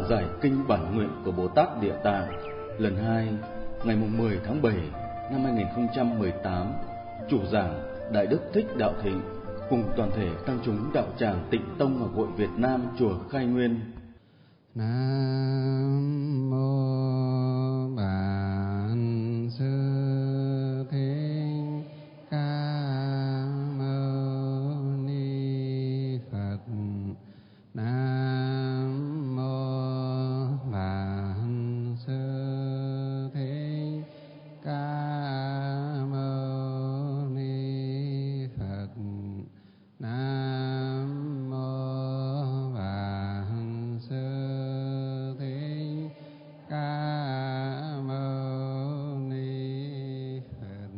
giải kinh bản nguyện của Bồ Tát Địa Tạng lần 2 ngày 10 tháng 7 năm 2018. Chủ giảng Đại Đức Thích Đạo Thịnh cùng toàn thể tăng chúng đạo tràng Tịnh Tông ở Hội Việt Nam chùa Khai Nguyên. Nam mô Bản Sư Thích Ca Mâu Ni Phật. Nam mô Bản Sư Thích Ca Mâu Ni Phật. Nam mô Bản Sư Thích Ca Mâu Ni Phật.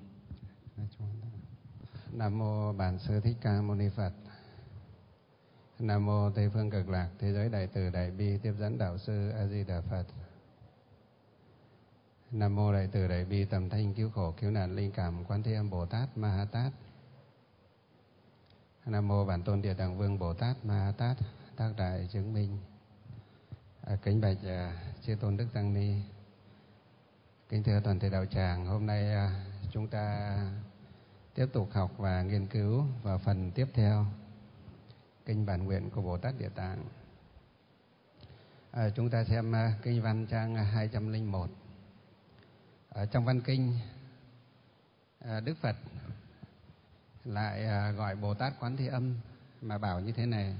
Nam mô Bản Sư Thích Ca Mâu Ni Phật. Nam mô Tây phương Cực Lạc Thế giới Đại từ Đại bi Tiếp dẫn Đạo sư A Di Đà Phật. Nam mô Đại từ Đại bi Tầm thanh cứu khổ cứu nạn linh cảm Quán Thế Âm Bồ Tát Ma Ha Tát. Nam mô Bản Tôn Địa Tạng Vương Bồ Tát Ma Ha Tát tác đại chứng minh. Kính bạch chư tôn đức tăng ni, kính thưa toàn thể đạo tràng, hôm nay chúng ta tiếp tục học và nghiên cứu vào phần tiếp theo kinh bản nguyện của Bồ Tát Địa Tạng. Chúng ta xem kinh văn trang 201. Trong văn kinh, Đức Phật lại gọi Bồ Tát Quán Thế Âm mà bảo như thế này: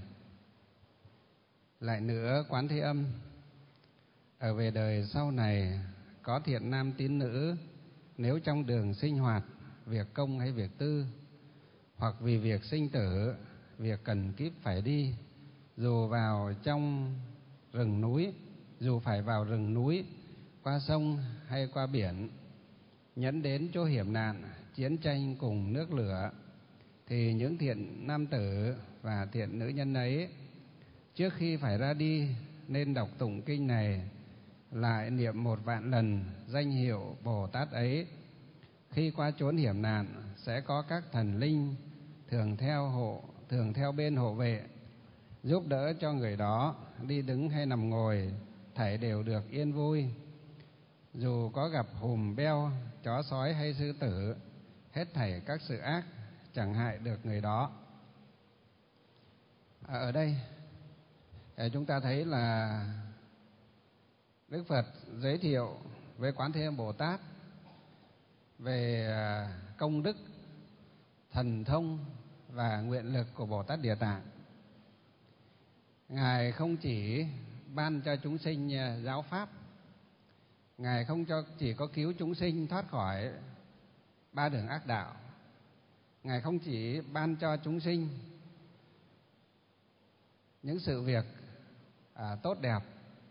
lại nữa, Quán Thế Âm, ở về đời sau này có thiện nam tín nữ, nếu trong đường sinh hoạt, việc công hay việc tư, hoặc vì việc sinh tử, việc cần kíp phải đi, dù vào trong rừng núi, dù phải vào rừng núi, qua sông hay qua biển, nhẫn đến chỗ hiểm nạn, chiến tranh cùng nước lửa, thì những thiện nam tử và thiện nữ nhân ấy, trước khi phải ra đi nên đọc tụng kinh này, lại niệm 1.000.000 lần danh hiệu Bồ Tát ấy. Khi qua chốn hiểm nạn, sẽ có các thần linh thường theo bên hộ vệ, giúp đỡ cho người đó đi đứng hay nằm ngồi, thảy đều được yên vui. Dù có gặp hùm beo, chó sói hay sư tử, hết thảy các sự ác chẳng hại được người đó. Ở đây chúng ta thấy là Đức Phật giới thiệu với Quán Thế Âm Bồ Tát về công đức, thần thông và nguyện lực của Bồ Tát Địa Tạng. Ngài không chỉ ban cho chúng sinh giáo pháp, Ngài không chỉ có cứu chúng sinh thoát khỏi 3 đường ác đạo, Ngài không chỉ ban cho chúng sinh những sự việc tốt đẹp,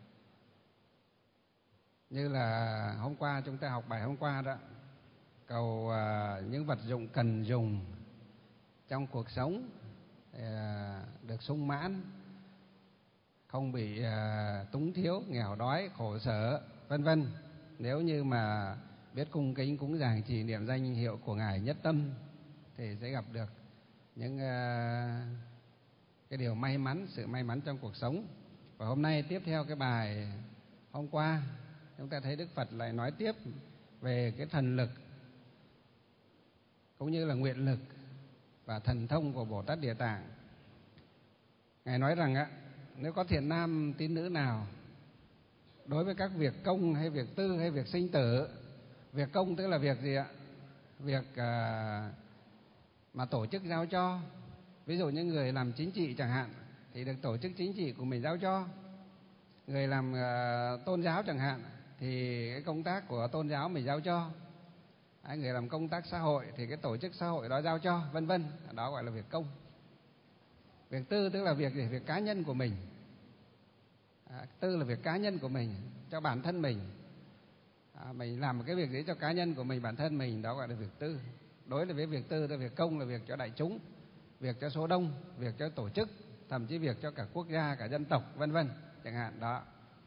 như là hôm qua chúng ta học bài hôm qua đó, cầu những vật dụng cần dùng trong cuộc sống được sung mãn, không bị túng thiếu, nghèo đói, khổ sở, vân vân. Nếu như mà biết cung kính cúng dường trì niệm danh hiệu của Ngài nhất tâm thì sẽ gặp được những cái điều may mắn, sự may mắn trong cuộc sống. Và hôm nay tiếp theo cái bài hôm qua, chúng ta thấy Đức Phật lại nói tiếp về cái thần lực cũng như là nguyện lực và thần thông của Bồ Tát Địa Tạng. Ngài nói rằng nếu có thiện nam tín nữ nào đối với các việc công hay việc tư hay việc sinh tử, việc công tức là việc gì ạ? Việc mà tổ chức giao cho. Ví dụ như người làm chính trị chẳng hạn thì được tổ chức chính trị của mình giao cho. Người làm tôn giáo chẳng hạn thì cái công tác của tôn giáo mình giao cho. Người làm công tác xã hội thì cái tổ chức xã hội đó giao cho, vân vân. Đó gọi là việc công. Việc tư tức là việc gì? Việc cá nhân của mình. Tư là việc cá nhân của mình, cho bản thân mình. Mình làm một cái việc gì cho cá nhân của mình, bản thân mình, đó gọi là việc tư. Đối với việc tư là việc công, là việc cho đại chúng, việc cho số đông, việc cho tổ chức, thậm chí việc cho cả quốc gia, cả dân tộc, vân vân chẳng hạn đó.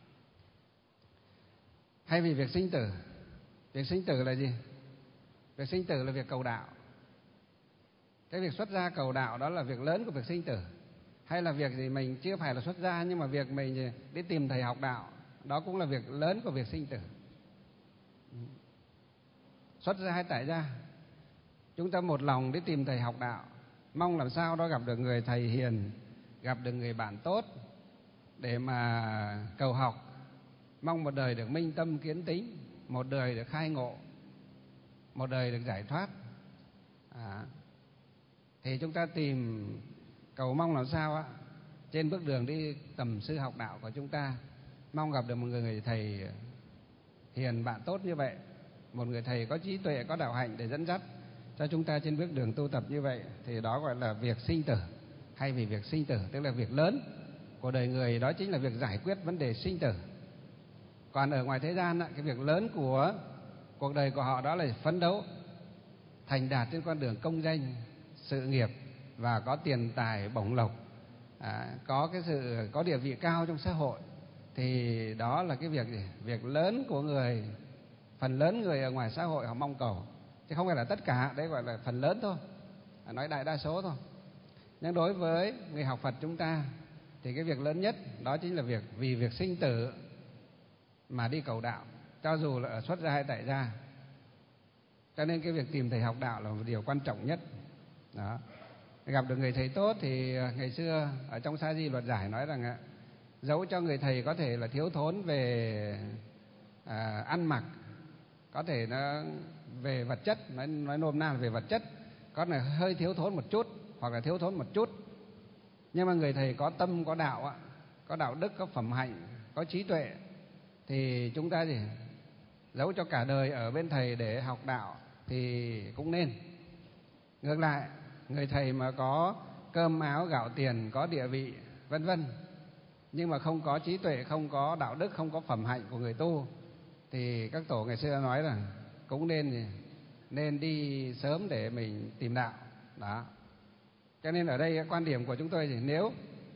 Hay vì việc sinh tử. Việc sinh tử là gì? Việc sinh tử là việc cầu đạo. Cái việc xuất gia cầu đạo đó là việc lớn của việc sinh tử. hay là việc gì mình chưa phải là xuất gia, nhưng mà việc mình đi tìm thầy học đạo, đó cũng là việc lớn của việc sinh tử. Xuất gia hay tại gia, chúng ta một lòng đi tìm thầy học đạo, mong làm sao đó gặp được người thầy hiền, gặp được người bạn tốt để mà cầu học, mong một đời được minh tâm kiến tính, một đời được khai ngộ, một đời được giải thoát. Thì chúng ta tìm cầu mong làm sao trên bước đường đi tầm sư học đạo của chúng ta, mong gặp được một người thầy hiền bạn tốt như vậy, một người thầy có trí tuệ, có đạo hạnh để dẫn dắt cho chúng ta trên bước đường tu tập như vậy, thì đó gọi là việc sinh tử. Hay vì việc sinh tử tức là việc lớn của đời người, đó chính là việc giải quyết vấn đề sinh tử. Còn ở ngoài thế gian, cái việc lớn của cuộc đời của họ đó là phấn đấu thành đạt trên con đường công danh sự nghiệp, và có tiền tài bổng lộc, có địa vị cao trong xã hội. Thì đó là cái việc lớn của người, phần lớn người ở ngoài xã hội họ mong cầu, chứ không phải là tất cả, đấy gọi là phần lớn thôi, nói đại đa số thôi. Nhưng đối với người học Phật chúng ta thì cái việc lớn nhất đó chính là vì việc sinh tử mà đi cầu đạo, cho dù là ở xuất gia hay tại gia. Cho nên cái việc tìm thầy học đạo là một điều quan trọng nhất. Đó. Gặp được người thầy tốt thì ngày xưa ở trong Sa Di Luật Giải nói rằng dẫu cho người thầy có thể là thiếu thốn về ăn mặc, có thể nó về vật chất, nói nôm na là về vật chất, có thể hơi thiếu thốn một chút hoặc là thiếu thốn một chút, nhưng mà người thầy có tâm, có đạo, có đạo đức, có phẩm hạnh, có trí tuệ, thì chúng ta dẫu cho cả đời ở bên thầy để học đạo thì cũng nên. Ngược lại, người thầy mà có cơm áo gạo tiền, có địa vị vân vân, nhưng mà không có trí tuệ, không có đạo đức, không có phẩm hạnh của người tu, thì các tổ ngày xưa nói là cũng nên đi sớm để mình tìm đạo. Đó. Cho nên ở đây quan điểm của chúng tôi thì nếu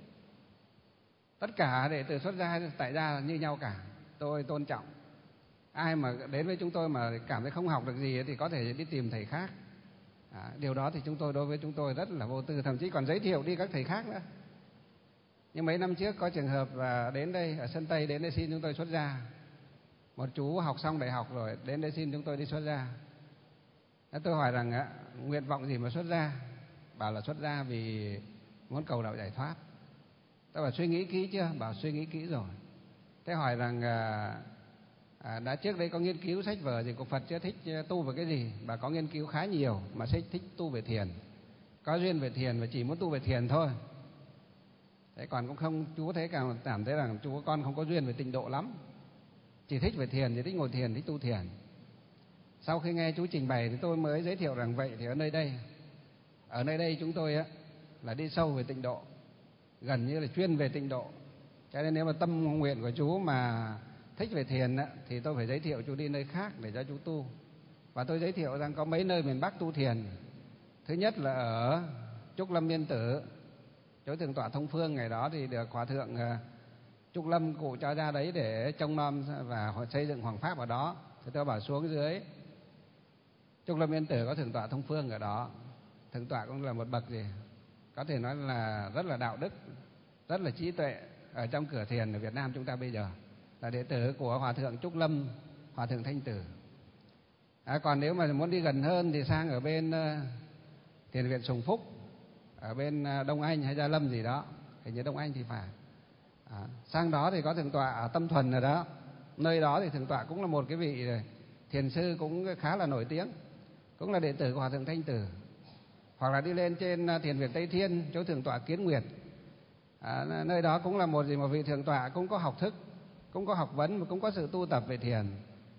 tất cả đệ tử xuất gia tại gia như nhau cả, tôi tôn trọng. Ai mà đến với chúng tôi mà cảm thấy không học được gì thì có thể đi tìm thầy khác. Điều đó thì đối với chúng tôi rất là vô tư, thậm chí còn giới thiệu đi các thầy khác nữa. Nhưng mấy năm trước có trường hợp đến đây ở Sơn Tây, đến đây xin chúng tôi xuất gia. Một chú học xong đại học rồi đến đây xin chúng tôi đi xuất gia. Tôi hỏi rằng nguyện vọng gì mà xuất gia? Bảo là xuất gia vì muốn cầu đạo giải thoát. Tôi bảo suy nghĩ kỹ chưa? Bảo suy nghĩ kỹ rồi. Thế hỏi rằng đã trước đây có nghiên cứu sách vở gì của Phật chưa, thích tu về cái gì? Bà có nghiên cứu khá nhiều mà thích tu về thiền, có duyên về thiền và chỉ muốn tu về thiền thôi. Thế còn cũng không, chú thấy cảm thấy rằng chú con không có duyên về tịnh độ lắm, chỉ thích về thiền, chỉ thích ngồi thiền, thích tu thiền. Sau khi nghe chú trình bày thì tôi mới giới thiệu rằng vậy thì ở nơi đây chúng tôi là đi sâu về tịnh độ, gần như là chuyên về tịnh độ. Cho nên nếu mà tâm nguyện của chú mà thích về thiền thì tôi phải giới thiệu chú đi nơi khác để cho chú tu. Và tôi giới thiệu rằng có mấy nơi miền Bắc tu thiền. Thứ nhất là ở Trúc Lâm Yên Tử, chỗ Thượng tọa Thông Phương, ngày đó thì được Hòa thượng Trúc Lâm cụ cho ra đấy để trông nom và xây dựng hoàng pháp ở đó. Thì tôi bảo xuống dưới Trúc Lâm Yên Tử có Thượng tọa Thông Phương ở đó. Thượng tọa cũng là một bậc có thể nói là rất là đạo đức, rất là trí tuệ ở trong cửa thiền ở Việt Nam chúng ta bây giờ, là đệ tử của Hòa thượng Trúc Lâm, Hòa thượng Thanh Tử. Còn nếu mà muốn đi gần hơn thì sang ở bên Thiền viện Sùng Phúc, ở bên Đông Anh hay Gia Lâm gì đó, hình như Đông Anh thì phải. Sang đó thì có Thượng tọa ở Tâm Thuần ở đó. Nơi đó thì Thượng tọa cũng là một cái vị thiền sư cũng khá là nổi tiếng, cũng là đệ tử của Hòa thượng Thanh Tử. Hoặc là đi lên trên Thiền viện Tây Thiên, chỗ Thượng tọa Kiến Nguyệt, nơi đó cũng là một vị thượng tọa cũng có học thức, cũng có học vấn và cũng có sự tu tập về thiền,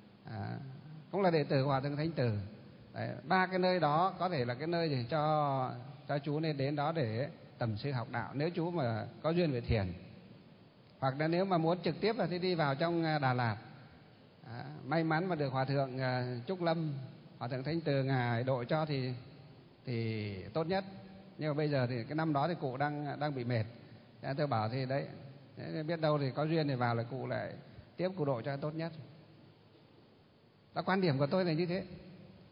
cũng là đệ tử của Hòa thượng Thanh Tử. Đấy, ba cái nơi đó có thể là cái nơi để cho chú nên đến đó để tầm sư học đạo, nếu chú mà có duyên về thiền. Hoặc là nếu mà muốn trực tiếp thì đi vào trong Đà Lạt. May mắn mà được Hòa thượng Trúc Lâm, Hòa thượng Thanh Từ ngài độ cho thì tốt nhất. Nhưng mà bây giờ thì cái năm đó thì cụ đang bị mệt. Tôi bảo thì đấy, biết đâu thì có duyên thì vào là cụ lại tiếp cụ độ cho tốt nhất. Đó, quan điểm của tôi là như thế.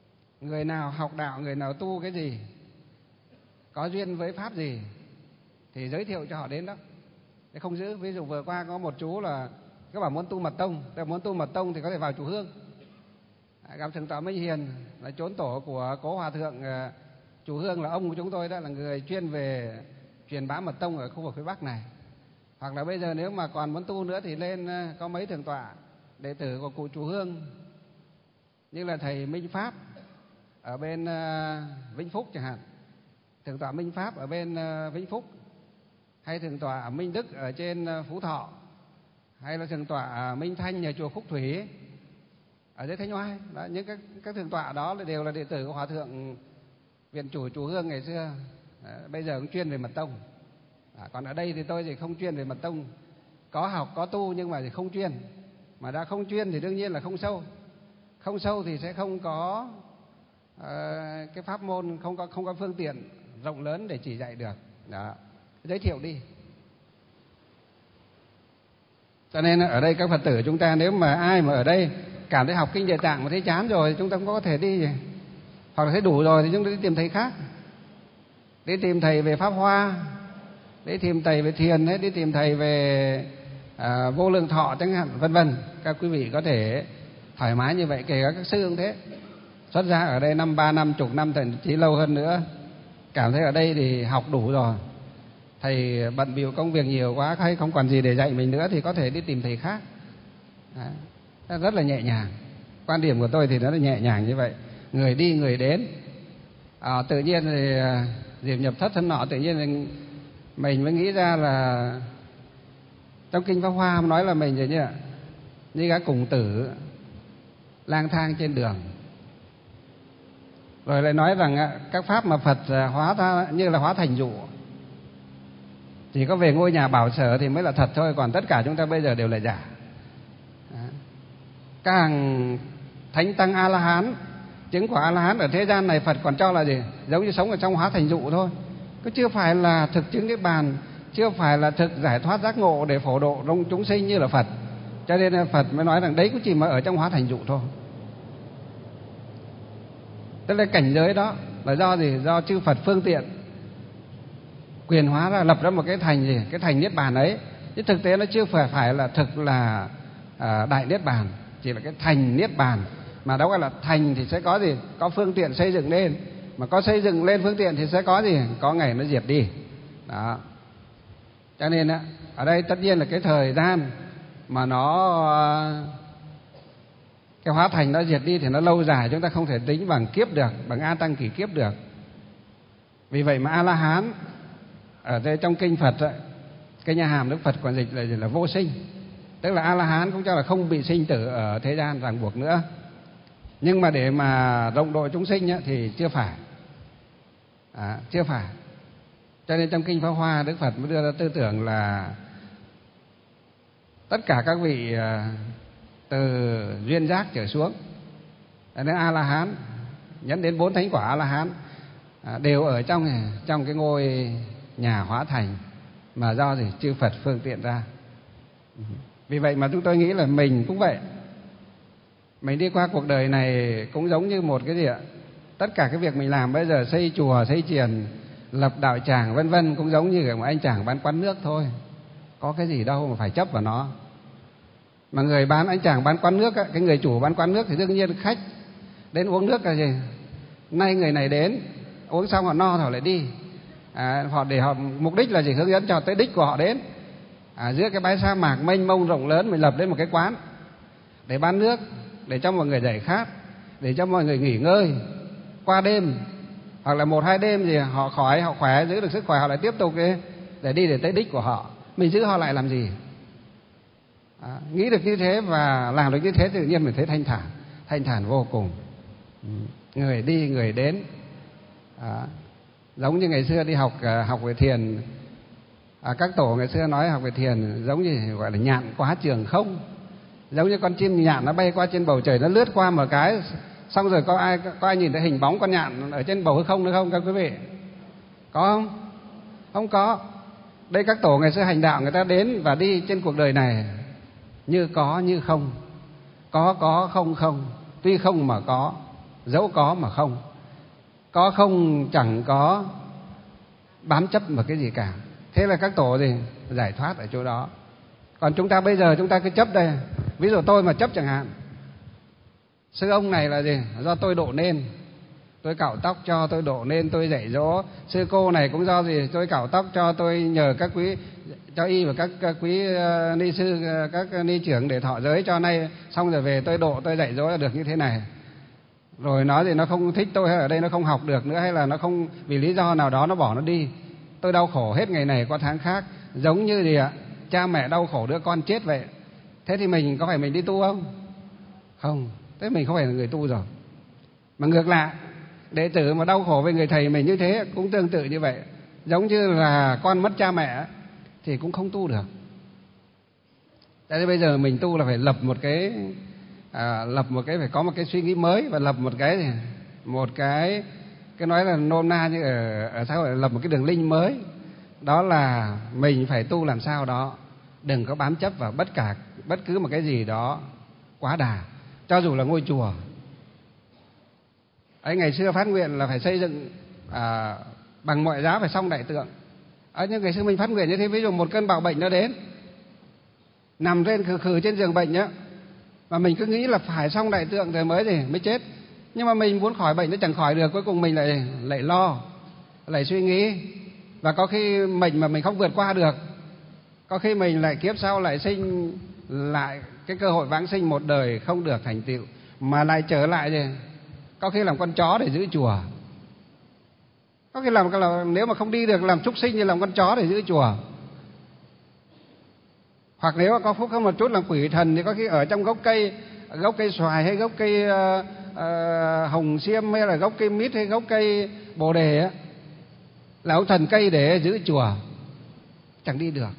Người nào học đạo, người nào tu cái gì, có duyên với pháp gì thì giới thiệu cho họ đến đó. Thế không giữ. Ví dụ vừa qua có một chú là các bảo muốn tu mật tông, muốn tu mật tông thì có thể vào chùa Hương. Gặp Thượng tọa Minh Hiền là chốn tổ của cố hòa thượng chùa Hương, là ông của chúng tôi đó, là người chuyên về truyền bá mật tông ở khu vực phía Bắc này. Hoặc là bây giờ nếu mà còn muốn tu nữa thì lên có mấy thượng tọa đệ tử của cụ chùa Hương, như là thầy Minh Pháp ở bên Vĩnh Phúc chẳng hạn, thượng tọa Minh Pháp ở bên Vĩnh Phúc, hay thượng tọa Minh Đức ở trên Phú Thọ, hay là thượng tọa Minh Thanh nhà chùa Phúc Thủy ở dưới Thanh Oai. Đó, những các thượng tọa đó đều là đệ tử của hòa thượng viện chủ chùa Hương ngày xưa. Bây giờ cũng chuyên về mật tông. Còn ở đây thì tôi thì không chuyên về mật tông, có học có tu nhưng mà thì không chuyên. Mà đã không chuyên thì đương nhiên là không sâu. Không sâu thì sẽ không có cái pháp môn, không có phương tiện rộng lớn để chỉ dạy được. Đó, giới thiệu đi. Cho nên ở đây các Phật tử chúng ta, nếu mà ai mà ở đây cảm thấy học kinh Địa Tạng mà thấy chán rồi thì chúng ta cũng có thể đi, hoặc là thấy đủ rồi thì chúng ta đi tìm thầy khác, đi tìm thầy về Pháp Hoa, đi tìm thầy về thiền, đi tìm thầy về vô lượng thọ chẳng hạn, vân vân. Các quý vị có thể thoải mái như vậy, kể cả các sư cũng thế. Xuất gia ở đây 3 năm, 10 năm, thậm chí lâu hơn nữa, cảm thấy ở đây thì học đủ rồi, thầy bận bịu công việc nhiều quá hay không còn gì để dạy mình nữa thì có thể đi tìm thầy khác. Đó, rất là nhẹ nhàng. Quan điểm của tôi thì nó là nhẹ nhàng như vậy. Người đi người đến. Tự nhiên thì Diệp nhập thất thân nọ, tự nhiên thì mình mới nghĩ ra là trong kinh Pháp Hoa nói là mình như các cùng tử lang thang trên đường. Rồi lại nói rằng các pháp mà Phật hóa ra như là hóa thành dụ, chỉ có về ngôi nhà bảo sở thì mới là thật thôi, còn tất cả chúng ta bây giờ đều là giả. Các hàng thánh tăng A-la-hán, chứng quả A-la-hán ở thế gian này Phật còn cho là gì? Giống như sống ở trong hóa thành dụ thôi, có chưa phải là thực chứng Niết Bàn, chưa phải là thực giải thoát giác ngộ để phổ độ trong chúng sinh như là Phật. Cho nên Phật mới nói rằng đấy cũng chỉ mà ở trong hóa thành dụ thôi. Tức là cảnh giới đó là do gì? Do chư Phật phương tiện quyền hóa ra, lập ra một cái thành gì? Cái thành Niết Bàn ấy. Chứ thực tế nó chưa phải là thực là đại Niết Bàn, chỉ là cái thành Niết Bàn. Mà đó gọi là thành thì sẽ có gì? Có phương tiện xây dựng lên. Mà có xây dựng lên phương tiện thì sẽ có gì? Có ngày nó diệt đi. Đó. Cho nên ở đây tất nhiên là cái thời gian mà cái hóa thành nó diệt đi thì nó lâu dài, chúng ta không thể tính bằng kiếp được, bằng A Tăng kỷ kiếp được. Vì vậy mà A-la-hán ở đây trong kinh Phật ấy, cái nhà hàm Đức Phật còn dịch là vô sinh, tức là A-la-hán cũng cho là không bị sinh tử ở thế gian ràng buộc nữa. Nhưng mà để mà rộng độ chúng sinh ấy, thì chưa phải. Chưa phải. Cho nên trong kinh Pháp Hoa Đức Phật mới đưa ra tư tưởng là tất cả các vị từ duyên giác trở xuống đến A-la-hán, nhấn đến 4 thánh quả A-la-hán, đều ở trong cái ngôi nhà hóa thành mà do gì? Chư Phật phương tiện ra. Vì vậy mà chúng tôi nghĩ là mình cũng vậy. Mình đi qua cuộc đời này cũng giống như một cái gì ạ? Tất cả cái việc mình làm bây giờ, xây chùa, xây chiền, lập đạo tràng vân vân, cũng giống như một anh chàng bán quán nước thôi. Có cái gì đâu mà phải chấp vào nó. Mà người bán, anh chàng bán quán nước, cái người chủ bán quán nước thì đương nhiên khách đến uống nước là gì? Nay người này đến uống xong họ no họ lại đi. Họ để họ mục đích là gì? Hướng dẫn cho tới đích của họ đến. Giữa cái bãi sa mạc mênh mông rộng lớn mình lập lên một cái quán để bán nước, để cho mọi người giải khát, để cho mọi người nghỉ ngơi qua đêm, hoặc là 1-2 đêm gì họ khỏi, họ khỏe, giữ được sức khỏe, họ lại tiếp tục để đi để tới đích của họ. Mình giữ họ lại làm gì? Nghĩ được như thế và làm được như thế tự nhiên mình thấy thanh thản vô cùng. Người đi người đến. Giống như ngày xưa đi học về thiền, các tổ ngày xưa nói học về thiền giống như gọi là nhạn quá trường không. Giống như con chim nhạn nó bay qua trên bầu trời, nó lướt qua một cái, xong rồi có ai nhìn thấy hình bóng con nhạn ở trên bầu không nữa không các quý vị? Có không? Không có. Đây các tổ ngày xưa hành đạo, người ta đến và đi trên cuộc đời này như có như không, có không không, tuy không mà có, dẫu có mà không, có không chẳng có bám chấp vào cái gì cả. Thế là các tổ gì giải thoát ở chỗ đó. Còn chúng ta bây giờ chúng ta cứ chấp đây. Ví dụ tôi mà chấp chẳng hạn, sư ông này là gì? Do tôi độ nên, tôi cạo tóc cho, tôi độ nên, tôi dạy dỗ. Sư cô này cũng do gì? Tôi cạo tóc cho, tôi nhờ các quý cho y và các quý ni sư, các ni trưởng để thọ giới cho nay, xong rồi về tôi độ, tôi dạy dỗ là được như thế này. Rồi nói gì nó không thích tôi, hay ở đây nó không học được nữa, hay là nó không vì lý do nào đó nó bỏ nó đi. Tôi đau khổ hết ngày này qua tháng khác, giống như gì ạ? Cha mẹ đau khổ đứa con chết vậy. Thế thì mình có phải mình đi tu không? Không, thế mình không phải là người tu rồi. Mà ngược lại, đệ tử mà đau khổ với người thầy mình như thế cũng tương tự như vậy. Giống như là con mất cha mẹ thì cũng không tu được. Tại vì bây giờ mình tu là phải lập một cái phải có một cái suy nghĩ mới, và lập một cái nói là nôm na như ở xã hội, lập một cái đường link mới. Đó là mình phải tu làm sao đó đừng có bám chấp vào bất cứ một cái gì đó quá đà, cho dù là ngôi chùa. Ấy, ngày xưa phát nguyện là phải xây dựng bằng mọi giá phải xong đại tượng. Nhưng ngày xưa mình phát nguyện như thế, ví dụ một cơn bạo bệnh nó đến, nằm trên khử trên giường bệnh nhá, mà mình cứ nghĩ là phải xong đại tượng rồi mới chết. Nhưng mà mình muốn khỏi bệnh nó chẳng khỏi được, cuối cùng mình lại lo, lại suy nghĩ, và có khi mình mà mình không vượt qua được, có khi mình lại kiếp sau lại sinh lại cái cơ hội vãng sinh một đời không được thành tựu, mà lại trở lại gì, có khi làm con chó để giữ chùa, có khi nếu mà không đi được làm súc sinh thì làm con chó để giữ chùa. Hoặc nếu mà có phúc hơn một chút làm quỷ thần thì có khi ở trong gốc cây xoài, hay gốc cây hồng xiêm, hay là gốc cây mít, hay gốc cây bồ đề á, là ông thần cây để giữ chùa, chẳng đi được.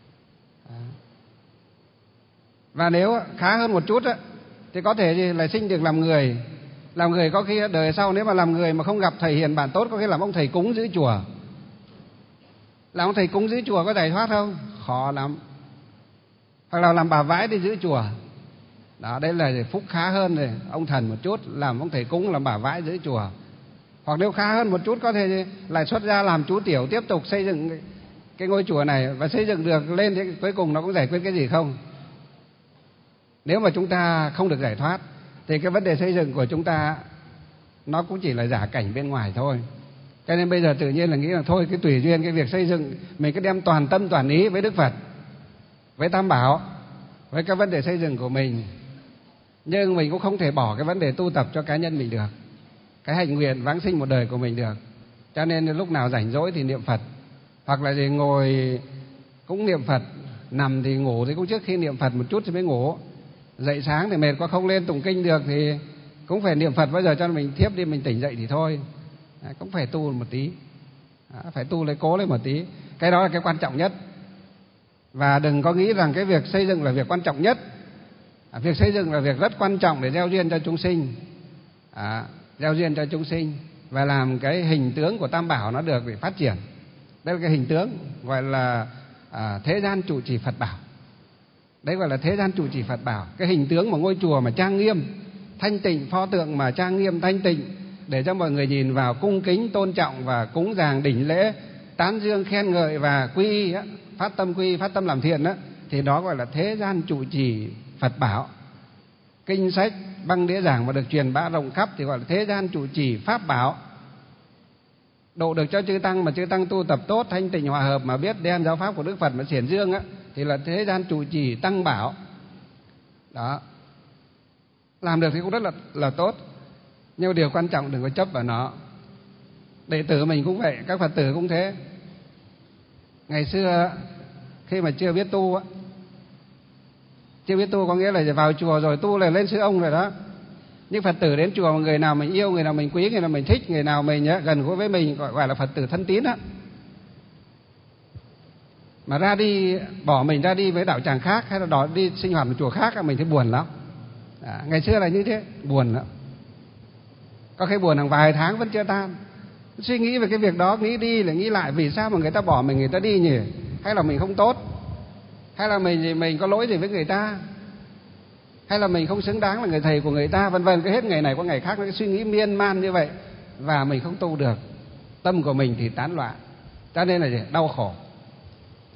Và nếu khá hơn một chút á, thì có thể là sinh được làm người. Làm người có khi đời sau nếu mà làm người mà không gặp thầy hiền bản tốt, có khi làm ông thầy cúng giữ chùa. Làm ông thầy cúng giữ chùa có giải thoát không? Khó lắm. Hoặc là làm bà vãi đi giữ chùa. Đó, đây là phúc khá hơn rồi, ông thần một chút, làm ông thầy cúng, làm bà vãi giữ chùa. Hoặc nếu khá hơn một chút, có thể lại xuất gia làm chú tiểu, tiếp tục xây dựng cái ngôi chùa này, và xây dựng được lên thì cuối cùng nó cũng giải quyết cái gì không? Nếu mà chúng ta không được giải thoát thì cái vấn đề xây dựng của chúng ta nó cũng chỉ là giả cảnh bên ngoài thôi. Cho nên bây giờ tự nhiên là nghĩ là thôi, cái tùy duyên, cái việc xây dựng mình cứ đem toàn tâm toàn ý với Đức Phật, với Tam Bảo, với cái vấn đề xây dựng của mình. Nhưng mình cũng không thể bỏ cái vấn đề tu tập cho cá nhân mình được, cái hạnh nguyện vãng sinh một đời của mình được. Cho nên lúc nào rảnh rỗi thì niệm Phật, hoặc là ngồi cũng niệm Phật, nằm thì ngủ thì cũng trước khi niệm Phật một chút thì mới ngủ. Dậy sáng thì mệt quá không lên tụng kinh được thì cũng phải niệm Phật, bao giờ cho mình thiếp đi, mình tỉnh dậy thì thôi. Cũng phải tu một tí, phải tu lấy cố lên một tí. Cái đó là cái quan trọng nhất. Và đừng có nghĩ rằng cái việc xây dựng là việc quan trọng nhất. Việc xây dựng là việc rất quan trọng để gieo duyên cho chúng sinh, gieo duyên cho chúng sinh, và làm cái hình tướng của Tam Bảo nó được để phát triển. Đây là cái hình tướng gọi là thế gian trụ trì Phật Bảo. Đấy gọi là thế gian trụ trì Phật Bảo. Cái hình tướng của ngôi chùa mà trang nghiêm, thanh tịnh, pho tượng mà trang nghiêm, thanh tịnh, để cho mọi người nhìn vào cung kính, tôn trọng và cúng dường đỉnh lễ, tán dương, khen ngợi và quy y, phát tâm làm thiện đó, thì đó gọi là thế gian trụ trì Phật Bảo. Kinh sách, băng đĩa giảng mà được truyền bá rộng khắp thì gọi là thế gian trụ trì Pháp Bảo. Độ được cho chư tăng mà chư tăng tu tập tốt, thanh tịnh hòa hợp mà biết đem giáo pháp của Đức Phật mà xiển dương á, thì là thế gian trụ trì Tăng Bảo. Đó, làm được thì cũng rất là tốt. Nhưng điều quan trọng đừng có chấp vào nó. Đệ tử mình cũng vậy, các Phật tử cũng thế. Ngày xưa khi mà chưa biết tu á, chưa biết tu có nghĩa là vào chùa rồi tu là lên sư ông rồi đó. Nhưng Phật tử đến chùa mà người nào mình yêu, người nào mình quý, người nào mình thích, người nào mình gần gũi với mình gọi là Phật tử thân tín á. Mà ra đi, bỏ mình ra đi với đạo tràng khác, hay là đi sinh hoạt một chùa khác, mình thấy buồn lắm. Ngày xưa là như thế, buồn lắm. Có khi buồn hàng vài tháng vẫn chưa tan. Suy nghĩ về cái việc đó, nghĩ đi lại nghĩ lại, vì sao mà người ta bỏ mình, người ta đi nhỉ? Hay là mình không tốt? Hay là mình có lỗi gì với người ta? Hay là mình không xứng đáng là người thầy của người ta, vân vân. Cái hết ngày này qua ngày khác, cái suy nghĩ miên man như vậy, và mình không tu được, tâm của mình thì tán loạn. Cho nên là đau khổ.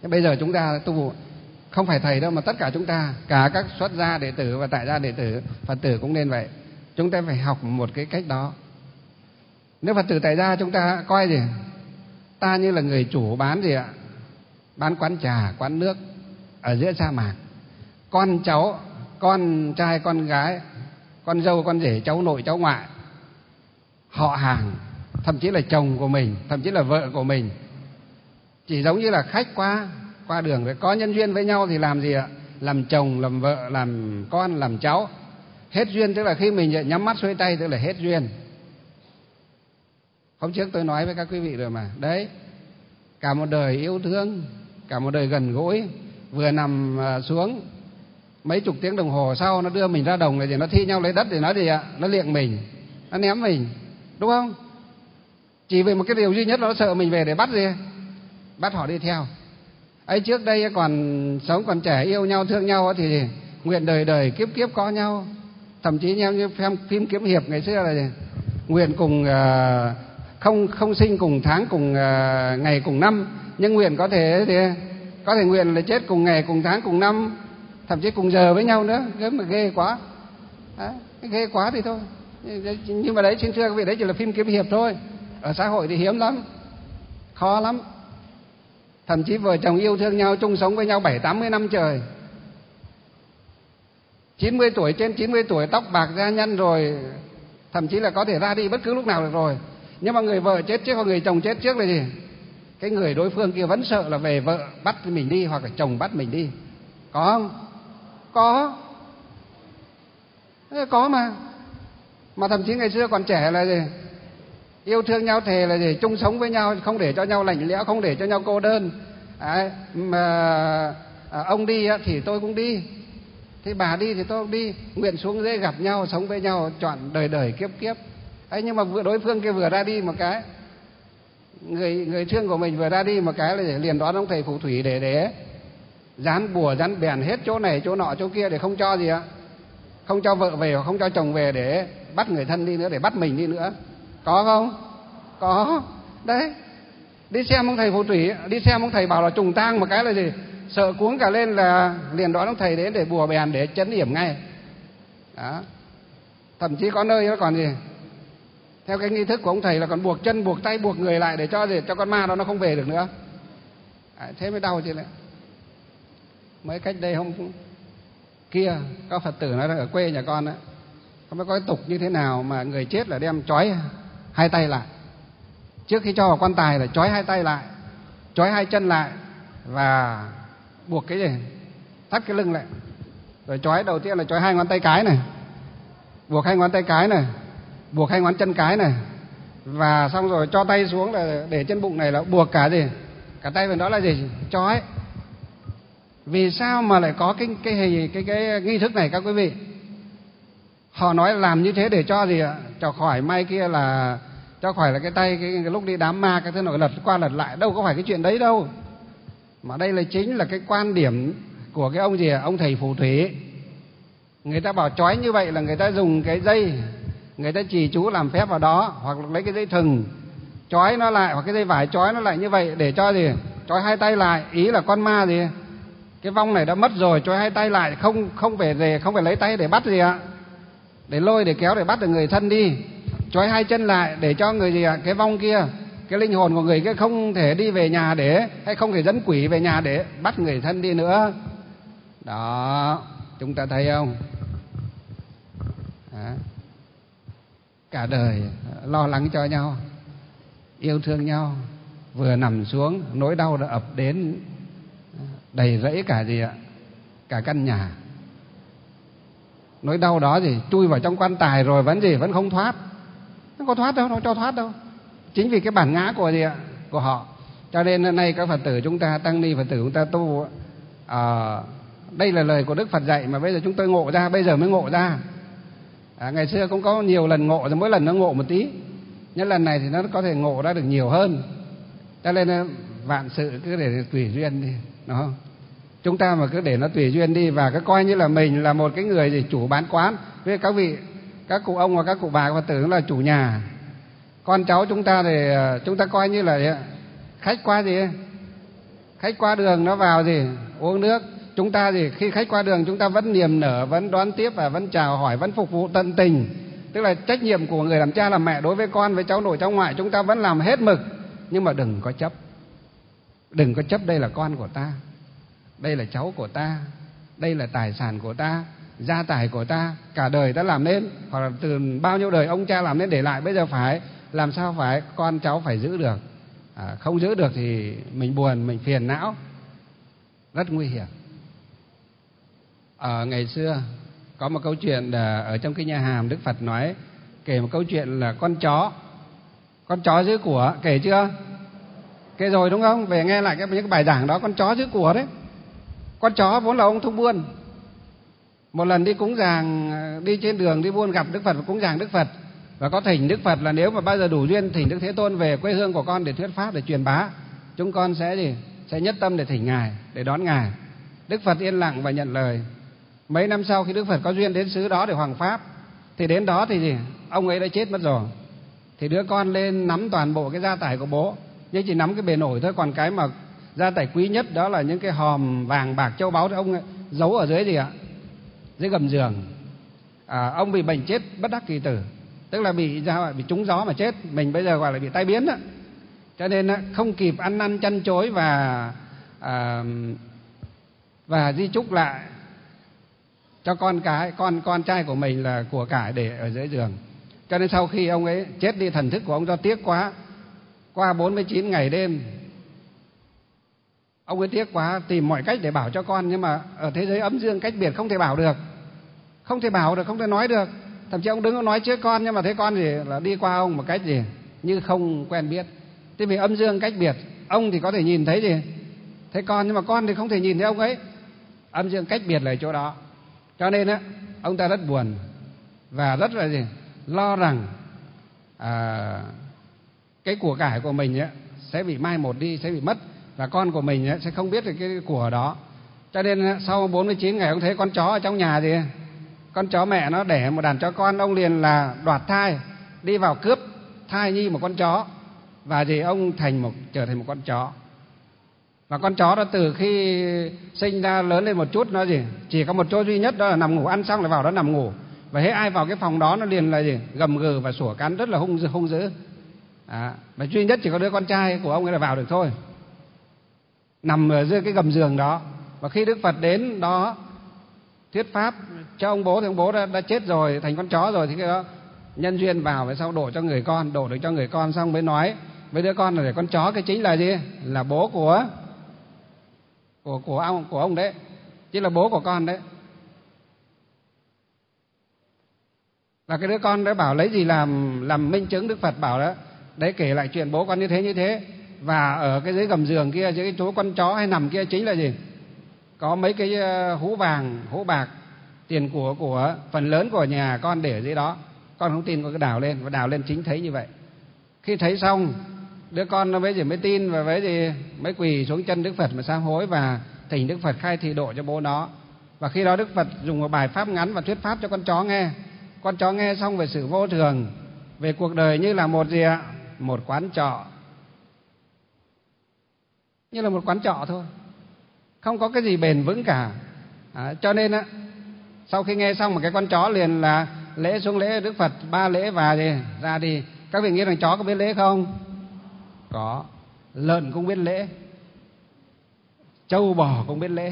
Thế bây giờ chúng ta tu, không phải thầy đâu mà tất cả chúng ta, cả các xuất gia đệ tử và tại gia đệ tử, Phật tử cũng nên vậy. Chúng ta phải học một cái cách đó. Nếu Phật tử tại gia chúng ta coi gì, ta như là người chủ bán gì ạ, bán quán trà, quán nước ở giữa sa mạc. Con cháu, con trai, con gái, con dâu, con rể, cháu nội, cháu ngoại, họ hàng, thậm chí là chồng của mình, thậm chí là vợ của mình, chỉ giống như là khách qua đường, có nhân duyên với nhau thì làm gì ạ? Làm chồng, làm vợ, làm con, làm cháu. Hết duyên tức là khi mình nhắm mắt xuôi tay tức là hết duyên. Hôm trước tôi nói với các quý vị rồi mà. Đấy, cả một đời yêu thương, cả một đời gần gũi, vừa nằm xuống mấy chục tiếng đồng hồ sau nó đưa mình ra đồng này thì nó thi nhau lấy đất thì nó gì ạ? Nó liệng mình, nó ném mình, đúng không? Chỉ vì một cái điều duy nhất là nó sợ mình về để bắt gì? Bắt họ đi theo. Ấy trước đây còn sống còn trẻ, yêu nhau thương nhau thì nguyện đời đời kiếp kiếp có nhau. Thậm chí như phim kiếm hiệp ngày xưa là gì? Nguyện cùng không sinh cùng tháng, cùng ngày, cùng năm, nhưng nguyện có thể nguyện là chết cùng ngày, cùng tháng, cùng năm, thậm chí cùng giờ với nhau nữa. Cái mà ghê quá. Ghê quá thì thôi. Nhưng mà đấy, xin thưa quý vị, đấy chỉ là phim kiếm hiệp thôi. Ở xã hội thì hiếm lắm, khó lắm. Thậm chí vợ chồng yêu thương nhau, chung sống với nhau 70-80 năm trời, 90 tuổi, trên 90 tuổi, tóc bạc da nhăn rồi, thậm chí là có thể ra đi bất cứ lúc nào được rồi. Nhưng mà người vợ chết trước hoặc người chồng chết trước là gì? Cái người đối phương kia vẫn sợ là về vợ bắt mình đi hoặc là chồng bắt mình đi. Có không? Có mà thậm chí ngày xưa còn trẻ là gì? Yêu thương nhau thề là gì? Chung sống với nhau, không để cho nhau lạnh lẽo, không để cho nhau cô đơn. Ông đi thì tôi cũng đi, thì bà đi thì tôi cũng đi. Nguyện xuống dưới gặp nhau, sống với nhau trọn đời đời kiếp kiếp. Nhưng mà đối phương kia vừa ra đi một cái, người thương của mình vừa ra đi một cái là liền đón ông thầy phù thủy để dán bùa dán bèn hết chỗ này chỗ nọ chỗ kia để không cho gì ạ, không cho vợ về hoặc không cho chồng về, để bắt người thân đi nữa, để bắt mình đi nữa. Có không? Có. Đấy, đi xem ông thầy phù thủy, đi xem ông thầy bảo là trùng tang một cái là gì, sợ cuống cả lên là liền đón ông thầy đến để bùa bèn để chấn yểm ngay. Đó. Thậm chí có nơi nó còn gì, theo cái nghi thức của ông thầy là còn buộc chân, buộc tay, buộc người lại để cho gì, cho con ma đó nó không về được nữa. Thế mới đau chứ lại. Mới cách đây hôm kia có Phật tử nói ở quê nhà con ấy, không biết có cái tục như thế nào mà người chết là đem trói hai tay lại. Trước khi cho vào quan tài là trói hai tay lại, trói hai chân lại và buộc cái gì, thắt cái lưng lại. Rồi trói đầu tiên là trói hai ngón tay cái này, buộc hai ngón tay cái này, buộc hai ngón chân cái này, và xong rồi cho tay xuống là để trên bụng này là buộc cả gì, cả tay vào đó là gì, trói. Vì sao mà lại có cái nghi thức này các quý vị? Họ nói làm như thế để cho gì ạ? Cho khỏi may kia là cho khỏi là cái tay cái lúc đi đám ma cái thứ nào lật qua lật lại, đâu có phải cái chuyện đấy đâu. Mà đây là chính là cái quan điểm của cái ông gì ạ? Ông thầy phù thủy. Người ta bảo trói như vậy là người ta dùng cái dây, người ta trì chú làm phép vào đó, hoặc là lấy cái dây thừng trói nó lại, hoặc cái dây vải trói nó lại như vậy để cho gì? Trói hai tay lại, ý là con ma gì? Cái vong này đã mất rồi, trói hai tay lại, không phải lấy tay để bắt gì ạ? Để lôi, để kéo, để bắt được người thân đi. Trói hai chân lại để cho người gì ạ? Cái vong kia, cái linh hồn của người kia không thể đi về nhà để, hay không thể dẫn quỷ về nhà để bắt người thân đi nữa. Đó, chúng ta thấy không? Đó. Cả đời lo lắng cho nhau, yêu thương nhau, vừa nằm xuống nỗi đau đã ập đến đầy rẫy cả gì ạ? Cả căn nhà. Nỗi đau đó gì, chui vào trong quan tài rồi vẫn không thoát. Nó có thoát đâu, nó cho thoát đâu. Chính vì cái bản ngã của gì ạ? Của họ. Cho nên hôm nay các Phật tử chúng ta, tăng ni Phật tử chúng ta tu, đây là lời của Đức Phật dạy mà bây giờ chúng tôi ngộ ra, bây giờ mới ngộ ra. Ngày xưa cũng có nhiều lần ngộ, rồi mỗi lần nó ngộ một tí, nhưng lần này thì nó có thể ngộ ra được nhiều hơn. Cho nên vạn sự cứ để tùy duyên đi, đúng không? Chúng ta mà cứ để nó tùy duyên đi, và cứ coi như là mình là một cái người gì chủ bán quán. Với các vị, các cụ ông và các cụ bà Phật tử là chủ nhà. Con cháu chúng ta thì chúng ta coi như là khách Khách qua đường nó vào gì uống nước, chúng ta gì khi khách qua đường chúng ta vẫn niềm nở, vẫn đón tiếp và vẫn chào hỏi, vẫn phục vụ tận tình. Tức là trách nhiệm của người làm cha làm mẹ đối với con, với cháu nội cháu ngoại chúng ta vẫn làm hết mực. Nhưng mà đừng có chấp. Đừng có chấp đây là con của ta, đây là cháu của ta, đây là tài sản của ta, gia tài của ta, cả đời ta làm nên, hoặc là từ bao nhiêu đời ông cha làm nên để lại, bây giờ phải làm sao phải con cháu phải giữ được. Không giữ được thì mình buồn, mình phiền não, rất nguy hiểm. Ngày xưa có một câu chuyện ở trong cái nhà Hàm, Đức Phật nói, kể một câu chuyện là con chó giữ của, kể chưa? Kể rồi đúng không? Về nghe lại những cái bài giảng đó, con chó giữ của đấy. Con chó vốn là ông thúc buôn. Một lần đi cúng dường, đi trên đường đi buôn gặp Đức Phật và cúng dường Đức Phật, và có thỉnh Đức Phật là nếu mà bao giờ đủ duyên thỉnh Đức Thế Tôn về quê hương của con để thuyết pháp, để truyền bá, chúng con sẽ nhất tâm để thỉnh Ngài, để đón Ngài. Đức Phật yên lặng và nhận lời. Mấy năm sau khi Đức Phật có duyên đến xứ đó để hoằng pháp, thì đến đó thì ông ấy đã chết mất rồi. Thì đứa con lên nắm toàn bộ cái gia tài của bố, nhưng chỉ nắm cái bề nổi thôi, còn cái mà gia tài quý nhất đó là những cái hòm vàng bạc châu báu thì ông ấy giấu ở dưới dưới gầm giường. Ông bị bệnh chết bất đắc kỳ tử, tức là bị trúng gió mà chết. Mình bây giờ gọi là bị tai biến đó. Cho nên không kịp ăn năn chăn chối và di chúc lại cho con trai của mình là của cải để ở dưới giường. Cho nên sau khi ông ấy chết đi, thần thức của ông do tiếc quá, qua 49 ngày đêm ông ấy tiếc quá, tìm mọi cách để bảo cho con, nhưng mà ở thế giới âm dương cách biệt, không thể bảo được, không thể nói được. Thậm chí ông đứng ông nói trước con, nhưng mà thấy con là đi qua ông một cách như không quen biết. Thế vì âm dương cách biệt, ông thì có thể nhìn thấy thấy con, nhưng mà con thì không thể nhìn thấy ông ấy. Âm dương cách biệt là ở chỗ đó. Cho nên ông ta rất buồn và rất là lo rằng cái của cải của mình sẽ bị mai một đi, sẽ bị mất, và con của mình sẽ không biết được cái của đó. Cho nên sau 49 ngày ông thấy con chó ở trong nhà con chó mẹ nó đẻ một đàn chó con, ông liền là đoạt thai, đi vào cướp thai nhi một con chó, và ông trở thành một con chó. Và con chó đó từ khi sinh ra lớn lên một chút, nó chỉ có một chỗ duy nhất, đó là nằm ngủ, ăn xong lại vào đó nằm ngủ. Và hễ ai vào cái phòng đó nó liền là gầm gừ và sủa cắn rất là hung dữ. Và duy nhất chỉ có đứa con trai của ông ấy là vào được thôi, nằm ở dưới cái gầm giường đó. Và khi Đức Phật đến đó thuyết pháp cho ông bố, thì ông bố đã chết rồi, thành con chó rồi. Thì cái đó nhân duyên vào, và sau đổ cho người con, đổ được cho người con xong mới nói với đứa con là để con chó cái chính là là bố của ông đấy, chứ là bố của con đấy. Và cái đứa con đấy bảo lấy gì làm minh chứng. Đức Phật bảo đó, đấy kể lại chuyện bố con như thế. Và ở cái dưới gầm giường kia, dưới cái chỗ con chó hay nằm kia chính là có mấy cái hũ vàng, hũ bạc, tiền của phần lớn của nhà con để ở dưới đó. Con không tin, con cứ đào lên, và đào lên chính thấy như vậy. Khi thấy xong, đứa con nó mới tin, và mới quỳ xuống chân Đức Phật mà sám hối, và thỉnh Đức Phật khai thị độ cho bố nó. Và khi đó Đức Phật dùng một bài pháp ngắn và thuyết pháp cho con chó nghe. Con chó nghe xong về sự vô thường, về cuộc đời như là một quán trọ, như là một quán trọ thôi, không có cái gì bền vững cả. Cho nên sau khi nghe xong, một cái con chó liền là lễ xuống lễ Đức Phật 3 lễ và ra đi. Các vị nghĩ rằng chó có biết lễ không? Có. Lợn cũng biết lễ, trâu bò cũng biết lễ.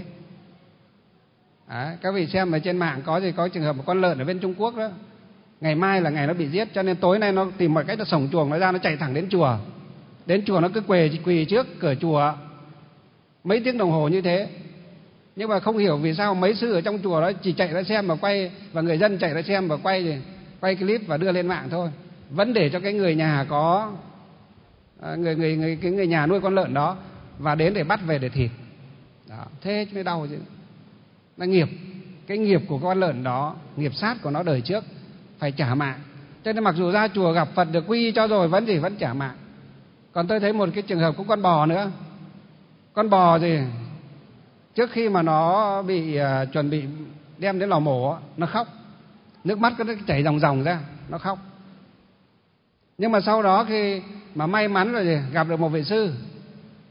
Các vị xem ở trên mạng có trường hợp một con lợn ở bên Trung Quốc đó, ngày mai là ngày nó bị giết, cho nên tối nay nó tìm mọi cách nó sổng chuồng nó ra, nó chạy thẳng đến chùa. Đến chùa nó cứ quỳ trước cửa chùa mấy tiếng đồng hồ như thế. Nhưng mà không hiểu vì sao mấy sư ở trong chùa đó chỉ chạy ra xem và quay, và người dân chạy ra xem và quay clip và đưa lên mạng thôi, vẫn để cho cái người nhà có người nhà nuôi con lợn đó và đến để bắt về để thịt đó. Thế mới đau chứ. Là cái nghiệp của con lợn đó, nghiệp sát của nó đời trước, phải trả mạng. Cho nên mặc dù ra chùa gặp Phật được quy cho rồi, vẫn trả mạng. Còn tôi thấy một cái trường hợp cũng con bò nữa. Con bò trước khi mà nó bị chuẩn bị đem đến lò mổ, nó khóc, nước mắt nó chảy ròng ra, nó khóc. Nhưng mà sau đó khi mà may mắn rồi gặp được một vị sư,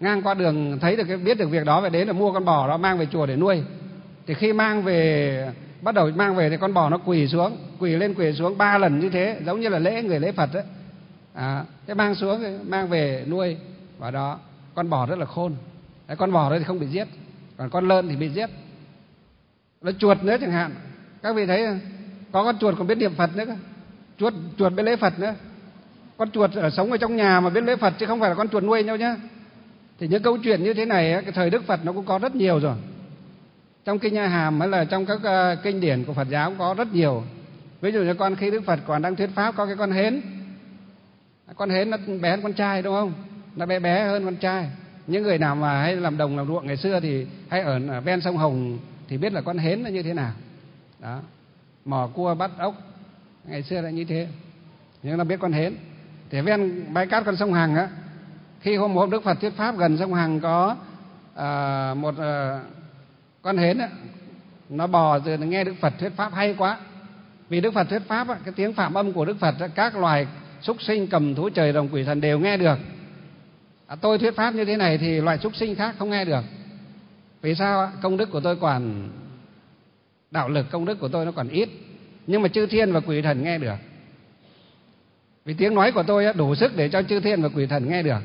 ngang qua đường thấy được biết được việc đó, và đến là mua con bò đó mang về chùa để nuôi. Thì khi mang về, bắt đầu mang về thì con bò nó quỳ lên quỳ xuống 3 lần như thế, giống như là người lễ Phật đấy. Thế mang xuống, mang về nuôi. Và đó, con bò rất là khôn. Đấy, con bò đó thì không bị giết, còn con lợn thì bị giết. Nó chuột nữa chẳng hạn, các vị thấy có con chuột còn biết niệm Phật nữa cơ. Chuột biết lễ Phật nữa. Con chuột sống ở trong nhà mà biết lễ Phật, chứ không phải là con chuột nuôi nhau nhá. Thì những câu chuyện như thế này, cái thời Đức Phật nó cũng có rất nhiều rồi. Trong kinh A Hàm hay là trong các kinh điển của Phật giáo cũng có rất nhiều. Ví dụ như khi Đức Phật còn đang thuyết pháp, có cái con hến. Con hến nó bé hơn con trai, đúng không? Nó bé hơn con trai. Những người nào mà hay làm đồng làm ruộng ngày xưa thì hay ở ven sông Hồng thì biết là con hến nó như thế nào. Đó, mò cua bắt ốc ngày xưa là như thế, nhưng nó biết con hến. Thì ven bãi cát con sông Hằng á, khi hôm Đức Phật thuyết pháp, gần sông Hằng có một con hến á, nó bò rồi nghe Đức Phật thuyết pháp hay quá. Vì Đức Phật thuyết pháp á, cái tiếng phạm âm của Đức Phật á, các loài súc sinh, cầm thú, trời, rồng, quỷ, thần đều nghe được. Tôi thuyết pháp như thế này thì loài súc sinh khác không nghe được. Vì sao? Công đức của tôi còn đạo lực, công đức của tôi nó còn ít, nhưng mà chư thiên và quỷ thần nghe được. Vì tiếng nói của tôi đủ sức để cho chư thiên và quỷ thần nghe được.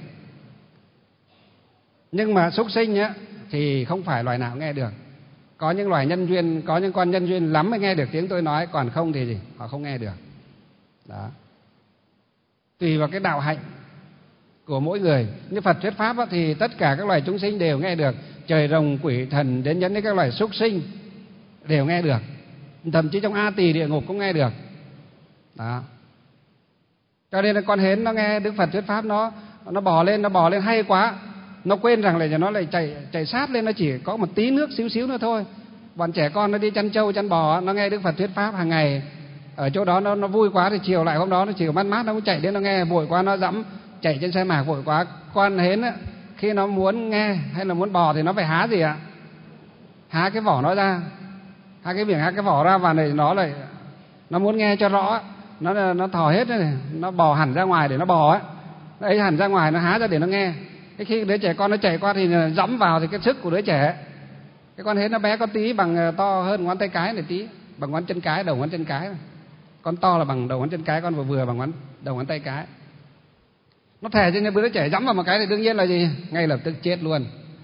Nhưng mà súc sinh thì không phải loài nào nghe được. Có những loài nhân duyên, có những con nhân duyên lắm mới nghe được tiếng tôi nói, còn không thì gì? Họ không nghe được. Đó, tùy vào cái đạo hạnh của mỗi người. Như Phật thuyết pháp thì tất cả các loài chúng sinh đều nghe được, trời, rồng, quỷ, thần đến dẫn đến các loài súc sinh đều nghe được, thậm chí trong A Tỳ địa ngục cũng nghe được. Đó, cho nên là con hến nó nghe Đức Phật thuyết pháp, nó bò lên hay quá, nó quên rằng là nó lại chạy sát lên, nó chỉ có một tí nước xíu nữa thôi. Bọn trẻ con nó đi chăn trâu chăn bò, nó nghe Đức Phật thuyết pháp hàng ngày ở chỗ đó, nó vui quá thì chiều lại hôm đó nó chỉ mát nó cũng chạy đến, nó nghe vội quá, nó dẫm chạy trên xe mạc vội quá. Con hến khi nó muốn nghe hay là muốn bò thì nó phải há gì ạ? Há cái vỏ nó ra, há cái miệng, há cái vỏ ra, và này nó muốn nghe cho rõ, nó thò hết này, nó bò hẳn ra ngoài để nó bò nó ấy hẳn ra ngoài, nó há ra để nó nghe. Cái khi đứa trẻ con nó chạy qua thì dẫm vào thì cái sức của đứa trẻ, cái con hến nó bé có tí bằng to hơn ngón tay cái này tí, bằng ngón chân cái, đầu ngón chân cái. Con to là bằng đầu ngón chân cái, con vừa bằng đầu ngón tay cái. Nó thè cho nên đứa trẻ dẫm vào một cái thì đương nhiên là gì? Ngay lập tức chết luôn.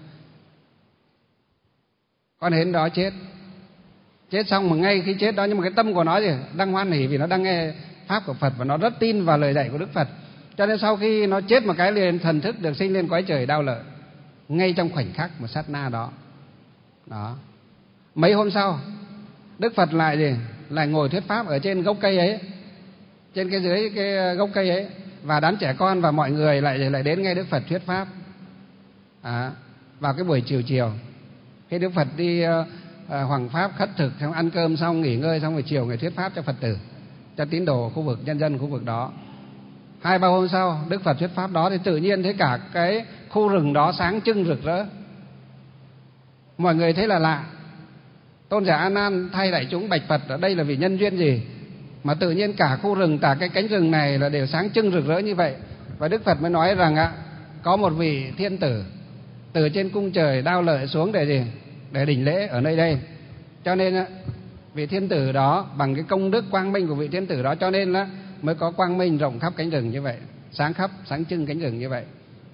Con hến đó chết xong mà ngay khi chết đó, nhưng mà cái tâm của nó gì? Đang hoan hỉ vì nó đang nghe pháp của Phật và nó rất tin vào lời dạy của Đức Phật. Cho nên sau khi nó chết một cái liền, thần thức được sinh lên cõi trời đau lợi ngay trong khoảnh khắc một sát na đó. Đó, mấy hôm sau Đức Phật lại ngồi thuyết pháp ở trên gốc cây ấy, trên cái dưới cái gốc cây ấy, và đám trẻ con và mọi người lại đến nghe Đức Phật thuyết pháp. Vào cái buổi chiều khi Đức Phật đi hoằng pháp khất thực, xong ăn cơm xong nghỉ ngơi xong rồi chiều ngày thuyết pháp cho Phật tử, cho tín đồ khu vực, nhân dân khu vực đó. 2-3 hôm sau Đức Phật thuyết pháp đó thì tự nhiên thấy cả cái khu rừng đó sáng trưng rực rỡ. Mọi người thấy là lạ. Tôn giả A Nan thay đại chúng bạch Phật ở đây là vì nhân duyên gì mà tự nhiên cả khu rừng, cả cái cánh rừng này là đều sáng trưng rực rỡ như vậy. Và Đức Phật mới nói rằng có một vị thiên tử từ trên cung trời đao lợi xuống để gì? Để đảnh lễ ở nơi đây. Cho nên vị thiên tử đó, bằng cái công đức quang minh của vị thiên tử đó, cho nên mới có quang minh rộng khắp cánh rừng như vậy, sáng trưng cánh rừng như vậy.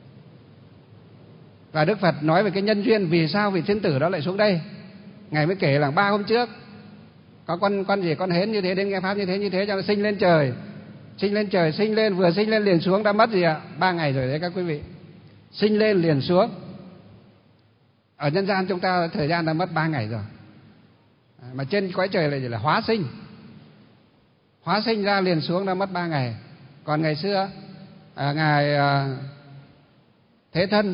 Và Đức Phật nói về cái nhân duyên vì sao vị thiên tử đó lại xuống đây. Ngài mới kể là 3 hôm trước có con hến như thế đến nghe pháp như thế cho nó sinh lên trời, vừa sinh lên liền xuống, đã mất gì ạ? 3 ngày rồi đấy các quý vị. Sinh lên liền xuống. Ở nhân gian chúng ta thời gian đã mất 3 ngày rồi. Mà trên cõi trời là gì? Là hóa sinh ra liền xuống đã mất 3 ngày. Còn ngày xưa ngài Thế Thân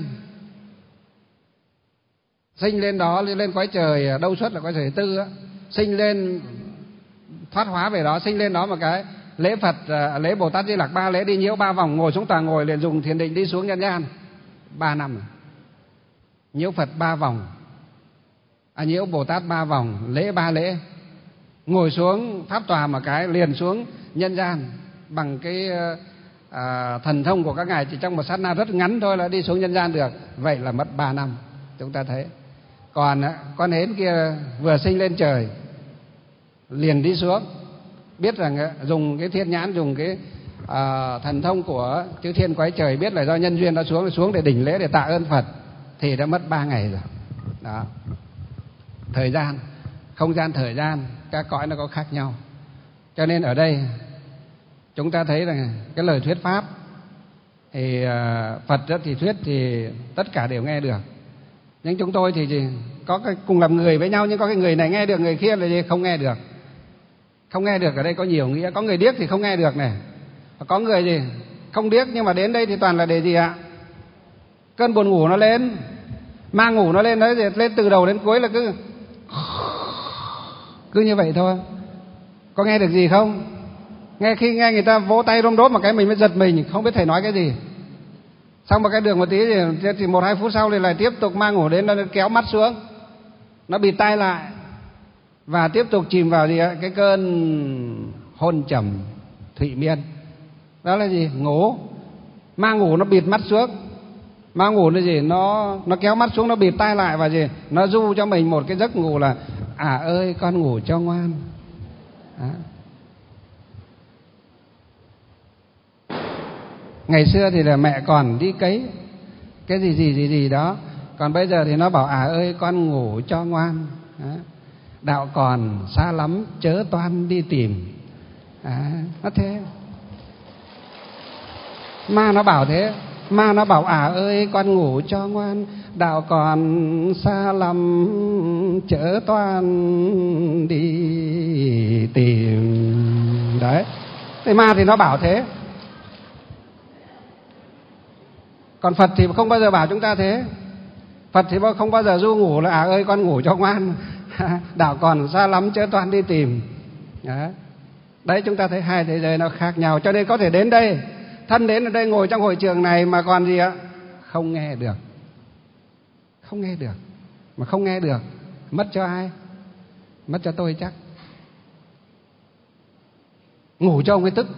sinh lên đó, lên cõi trời Đâu Xuất là cõi trời tư sinh lên thoát hóa về đó, sinh lên đó một cái lễ Phật, lễ Bồ Tát Di Lặc 3 lễ, đi nhiễu 3 vòng, ngồi xuống tòa ngồi liền dùng thiền định đi xuống nhân gian. 3 năm rồi. Nhiễu Phật 3 vòng, nhiễu Bồ Tát 3 vòng, lễ 3 lễ, ngồi xuống pháp tòa một cái liền xuống nhân gian bằng cái thần thông của các ngài chỉ trong một sát na rất ngắn thôi là đi xuống nhân gian được. Vậy là mất 3 năm. Chúng ta thấy. Còn con hến kia vừa sinh lên trời liền đi xuống, biết rằng dùng cái thiên nhãn, dùng cái thần thông của chư thiên quái trời, biết là do nhân duyên đã xuống để đỉnh lễ, để tạ ơn Phật, thì đã mất 3 ngày rồi. Đó. Thời gian, không gian, thời gian, các cõi nó có khác nhau. Cho nên ở đây chúng ta thấy rằng cái lời thuyết pháp thì Phật thì thuyết thì tất cả đều nghe được. Nhưng chúng tôi thì có cái cùng làm người với nhau, nhưng có cái người này nghe được, người kia là không nghe được. Không nghe được ở đây có nhiều nghĩa. Có người điếc thì không nghe được này. Có người không điếc nhưng mà đến đây thì toàn là để gì ạ? Cơn buồn ngủ nó lên, ma ngủ nó lên đấy, lên từ đầu đến cuối là cứ như vậy thôi. Có nghe được gì không? Khi nghe người ta vỗ tay rôm rốp một cái mình mới giật mình, không biết thầy nói cái gì. Xong một cái được một tí thì 1-2 phút sau thì lại tiếp tục ma ngủ đến, nó kéo mắt xuống, nó bịt tai lại và tiếp tục chìm vào cái cơn hôn trầm thụy miên. Đó là gì? Ngủ. Ma ngủ nó bịt mắt xuống. Ma ngủ là gì? Nó kéo mắt xuống, nó bịt tai lại và gì? Nó du cho mình một cái giấc ngủ là ơi con ngủ cho ngoan. Đó. Ngày xưa thì là mẹ còn đi cấy cái gì đó, còn bây giờ thì nó bảo ơi con ngủ cho ngoan. Đó. Đạo còn xa lắm chớ toan đi tìm. Nó thế. Ma nó bảo thế. Ma nó bảo ơi con ngủ cho ngoan, đạo còn xa lắm chớ toan đi tìm. Đấy. Thì ma thì nó bảo thế. Còn Phật thì không bao giờ bảo chúng ta thế. Phật thì không bao giờ du ngủ là ơi con ngủ cho ngoan, đạo còn xa lắm chớ toan đi tìm. Đấy, chúng ta thấy hai thế giới nó khác nhau. Cho nên có thể đến đây, thân đến ở đây ngồi trong hội trường này mà còn gì ạ? Không nghe được. Không nghe được. Mà không nghe được mất cho ai? Mất cho tôi chắc. Ngủ cho ông ấy tức.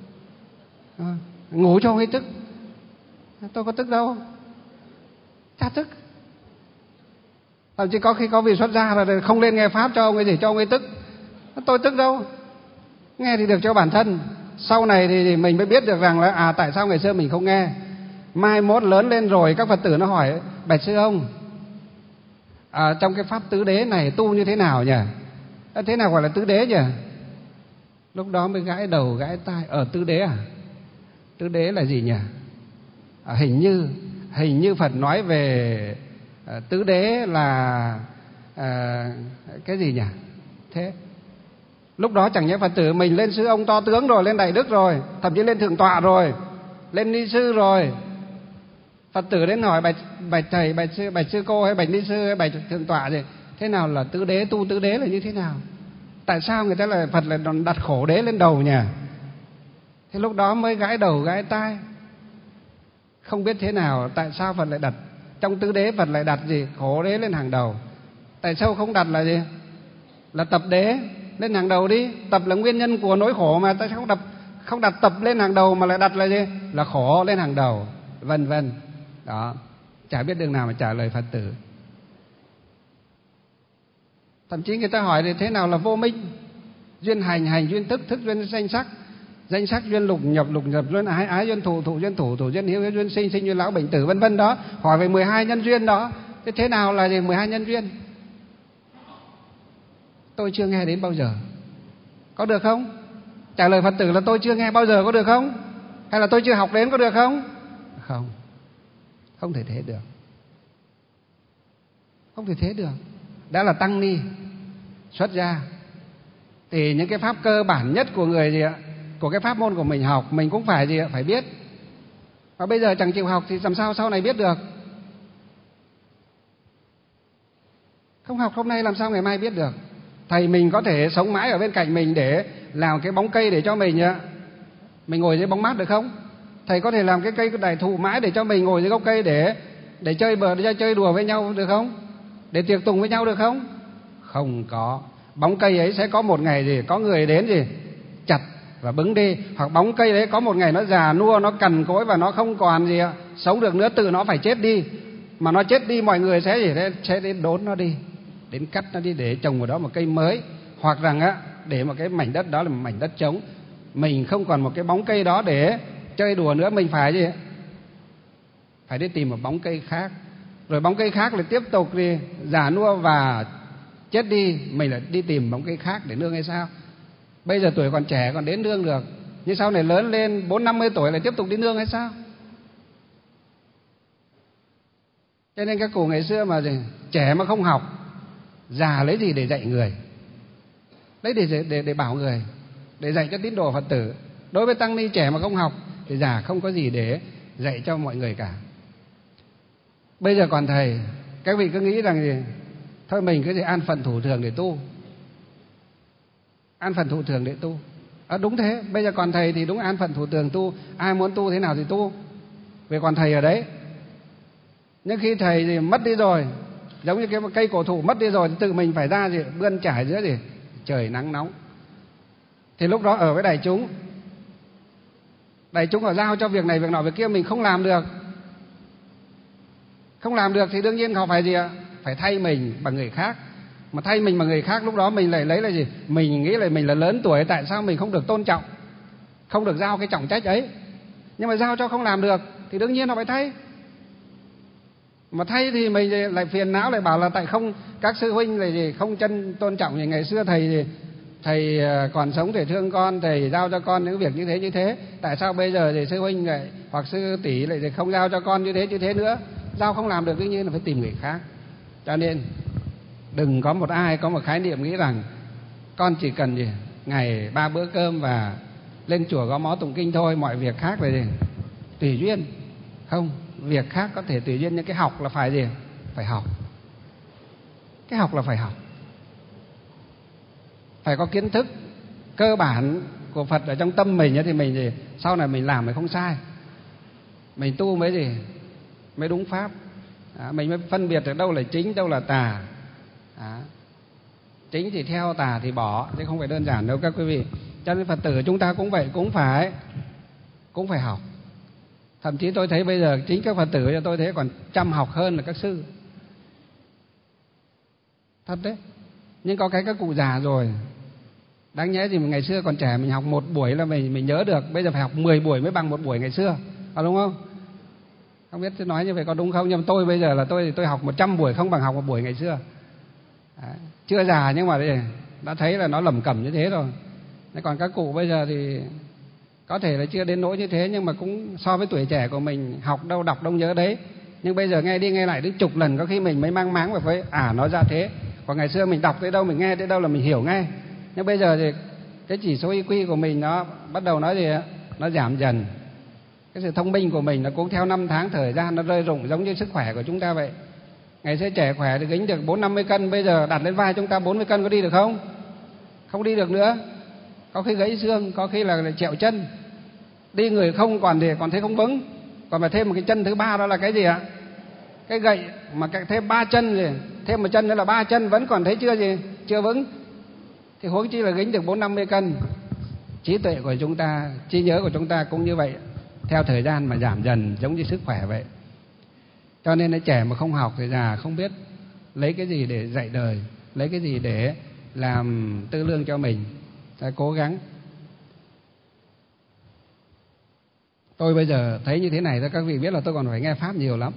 Ngủ cho ông ấy tức. Tôi có tức đâu, chả tức. Thậm chí có khi có vị xuất gia là không lên nghe pháp cho ông ấy gì, cho ông ấy tức. Tôi tức đâu, nghe thì được cho bản thân. Sau này thì mình mới biết được rằng là tại sao ngày xưa mình không nghe. Mai mốt lớn lên rồi các Phật tử nó hỏi: bạch sư ông, trong cái pháp tứ đế này tu như thế nào nhỉ? Thế nào gọi là tứ đế nhỉ? Lúc đó mới gãi đầu gãi tai. Tứ đế à? Tứ đế là gì nhỉ? Hình như Phật nói về tứ đế là cái gì nhỉ? Thế lúc đó chẳng nhẽ Phật tử mình lên sư ông to tướng rồi, lên đại đức rồi, thậm chí lên thượng tọa rồi, lên ni sư rồi. Phật tử đến hỏi bạch thầy, bạch sư cô hay bạch ni sư hay bạch thượng tọa gì, thế nào là tứ đế, tu tứ đế là như thế nào? Tại sao người ta lại Phật lại đặt khổ đế lên đầu nhỉ? Thế lúc đó mới gãi đầu gãi tai. Không biết thế nào, tại sao Phật lại đặt trong tứ đế, Phật lại đặt gì? Khổ đế lên hàng đầu. Tại sao không đặt là gì? Là tập đế lên hàng đầu đi. Tập là nguyên nhân của nỗi khổ mà, tại sao không đặt tập lên hàng đầu mà lại đặt là gì? Là khổ lên hàng đầu, vân vân. Đó, chả biết đường nào mà trả lời Phật tử. Thậm chí người ta hỏi thì thế nào là vô minh? Duyên hành, hành duyên thức, thức duyên danh sắc, danh sắc duyên lục nhập duyên ái, ái duyên thụ, thụ duyên thủ, thủ duyên hiếu, hiếu duyên sinh, sinh duyên lão bệnh tử, vân vân đó. Hỏi về 12 nhân duyên đó. Thế nào là gì 12 nhân duyên? Tôi chưa nghe đến bao giờ. Có được không? Trả lời Phật tử là tôi chưa nghe bao giờ, có được không? Hay là tôi chưa học đến, có được không? Không. Không thể thế được. Không thể thế được. Đã là tăng ni xuất gia thì những cái pháp cơ bản nhất của người gì ạ? Của cái pháp môn của mình học, mình cũng phải gì ạ? Phải biết. Và bây giờ chẳng chịu học thì làm sao sau này biết được? Không học hôm nay làm sao ngày mai biết được? Thầy mình có thể sống mãi ở bên cạnh mình để làm cái bóng cây để cho mình ạ, mình ngồi dưới bóng mát được không? Thầy có thể làm cái cây đại thụ mãi để cho mình ngồi dưới gốc cây để chơi đùa với nhau được không? Để tiệc tùng với nhau được không? Không có. Bóng cây ấy sẽ có một ngày gì có người đến gì chặt và bứng đi. Hoặc bóng cây đấy có một ngày nó già nua, nó cằn cỗi và nó không còn gì sống được nữa, tự nó phải chết đi. Mà nó chết đi mọi người sẽ đến đốn nó đi, đến cắt nó đi để trồng vào đó một cây mới. Hoặc rằng để một cái mảnh đất đó là một mảnh đất trống, mình không còn một cái bóng cây đó để chơi đùa nữa, mình phải phải đi tìm một bóng cây khác. Rồi bóng cây khác lại tiếp tục thì già nua và chết đi, mình lại đi tìm bóng cây khác để nương hay sao? Bây giờ tuổi còn trẻ còn đến nương được, nhưng sau này lớn lên 40-50 tuổi lại tiếp tục đi nương hay sao? Cho nên các cụ ngày xưa mà trẻ mà không học, già lấy gì để dạy người? Lấy để bảo người, để dạy cho tín đồ Phật tử. Đối với tăng ni trẻ mà không học thì già không có gì để dạy cho mọi người cả. Bây giờ còn thầy, các vị cứ nghĩ rằng thôi mình cứ an phận thủ thường để tu, an phận thủ thường để tu. Đúng thế, bây giờ còn thầy thì đúng an phận thủ thường tu, ai muốn tu thế nào thì tu, vì còn thầy ở đấy. Nhưng khi thầy thì mất đi rồi, giống như cái cây cổ thụ mất đi rồi, thì tự mình phải ra bươn trải giữa trời nắng nóng. Thì lúc đó ở với đại chúng họ giao cho việc này việc nọ việc kia, mình không làm được. Không làm được thì đương nhiên họ phải phải thay mình bằng người khác. Mà thay mình bằng người khác, lúc đó mình lại lấy là gì? Mình nghĩ là mình là lớn tuổi, tại sao mình không được tôn trọng, không được giao cái trọng trách ấy. Nhưng mà giao cho không làm được thì đương nhiên họ phải thay. Mà thay thì mình lại phiền não, lại bảo là tại không các sư huynh lại không chân tôn trọng. Thì ngày xưa thầy còn sống thì thương con, thầy giao cho con những việc như thế. Tại sao bây giờ thì sư huynh lại hoặc sư tỷ lại không giao cho con như thế nữa? Giao không làm được đương nhiên là phải tìm người khác. Cho nên đừng có một ai có một khái niệm nghĩ rằng con chỉ cần ngày 3 bữa cơm và lên chùa gõ mõ tụng kinh thôi, mọi việc khác là tùy duyên. Không, việc khác có thể tùy duyên, nhưng cái học là phải phải học. Cái học là phải học, phải có kiến thức cơ bản của Phật ở trong tâm mình thì mình sau này mình làm mới không sai, mình tu mới đúng pháp. Mình mới phân biệt được đâu là chính, đâu là tà. Chính thì theo, tà thì bỏ, chứ không phải đơn giản đâu các quý vị. Cho nên Phật tử chúng ta cũng vậy, cũng phải học. Thậm chí tôi thấy bây giờ chính các Phật tử cho tôi thấy còn chăm học hơn là các sư. Thật đấy. Nhưng có cái các cụ già rồi, đáng nhẽ gì mà ngày xưa còn trẻ mình học một buổi là mình nhớ được, bây giờ phải học 10 buổi mới bằng một buổi ngày xưa, đúng không? Không biết tôi nói như vậy có đúng không? Nhưng mà tôi bây giờ là tôi học 100 buổi không bằng học một buổi ngày xưa. Chưa già nhưng mà đã thấy là nó lẩm cẩm như thế rồi. Còn các cụ bây giờ thì có thể là chưa đến nỗi như thế, nhưng mà cũng so với tuổi trẻ của mình học đâu đọc đâu nhớ đấy. Nhưng bây giờ nghe đi nghe lại đến chục lần có khi mình mới mang máng và nó ra thế. Còn ngày xưa mình đọc tới đâu, mình nghe tới đâu là mình hiểu ngay. Nhưng bây giờ thì cái chỉ số IQ của mình nó bắt đầu nó giảm dần. Cái sự thông minh của mình nó cũng theo năm tháng thời gian nó rơi rụng, giống như sức khỏe của chúng ta vậy. Ngày xưa trẻ khỏe thì gánh được 40-50 cân, bây giờ đặt lên vai chúng ta 40 cân có đi được không? Không đi được nữa. Có khi gãy xương, có khi là trẹo chân. Đi người không còn thấy không vững. Còn phải thêm một cái chân thứ ba, đó là cái gì ạ? Cái gậy mà thêm 3 chân gì, thêm một chân nữa là 3 chân vẫn còn thấy chưa vững. Thì huống chi là gánh được 40-50 cân. Trí tuệ của chúng ta, trí nhớ của chúng ta cũng như vậy, theo thời gian mà giảm dần, giống như sức khỏe vậy. Cho nên trẻ mà không học thì già không biết lấy cái gì để dạy đời, lấy cái gì để làm tư lương cho mình. Phải cố gắng. Tôi bây giờ thấy như thế này, các vị biết là tôi còn phải nghe pháp nhiều lắm.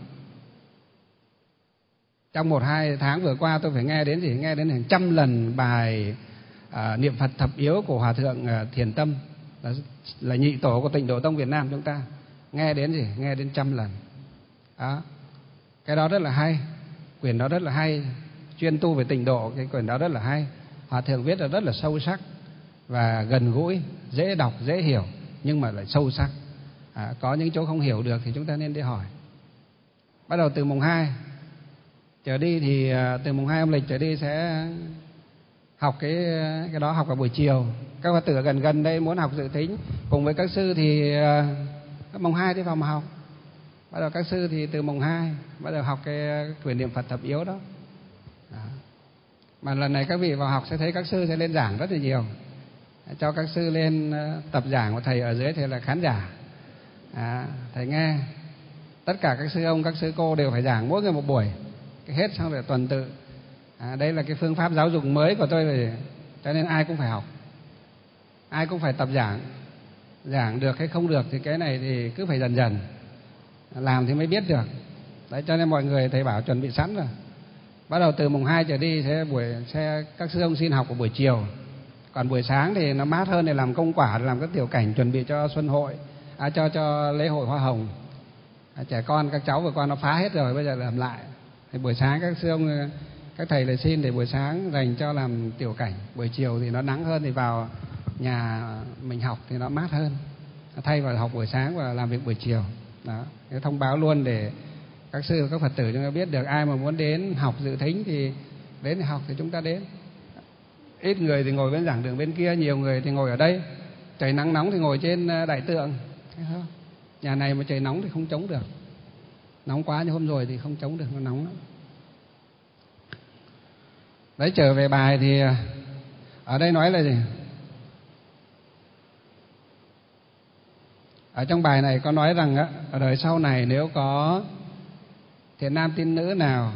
Trong 1-2 tháng vừa qua tôi phải nghe đến hàng 100 lần bài niệm Phật thập yếu của Hòa thượng Thiền Tâm, là nhị tổ của Tịnh Độ Tông Việt Nam chúng ta. Nghe đến 100 lần. Đó. Cái đó rất là hay, quyển đó rất là hay, chuyên tu về tịnh độ, cái quyển đó rất là hay. Hòa thượng viết là rất là sâu sắc và gần gũi, dễ đọc, dễ hiểu, nhưng mà lại sâu sắc. Có những chỗ không hiểu được thì chúng ta nên đi hỏi. Bắt đầu từ mùng 2 trở đi thì từ mùng 2 âm lịch trở đi sẽ học cái đó, học vào buổi chiều. Các Phật tử gần đây muốn học dự thính cùng với các sư thì mùng 2 đi vào mà học. Bắt đầu các sư thì từ mùng 2 bắt đầu học cái quyển niệm Phật thập yếu đó. Mà lần này các vị vào học sẽ thấy các sư sẽ lên giảng rất là nhiều. cho các sư lên tập giảng, và thầy ở dưới thì là khán giả, thầy nghe. Tất cả các sư ông, các sư cô đều phải giảng mỗi người một buổi, hết xong rồi tuần tự. Đây là cái phương pháp giáo dục mới của tôi rồi, cho nên ai cũng phải học, ai cũng phải tập giảng. Giảng được hay không được thì cái này thì cứ phải dần dần làm thì mới biết được. Đấy, cho nên mọi người thầy bảo chuẩn bị sẵn rồi. Bắt đầu từ mùng 2 trở đi sẽ các sư ông xin học vào buổi chiều. Còn buổi sáng thì nó mát hơn để làm công quả, để làm các tiểu cảnh chuẩn bị cho xuân hội, cho lễ hội hoa hồng. Trẻ con các cháu vừa qua nó phá hết rồi, bây giờ làm lại. Thì buổi sáng các sư ông, các thầy lại xin để buổi sáng dành cho làm tiểu cảnh, buổi chiều thì nó nắng hơn thì vào nhà mình học thì nó mát hơn, thay vào học buổi sáng và làm việc buổi chiều. Đó, cái thông báo luôn để các sư các Phật tử chúng ta biết được. Ai mà muốn đến học dự thính thì đến học thì chúng ta đến. Ít người thì ngồi bên giảng đường bên kia, nhiều người thì ngồi ở đây. Trời nắng nóng thì ngồi trên đại tượng. Nhà này mà trời nóng thì không chống được, nóng quá như hôm rồi thì không chống được, nó nóng lắm. Đấy, trở về bài thì ở đây nói là gì? Ở trong bài này có nói rằng ở đời sau này nếu có thiện nam tín nữ nào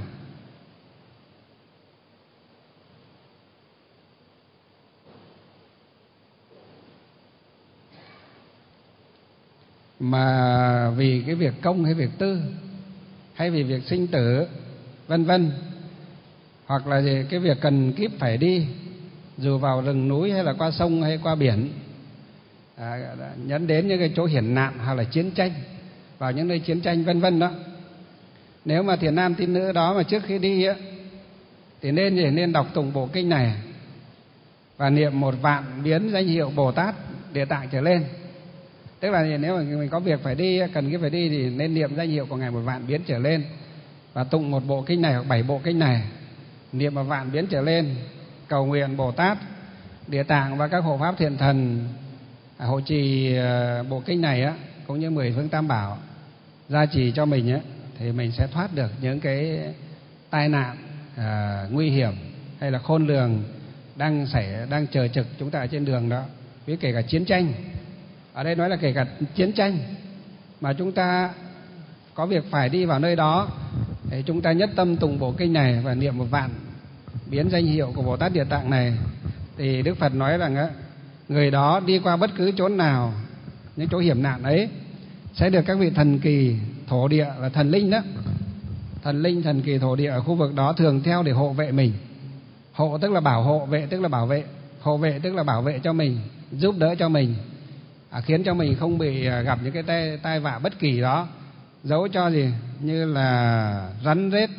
mà vì cái việc công hay việc tư, hay vì việc sinh tử vân vân, hoặc là gì cái việc cần kíp phải đi, dù vào rừng núi hay là qua sông hay qua biển, nhấn đến những cái chỗ hiểm nạn hoặc là chiến tranh, vào những nơi chiến tranh vân vân đó. Nếu mà thiện nam tín nữ đó mà trước khi đi thì nên đọc tụng bộ kinh này và niệm 1.000 biến danh hiệu Bồ Tát Địa Tạng trở lên. Tức là nếu mà mình có việc phải đi, cần cái phải đi thì nên niệm danh hiệu của Ngài 1.000 biến trở lên, và tụng một bộ kinh này hoặc 7 bộ kinh này, niệm 1.000 biến trở lên, cầu nguyện Bồ Tát Địa Tạng và các hộ pháp thiện thần hộ trì bộ kinh này cũng như 10 phương Tam Bảo gia trì cho mình thì mình sẽ thoát được những cái tai nạn nguy hiểm hay là khôn lường đang chờ trực chúng ta ở trên đường đó. Ví kể cả chiến tranh, ở đây nói là kể cả chiến tranh mà chúng ta có việc phải đi vào nơi đó thì chúng ta nhất tâm tụng bộ kinh này và niệm 1.000 biến danh hiệu của Bồ Tát Địa Tạng này, thì Đức Phật nói rằng người đó đi qua bất cứ chỗ nào, những chỗ hiểm nạn ấy, sẽ được các vị thần kỳ thổ địa là thần linh đó, thần linh thần kỳ thổ địa ở khu vực đó thường theo để hộ vệ mình. Hộ tức là bảo hộ, vệ tức là bảo vệ, hộ vệ tức là bảo vệ cho mình, giúp đỡ cho mình, khiến cho mình không bị gặp những cái tai vạ bất kỳ đó, dẫu cho gì như là rắn rết,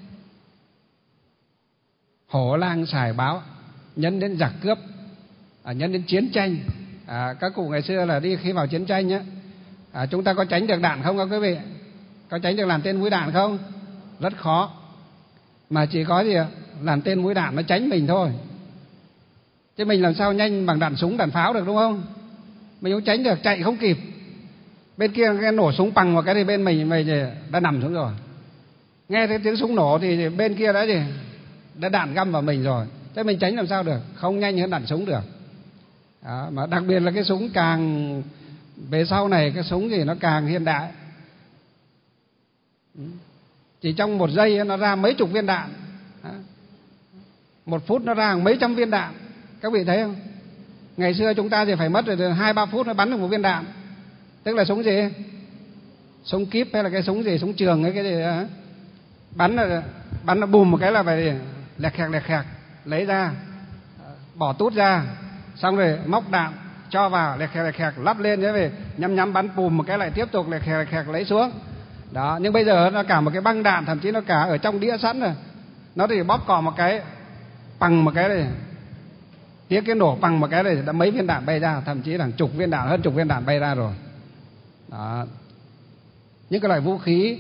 hổ lang sải báo, nhấn đến giặc cướp, nhấn đến chiến tranh. Các cụ ngày xưa là đi khi vào chiến tranh chúng ta có tránh được đạn không các quý vị? Có tránh được làn tên mũi đạn không? Rất khó. Mà chỉ có gì làn tên mũi đạn nó tránh mình thôi, chứ mình làm sao nhanh bằng đạn súng đạn pháo được, đúng không? Mình không tránh được, chạy không kịp. Bên kia cái nổ súng bằng một cái thì bên mình đã nằm xuống rồi. Nghe thấy tiếng súng nổ thì bên kia đã đạn găm vào mình rồi. Thế mình tránh làm sao được? Không nhanh hơn đạn súng được. Đó, mà đặc biệt là cái súng càng về sau này, cái súng gì nó càng hiện đại. Chỉ trong 1 giây nó ra mấy chục viên đạn. 1 phút nó ra mấy trăm viên đạn. Các vị thấy không? Ngày xưa chúng ta thì phải mất 2-3 phút mới bắn được 1 viên đạn. Tức là súng gì? Súng kíp hay là cái súng gì? Súng trường hay cái gì đó. Bắn nó bùm một cái là phải lẹt khẹt lấy ra, bỏ tút ra, xong rồi móc đạn cho vào, lẹt khẹt lắp lên, thế về nhắm bắn bùm một cái lại tiếp tục lẹt khẹt lấy xuống. Đó, nhưng bây giờ nó cả một cái băng đạn, thậm chí nó cả ở trong đĩa sẵn rồi. Nó thì bóp cò một cái, bằng một cái này, tiếng cái nổ bằng một cái này đã mấy viên đạn bay ra, thậm chí là hàng chục viên đạn, hơn chục viên đạn bay ra rồi. Đó. Những cái loại vũ khí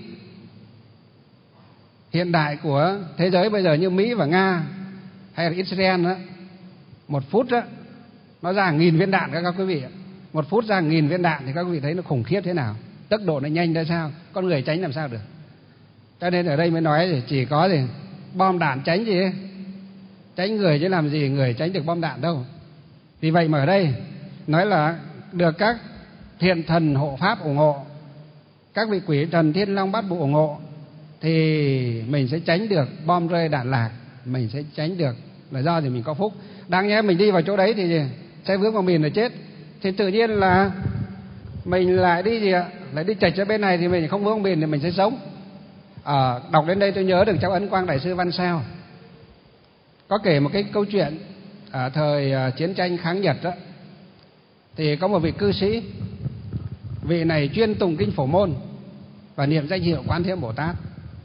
hiện đại của thế giới bây giờ như Mỹ và Nga hay là Israel đó, 1 phút đó, nó ra 1000 viên đạn các quý vị. 1 phút ra 1000 viên đạn thì các quý vị thấy nó khủng khiếp thế nào, tốc độ nó nhanh ra sao, con người tránh làm sao được. Cho nên ở đây mới nói thì chỉ có gì bom đạn tránh gì, tránh người chứ làm gì người tránh được bom đạn đâu. Vì vậy mà ở đây nói là được các thiện thần hộ pháp ủng hộ, các vị quỷ thần thiên long bát bộ ủng hộ, thì mình sẽ tránh được bom rơi đạn lạc, mình sẽ tránh được là do thì mình có phúc. Đáng nhẽ mình đi vào chỗ đấy thì sẽ vướng vào mìn là chết, thì tự nhiên là mình lại đi gì ạ, lại đi chệch ra bên này thì mình không vướng vào mìn thì mình sẽ sống. Đọc đến đây tôi nhớ được trong Ấn Quang Đại sư Văn Sao có kể một cái câu chuyện ở thời chiến tranh kháng Nhật đó, thì có một vị cư sĩ, vị này chuyên tụng kinh Phổ Môn và niệm danh hiệu Quán Thế Âm Bồ Tát.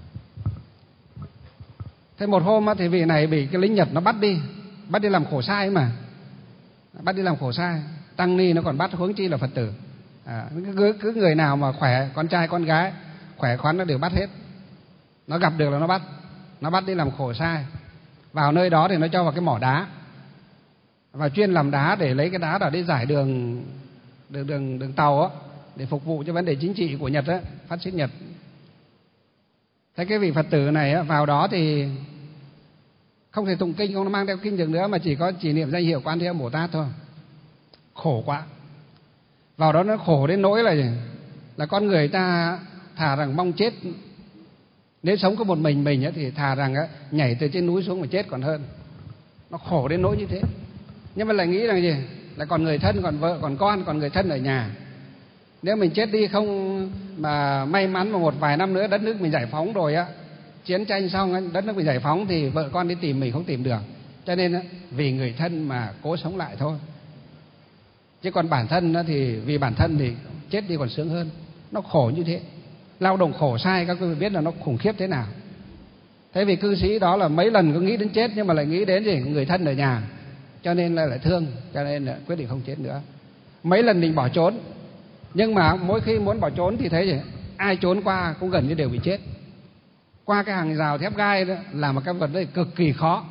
Thế một hôm thì vị này bị cái lính Nhật nó bắt đi làm khổ sai mà, bắt đi làm khổ sai. Tăng ni nó còn bắt, huống chi là Phật tử. Cứ người nào mà khỏe, con trai con gái khỏe khoắn nó đều bắt hết. Nó gặp được là nó bắt đi làm khổ sai. Vào nơi đó thì nó cho vào cái mỏ đá, và chuyên làm đá để lấy cái đá đó đi giải đường tàu á, để phục vụ cho vấn đề chính trị của Nhật á, phát xít Nhật. Thế cái vị Phật tử này á, vào đó thì không thể tụng kinh, không mang theo kinh được nữa, mà chỉ niệm danh hiệu Quán Thế Âm Bồ Tát thôi. Khổ quá. Vào đó nó khổ đến nỗi là con người ta thà rằng mong chết. Nếu sống có một mình ấy, thì thà rằng nhảy từ trên núi xuống mà chết còn hơn. Nó khổ đến nỗi như thế. Nhưng mà lại nghĩ rằng gì? Là còn người thân, còn vợ, còn con, còn người thân ở nhà. Nếu mình chết đi không mà may mắn mà một vài năm nữa đất nước mình giải phóng rồi á, chiến tranh xong đất nước mình giải phóng thì vợ con đi tìm mình không tìm được. Cho nên vì người thân mà cố sống lại thôi. Chứ còn bản thân thì vì bản thân thì chết đi còn sướng hơn. Nó khổ như thế. Lao động khổ sai các quý vị biết là nó khủng khiếp thế nào. Thế vì cư sĩ đó là mấy lần có nghĩ đến chết, nhưng mà lại nghĩ đến gì? Người thân ở nhà, cho nên là lại thương, cho nên là quyết định không chết nữa. Mấy lần định bỏ trốn, nhưng mà mỗi khi muốn bỏ trốn thì thấy gì? Ai trốn qua cũng gần như đều bị chết. Qua cái hàng rào thép gai đó là một cái vật đấy cực kỳ khó.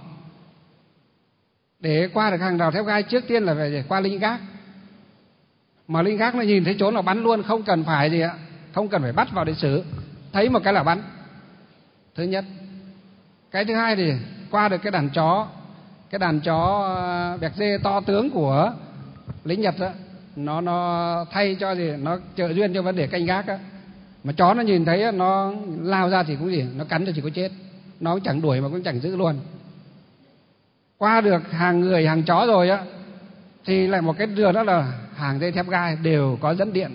Để qua được hàng rào thép gai trước tiên là phải qua lính gác. Mà lính gác nó nhìn thấy trốn là bắn luôn, không cần phải gì ạ, không cần phải bắt vào để xử, thấy một cái là bắn. Thứ nhất. Cái thứ hai thì qua được cái đàn chó bẹc dê to tướng của lính Nhật đó, nó thay cho gì, nó trợ duyên cho vấn đề canh gác á. Mà chó nó nhìn thấy nó lao ra thì cũng gì, nó cắn cho chỉ có chết, nó cũng chẳng đuổi mà cũng chẳng giữ luôn. Qua được hàng người hàng chó rồi á, thì lại một cái đường đó là hàng dây thép gai đều có dẫn điện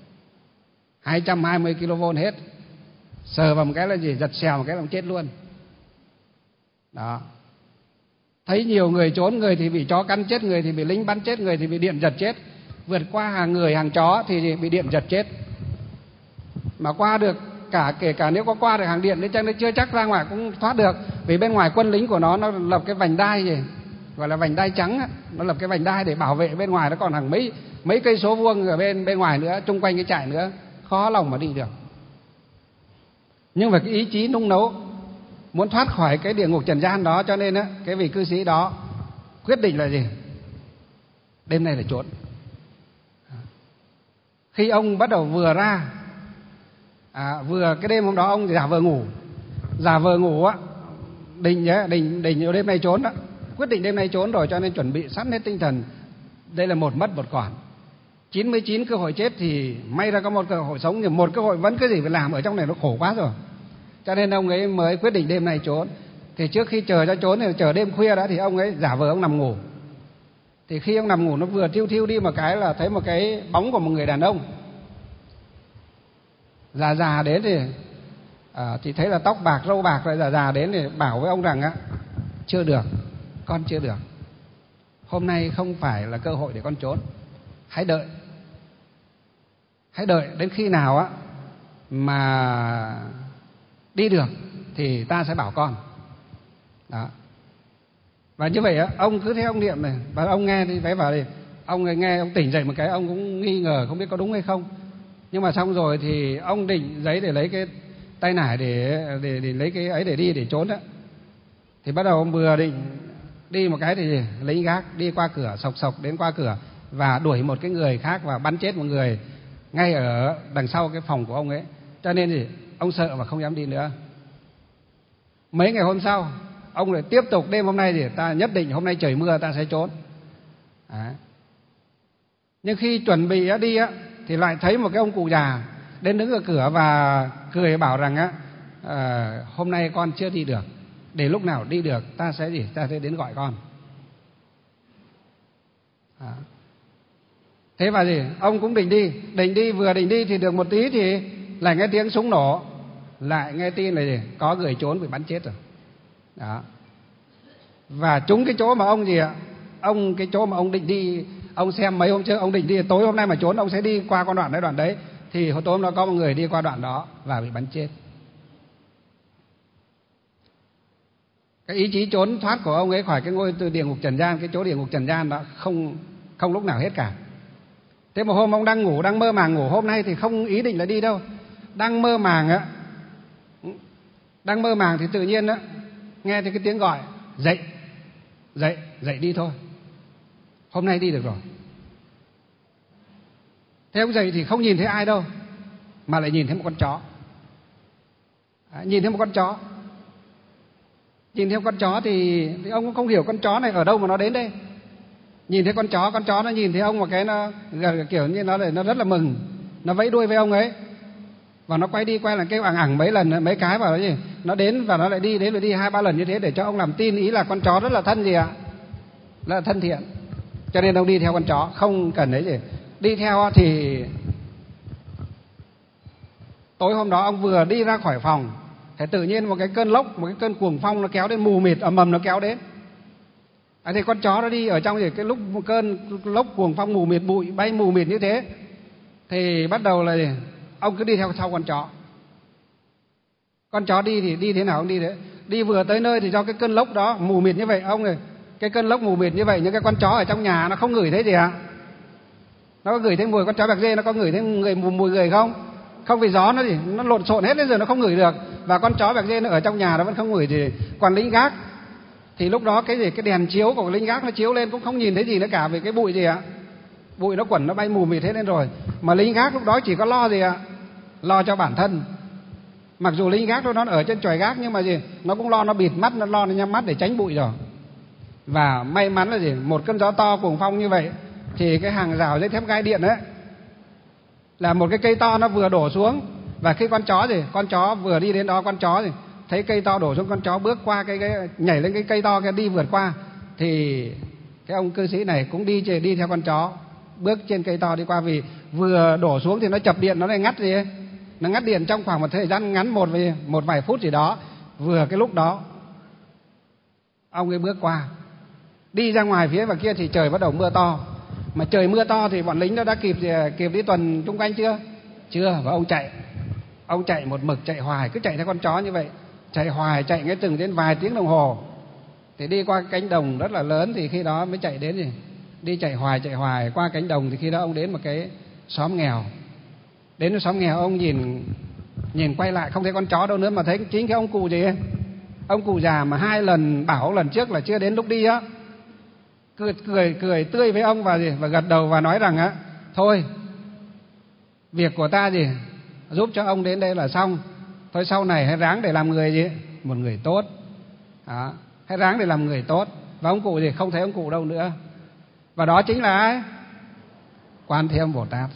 220 kV hết. Sờ vào một cái là gì, giật xèo một cái là chết luôn. Đó. Thấy nhiều người trốn, người thì bị chó cắn chết, người thì bị lính bắn chết, người thì bị điện giật chết. Vượt qua hàng người hàng chó thì bị điện giật chết. Mà qua được kể cả nếu có qua được hàng điện thì chắc nó chưa chắc ra ngoài cũng thoát được, vì bên ngoài quân lính của nó lập cái vành đai gì gọi là vành đai trắng á, nó lập cái vành đai để bảo vệ bên ngoài, nó còn hàng mấy cây số vuông ở bên ngoài nữa, chung quanh cái trại nữa, khó lòng mà đi được. Nhưng mà cái ý chí nung nấu muốn thoát khỏi cái địa ngục trần gian đó, cho nên á, cái vị cư sĩ đó quyết định là gì? Đêm nay là trốn. Khi ông bắt đầu vừa ra, cái đêm hôm đó ông giả vờ ngủ á, định đêm nay trốn đó, quyết định đêm nay trốn rồi, cho nên chuẩn bị sẵn hết tinh thần. Đây là một mất một còn, 99 cơ hội chết thì may ra có một cơ hội sống, nhưng một cơ hội vẫn cái gì phải làm ở trong này nó khổ quá rồi. Cho nên ông ấy mới quyết định đêm nay trốn. Thì trước khi chờ cho trốn thì chờ đêm khuya đã, thì ông ấy giả vờ ông nằm ngủ. Thì khi ông nằm ngủ, nó vừa thiêu đi một cái là thấy một cái bóng của một người đàn ông già đến, thì thấy là tóc bạc râu bạc rồi, già đến thì bảo với ông rằng á, chưa được, con chưa được, hôm nay không phải là cơ hội để con trốn, hãy đợi đến khi nào á mà đi được thì ta sẽ bảo con. Đó. Và như vậy á, ông cứ theo ông niệm này, và ông nghe thì phải vào đi. Ông nghe, ông tỉnh dậy một cái, ông cũng nghi ngờ không biết có đúng hay không. Nhưng mà xong rồi thì ông định giấy để lấy cái tay nải để lấy cái ấy để đi để trốn đó. Thì bắt đầu ông vừa định đi một cái thì lính gác đi qua cửa, sộc đến qua cửa và đuổi một cái người khác và bắn chết một người ngay ở đằng sau cái phòng của ông ấy. Cho nên thì ông sợ và không dám đi nữa. Mấy ngày hôm sau ông lại tiếp tục, đêm hôm nay thì ta nhất định hôm nay trời mưa ta sẽ trốn. Đấy. Nhưng khi chuẩn bị đi á, thì lại thấy một cái ông cụ già đến đứng ở cửa và cười bảo rằng hôm nay con chưa đi được, để lúc nào đi được ta sẽ đến gọi con. Thế và ông cũng định đi, vừa định đi thì được một tí thì lại nghe tiếng súng nổ, lại nghe tin là có người trốn bị bắn chết rồi. Đó. Và trúng cái chỗ mà cái chỗ mà ông định đi, ông xem mấy hôm trước ông định đi, tối hôm nay mà trốn ông sẽ đi qua con đoạn đấy, thì tối hôm đó có một người đi qua đoạn đó và bị bắn chết. Cái ý chí trốn thoát của ông ấy khỏi cái ngôi địa ngục trần gian, cái chỗ địa ngục trần gian đó không lúc nào hết cả. Thế một hôm ông đang mơ màng ngủ, hôm nay thì không ý định là đi đâu, đang mơ màng thì tự nhiên nghe thấy cái tiếng gọi dậy đi thôi, hôm nay đi được rồi. Thế ông dậy thì không nhìn thấy ai đâu, mà lại nhìn thấy một con chó. Nhìn thấy con chó thì ông cũng không hiểu con chó này ở đâu mà nó đến đây. Nhìn thấy con chó nó nhìn thấy ông, một cái nó kiểu như nó rất là mừng, nó vẫy đuôi với ông ấy, và nó quay đi quay lại kêu ẳng ẳng mấy lần, mấy cái vào đó nó đến và nó lại đi, đến và đi 2-3 lần như thế để cho ông làm tin, ý là con chó rất là thân rất là thân thiện. Cho nên ông đi theo con chó, không cần đấy gì. Đi theo thì tối hôm đó ông vừa đi ra khỏi phòng thì tự nhiên một cái cơn lốc, một cái cơn cuồng phong nó kéo đến mù mịt, ầm ầm nó kéo đến. Thì con chó nó đi ở trong cái lúc một cơn lốc cuồng phong mù mịt, bụi bay mù mịt như thế, thì bắt đầu là ông cứ đi theo sau con chó. Con chó đi thì đi thế nào ông đi thế. Đi vừa tới nơi thì do cái cơn lốc đó mù mịt như vậy, ông ơi, cái cơn lốc mù mịt như vậy, những cái con chó ở trong nhà nó không ngửi thấy gì ạ? Nó có ngửi thấy mùi con chó bạc dê, nó có ngửi thấy mùi người không? Không, vì gió nó lộn xộn hết lên rồi nó không ngửi được. Và con chó bạc dê nó ở trong nhà nó vẫn không ngửi thì còn lính gác thì lúc đó cái đèn chiếu của lính gác nó chiếu lên cũng không nhìn thấy gì nữa cả, vì cái bụi gì ạ? Bụi nó quẩn, nó bay mù mịt hết lên rồi. Mà lính gác lúc đó chỉ có lo gì ạ? Lo cho bản thân. Mặc dù lính gác nó ở trên chòi gác nhưng mà nó cũng lo, nó bịt mắt, nó lo, nó nhắm mắt để tránh bụi rồi. Và may mắn là một cơn gió to cuồng phong như vậy thì cái hàng rào dây thép gai điện ấy là một cái cây to nó vừa đổ xuống, và khi con chó vừa đi đến đó, con chó thấy cây to đổ xuống, con chó bước qua cái nhảy lên cái cây to kia đi vượt qua, thì cái ông cư sĩ này cũng đi theo con chó bước trên cây to đi qua, vì vừa đổ xuống thì nó chập điện, nó lại ngắt nó ngắt điện trong khoảng một thời gian ngắn, một vài phút gì đó. Vừa cái lúc đó ông ấy bước qua, đi ra ngoài phía kia thì trời bắt đầu mưa to. Mà trời mưa to thì bọn lính nó đã kịp đi tuần chung quanh chưa. Và ông chạy một mực, chạy hoài, cứ chạy theo con chó như vậy, chạy hoài, chạy ngay chừng đến vài tiếng đồng hồ thì đi qua cánh đồng rất là lớn, thì khi đó mới chạy đến đi chạy hoài qua cánh đồng, thì khi đó ông đến một cái xóm nghèo. Đến cái xóm nghèo, ông nhìn quay lại không thấy con chó đâu nữa, mà thấy chính cái ông cụ già mà 2 lần bảo lần trước là chưa đến lúc đi á, cười tươi với ông và gật đầu và nói rằng thôi, việc của ta giúp cho ông đến đây là xong, thôi sau này hãy ráng để làm người một người tốt. Đó, hãy ráng để làm người tốt. Và ông cụ không thấy ông cụ đâu nữa. Và đó chính là ai? Quan Thế Âm Bồ Tát.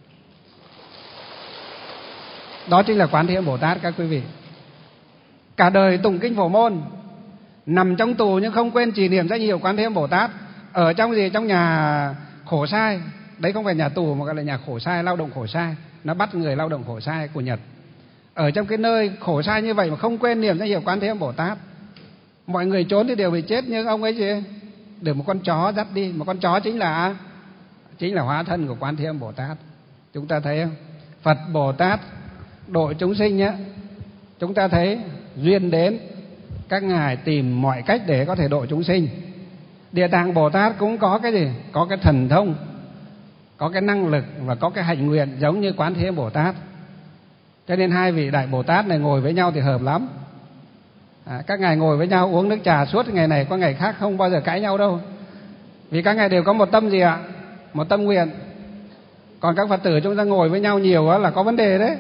Đó chính là Quán Thế Âm Bồ Tát các quý vị. Cả đời tụng kinh Phổ Môn, nằm trong tù nhưng không quên trì niệm danh hiệu Quán Thế Âm Bồ Tát. Ở trong nhà khổ sai, đấy không phải nhà tù mà gọi là nhà khổ sai, lao động khổ sai. Nó bắt người lao động khổ sai của Nhật. Ở trong cái nơi khổ sai như vậy mà không quên niệm danh hiệu Quán Thế Âm Bồ Tát. Mọi người trốn thì đều bị chết, nhưng ông ấy được một con chó dắt đi. Một con chó chính là hóa thân của Quán Thế Âm Bồ Tát. Chúng ta thấy không? Phật Bồ Tát độ chúng sinh nhé, chúng ta thấy duyên đến, các ngài tìm mọi cách để có thể độ chúng sinh. Địa Tạng Bồ Tát cũng có cái có cái thần thông, có cái năng lực và có cái hạnh nguyện giống như Quán Thế Âm Bồ Tát. Cho nên hai vị Đại Bồ Tát này ngồi với nhau thì hợp lắm. Các ngài ngồi với nhau uống nước trà suốt ngày này qua ngày khác, không bao giờ cãi nhau đâu. Vì các ngài đều có một tâm gì ạ? Một tâm nguyện. Còn các Phật tử chúng ta ngồi với nhau nhiều là có vấn đề đấy.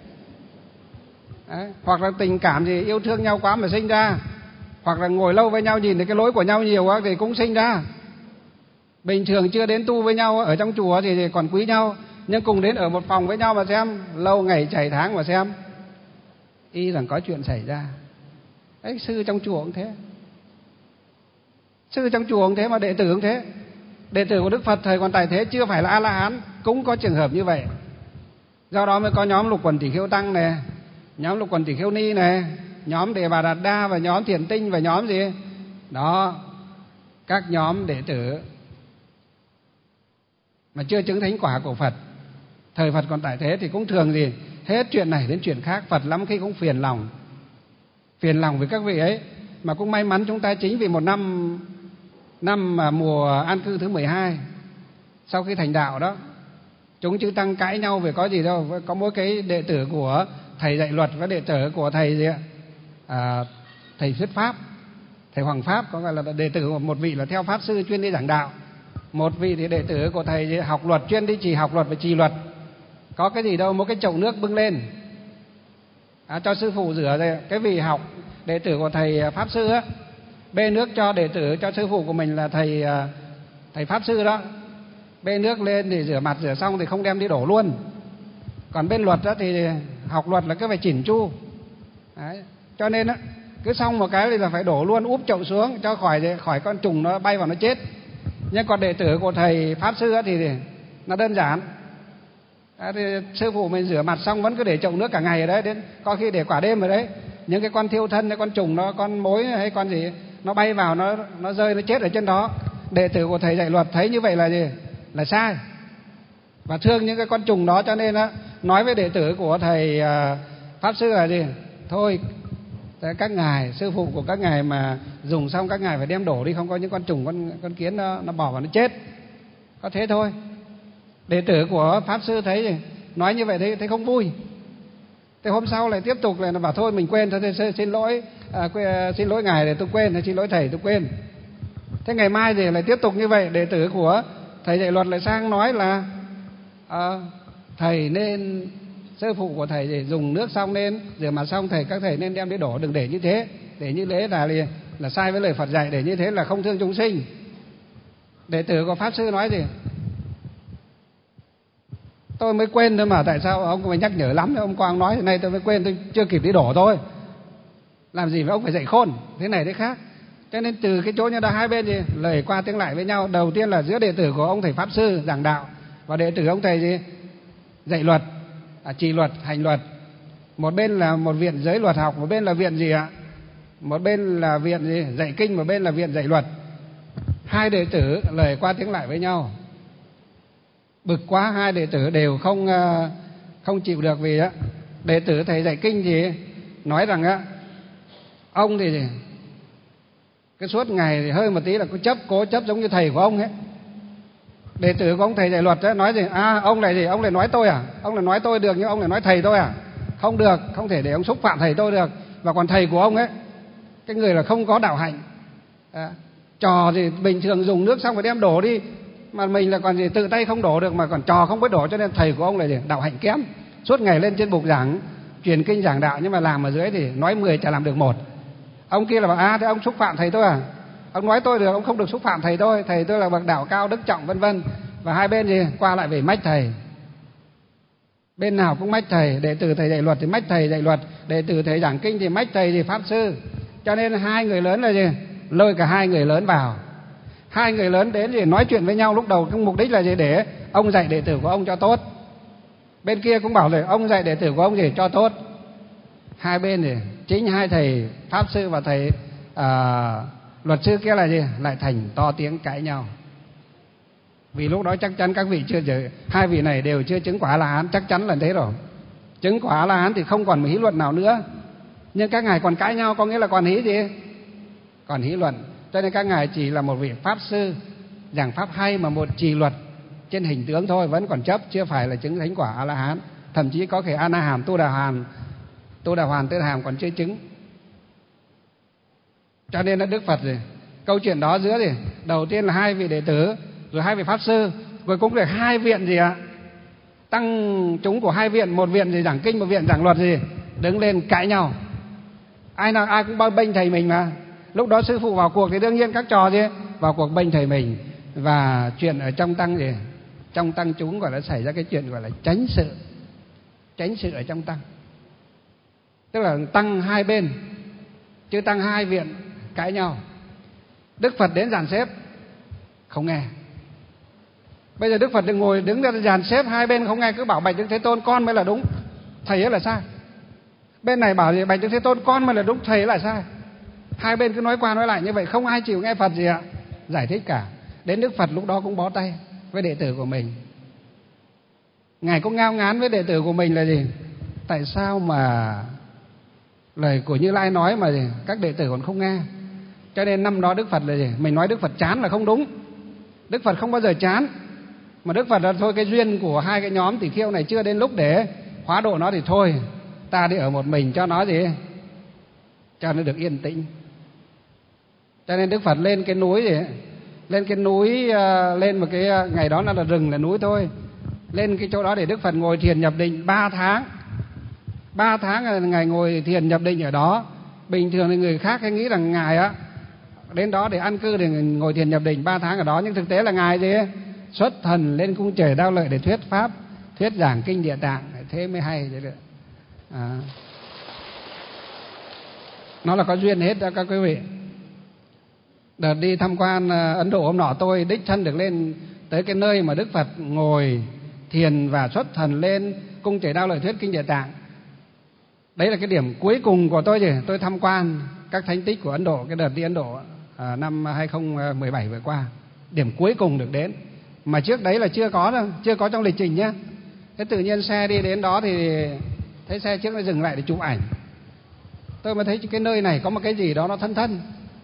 Hoặc là tình cảm yêu thương nhau quá mà sinh ra, hoặc là ngồi lâu với nhau nhìn thấy cái lỗi của nhau nhiều quá thì cũng sinh ra. Bình thường chưa đến tu với nhau ở trong chùa thì còn quý nhau, nhưng cùng đến ở một phòng với nhau mà xem, lâu ngày chảy tháng mà xem, y rằng có chuyện xảy ra. Đấy, sư trong chùa cũng thế. Sư trong chùa cũng thế, mà đệ tử cũng thế. Đệ tử của Đức Phật thời còn tại thế chưa phải là A-la-hán cũng có trường hợp như vậy. Do đó mới có nhóm Lục Quần Tỷ Khưu Tăng này, nhóm Lục Quần Tỷ Khưu Ni này, nhóm Đề Bà Đạt Đa và nhóm Thiền Tinh và nhóm gì đó, các nhóm đệ tử mà chưa chứng thánh quả của Phật. Thời Phật còn tại thế thì cũng thường gì hết chuyện này đến chuyện khác. Phật lắm khi cũng phiền lòng với các vị ấy. Mà cũng may mắn chúng ta chính vì một năm mà mùa an cư thứ 12 sau khi thành đạo đó, chúng chư tăng cãi nhau về có gì đâu. Có mỗi cái đệ tử của thầy dạy luật và đệ tử của thầy gì ạ? Thầy thuyết pháp, thầy Hoàng Pháp, có gọi là đệ tử của một vị là theo pháp sư chuyên đi giảng đạo, một vị thì đệ tử của thầy học luật chuyên đi trì học luật và trì luật. Có cái gì đâu, một cái chậu nước bưng lên cho sư phụ rửa rồi. Cái vị học đệ tử của thầy pháp sư á, bê nước cho đệ tử, cho sư phụ của mình là thầy pháp sư đó, bê nước lên thì rửa mặt, rửa xong thì không đem đi đổ luôn. Còn bên luật đó thì học luật là cứ phải chỉn chu. Đấy, cho nên á, cứ xong một cái thì là phải đổ luôn, úp chậu xuống cho khỏi con trùng nó bay vào nó chết. Nhưng còn đệ tử của thầy pháp sư á thì nó đơn giản. Thì sư phụ mình rửa mặt xong vẫn cứ để chậu nước cả ngày ở đấy, đến có khi để quả đêm ở đấy. Những cái con thiêu thân, cái con trùng nó, con mối hay con gì nó bay vào, nó rơi, nó chết ở trên đó. Đệ tử của thầy dạy luật thấy như vậy là gì? Là sai và thương những cái con trùng đó, cho nên á nói với đệ tử của thầy pháp sư là gì? Thôi các ngài, sư phụ của các ngài mà dùng xong các ngài phải đem đổ đi, không có những con trùng, con kiến nó bỏ vào nó chết. Có thế thôi. Đệ tử của pháp sư thấy gì? Nói như vậy thấy không vui. Thế hôm sau lại tiếp tục lại nó bảo thôi mình quên, thôi xin lỗi ngài để tôi quên, xin lỗi thầy tôi quên. Thế ngày mai thì lại tiếp tục như vậy, đệ tử của thầy dạy luật lại sang nói là thầy nên, sư phụ của thầy thì dùng nước xong nên rửa mặt xong các thầy nên đem đi đổ, đừng để như thế. Để như thế là sai với lời Phật dạy, để như thế là không thương chúng sinh. Đệ tử của pháp sư nói gì? Tôi mới quên thôi mà, tại sao ông phải nhắc nhở lắm? Hôm qua ông nói, nay tôi mới quên, tôi chưa kịp đi đổ thôi. Làm gì mà ông phải dạy khôn thế này thế khác. Cho nên từ cái chỗ như đó hai bên thì lời qua tiếng lại với nhau. Đầu tiên là giữa đệ tử của ông thầy pháp sư giảng đạo và đệ tử ông thầy gì dạy luật, trì luật, hành luật. Một bên là một viện giới luật học, một bên là viện gì ạ? Một bên là viện gì dạy kinh, một bên là viện dạy luật. Hai đệ tử lời qua tiếng lại với nhau. Bực quá, hai đệ tử đều không chịu được. Vì á, đệ tử thầy dạy kinh thì nói rằng á, ông thì cái suốt ngày thì hơi một tí là cố chấp giống như thầy của ông ấy. Đệ tử của ông thầy dạy luật ấy, nói gì? Ông lại gì? Ông lại nói tôi à? Ông lại nói tôi được nhưng ông lại nói thầy tôi à? Không được, không thể để ông xúc phạm thầy tôi được. Và còn thầy của ông ấy, cái người là không có đạo hạnh. Trò thì bình thường dùng nước xong phải đem đổ đi, mà mình là còn gì tự tay không đổ được mà còn trò không biết đổ, cho nên thầy của ông là gì? Đạo hạnh kém. Suốt ngày lên trên bục giảng truyền kinh giảng đạo, nhưng mà làm ở dưới thì nói 10 chả làm được 1. Ông kia là bảo thế ông xúc phạm thầy tôi à? Ông nói tôi được, ông không được xúc phạm thầy tôi là bậc đạo cao đức trọng vân vân. Và hai bên gì qua lại về mách thầy, bên nào cũng mách thầy. Đệ tử thầy dạy luật thì mách thầy dạy luật, đệ tử thầy giảng kinh thì mách thầy thì pháp sư. Cho nên hai người lớn là gì? Lôi cả hai người lớn vào. Hai người lớn đến thì nói chuyện với nhau. Lúc đầu cái mục đích là gì? Để ông dạy đệ tử của ông cho tốt, bên kia cũng bảo là ông dạy đệ tử của ông gì cho tốt. Hai bên thì chính hai thầy pháp sư và thầy luật sư kia là gì? Lại thành to tiếng cãi nhau. Vì lúc đó chắc chắn các vị hai vị này đều chưa chứng quả A-la-hán, chắc chắn là thế rồi. Chứng quả A-la-hán thì không còn hí luận nào nữa. Nhưng các ngài còn cãi nhau, có nghĩa là còn hí gì? Còn hí luận. Cho nên các ngài chỉ là một vị pháp sư giảng pháp hay, mà một trì luật trên hình tướng thôi, vẫn còn chấp, chưa phải là chứng thánh quả A-la-hán. Thậm chí có thể A-na-hàm, Tu Đà Hoàn, Tê Hàm còn chưa chứng. Cho nên là Đức Phật gì? Câu chuyện đó giữa gì? Đầu tiên là hai vị đệ tử, rồi hai vị pháp sư, cuối cùng là hai viện gì ạ? Tăng chúng của hai viện, một viện thì giảng kinh, một viện giảng luật gì? Đứng lên cãi nhau. Ai cũng bao bênh thầy mình mà. Lúc đó sư phụ vào cuộc thì đương nhiên các trò gì? Vào cuộc bênh thầy mình. Và chuyện ở trong tăng gì? Trong tăng chúng gọi là xảy ra cái chuyện gọi là chánh sự. Chánh sự ở trong tăng. Tức là tăng hai bên, chứ tăng hai viện cãi nhau. Đức Phật đến dàn xếp không nghe. Bây giờ Đức Phật ngồi đứng ra dàn xếp, hai bên không nghe, cứ bảo bạch Đức Thế Tôn con mới là đúng, thầy ấy là sai. Bên này bảo gì bạch Đức Thế Tôn con mới là đúng, thầy ấy là sai. Hai bên cứ nói qua nói lại như vậy, không ai chịu nghe Phật gì ạ, giải thích cả. Đến Đức Phật lúc đó cũng bó tay với đệ tử của mình. Ngài cũng ngao ngán với đệ tử của mình là gì? Tại sao mà lời của Như Lai nói mà gì? Các đệ tử còn không nghe. Cho nên năm đó Đức Phật là gì? Mình nói Đức Phật chán là không đúng. Đức Phật không bao giờ chán. Mà Đức Phật là thôi cái duyên của hai cái nhóm tỷ kheo này chưa đến lúc để hóa độ nó thì thôi, ta đi ở một mình cho nó gì? Cho nó được yên tĩnh. Cho nên Đức Phật lên cái núi gì? Lên cái núi, lên một cái ngày đó là rừng là núi thôi. Lên cái chỗ đó để Đức Phật ngồi thiền nhập định 3 tháng. 3 tháng là Ngài ngồi thiền nhập định ở đó. Bình thường thì người khác hay nghĩ rằng Ngài á đến đó để an cư để ngồi thiền nhập định 3 tháng ở đó, nhưng thực tế là Ngài gì? Xuất thần lên cung trời Đao Lợi để thuyết pháp, thuyết giảng kinh Địa Tạng, thế mới hay thế được. Nó là có duyên hết đó các quý vị. Đợt đi tham quan Ấn Độ hôm nọ, tôi đích thân được lên tới cái nơi mà Đức Phật ngồi thiền và xuất thần lên cung trời Đao Lợi thuyết kinh Địa Tạng. Đấy là cái điểm cuối cùng của tôi. Tôi tham quan các thánh tích của Ấn Độ, cái đợt đi Ấn Độ năm 2017 vừa qua. Điểm cuối cùng được đến. Mà trước đấy là chưa có đâu, chưa có trong lịch trình nhé. Thế tự nhiên xe đi đến đó thì thấy xe trước nó dừng lại để chụp ảnh. Tôi mới thấy cái nơi này có một cái gì đó nó thân thân.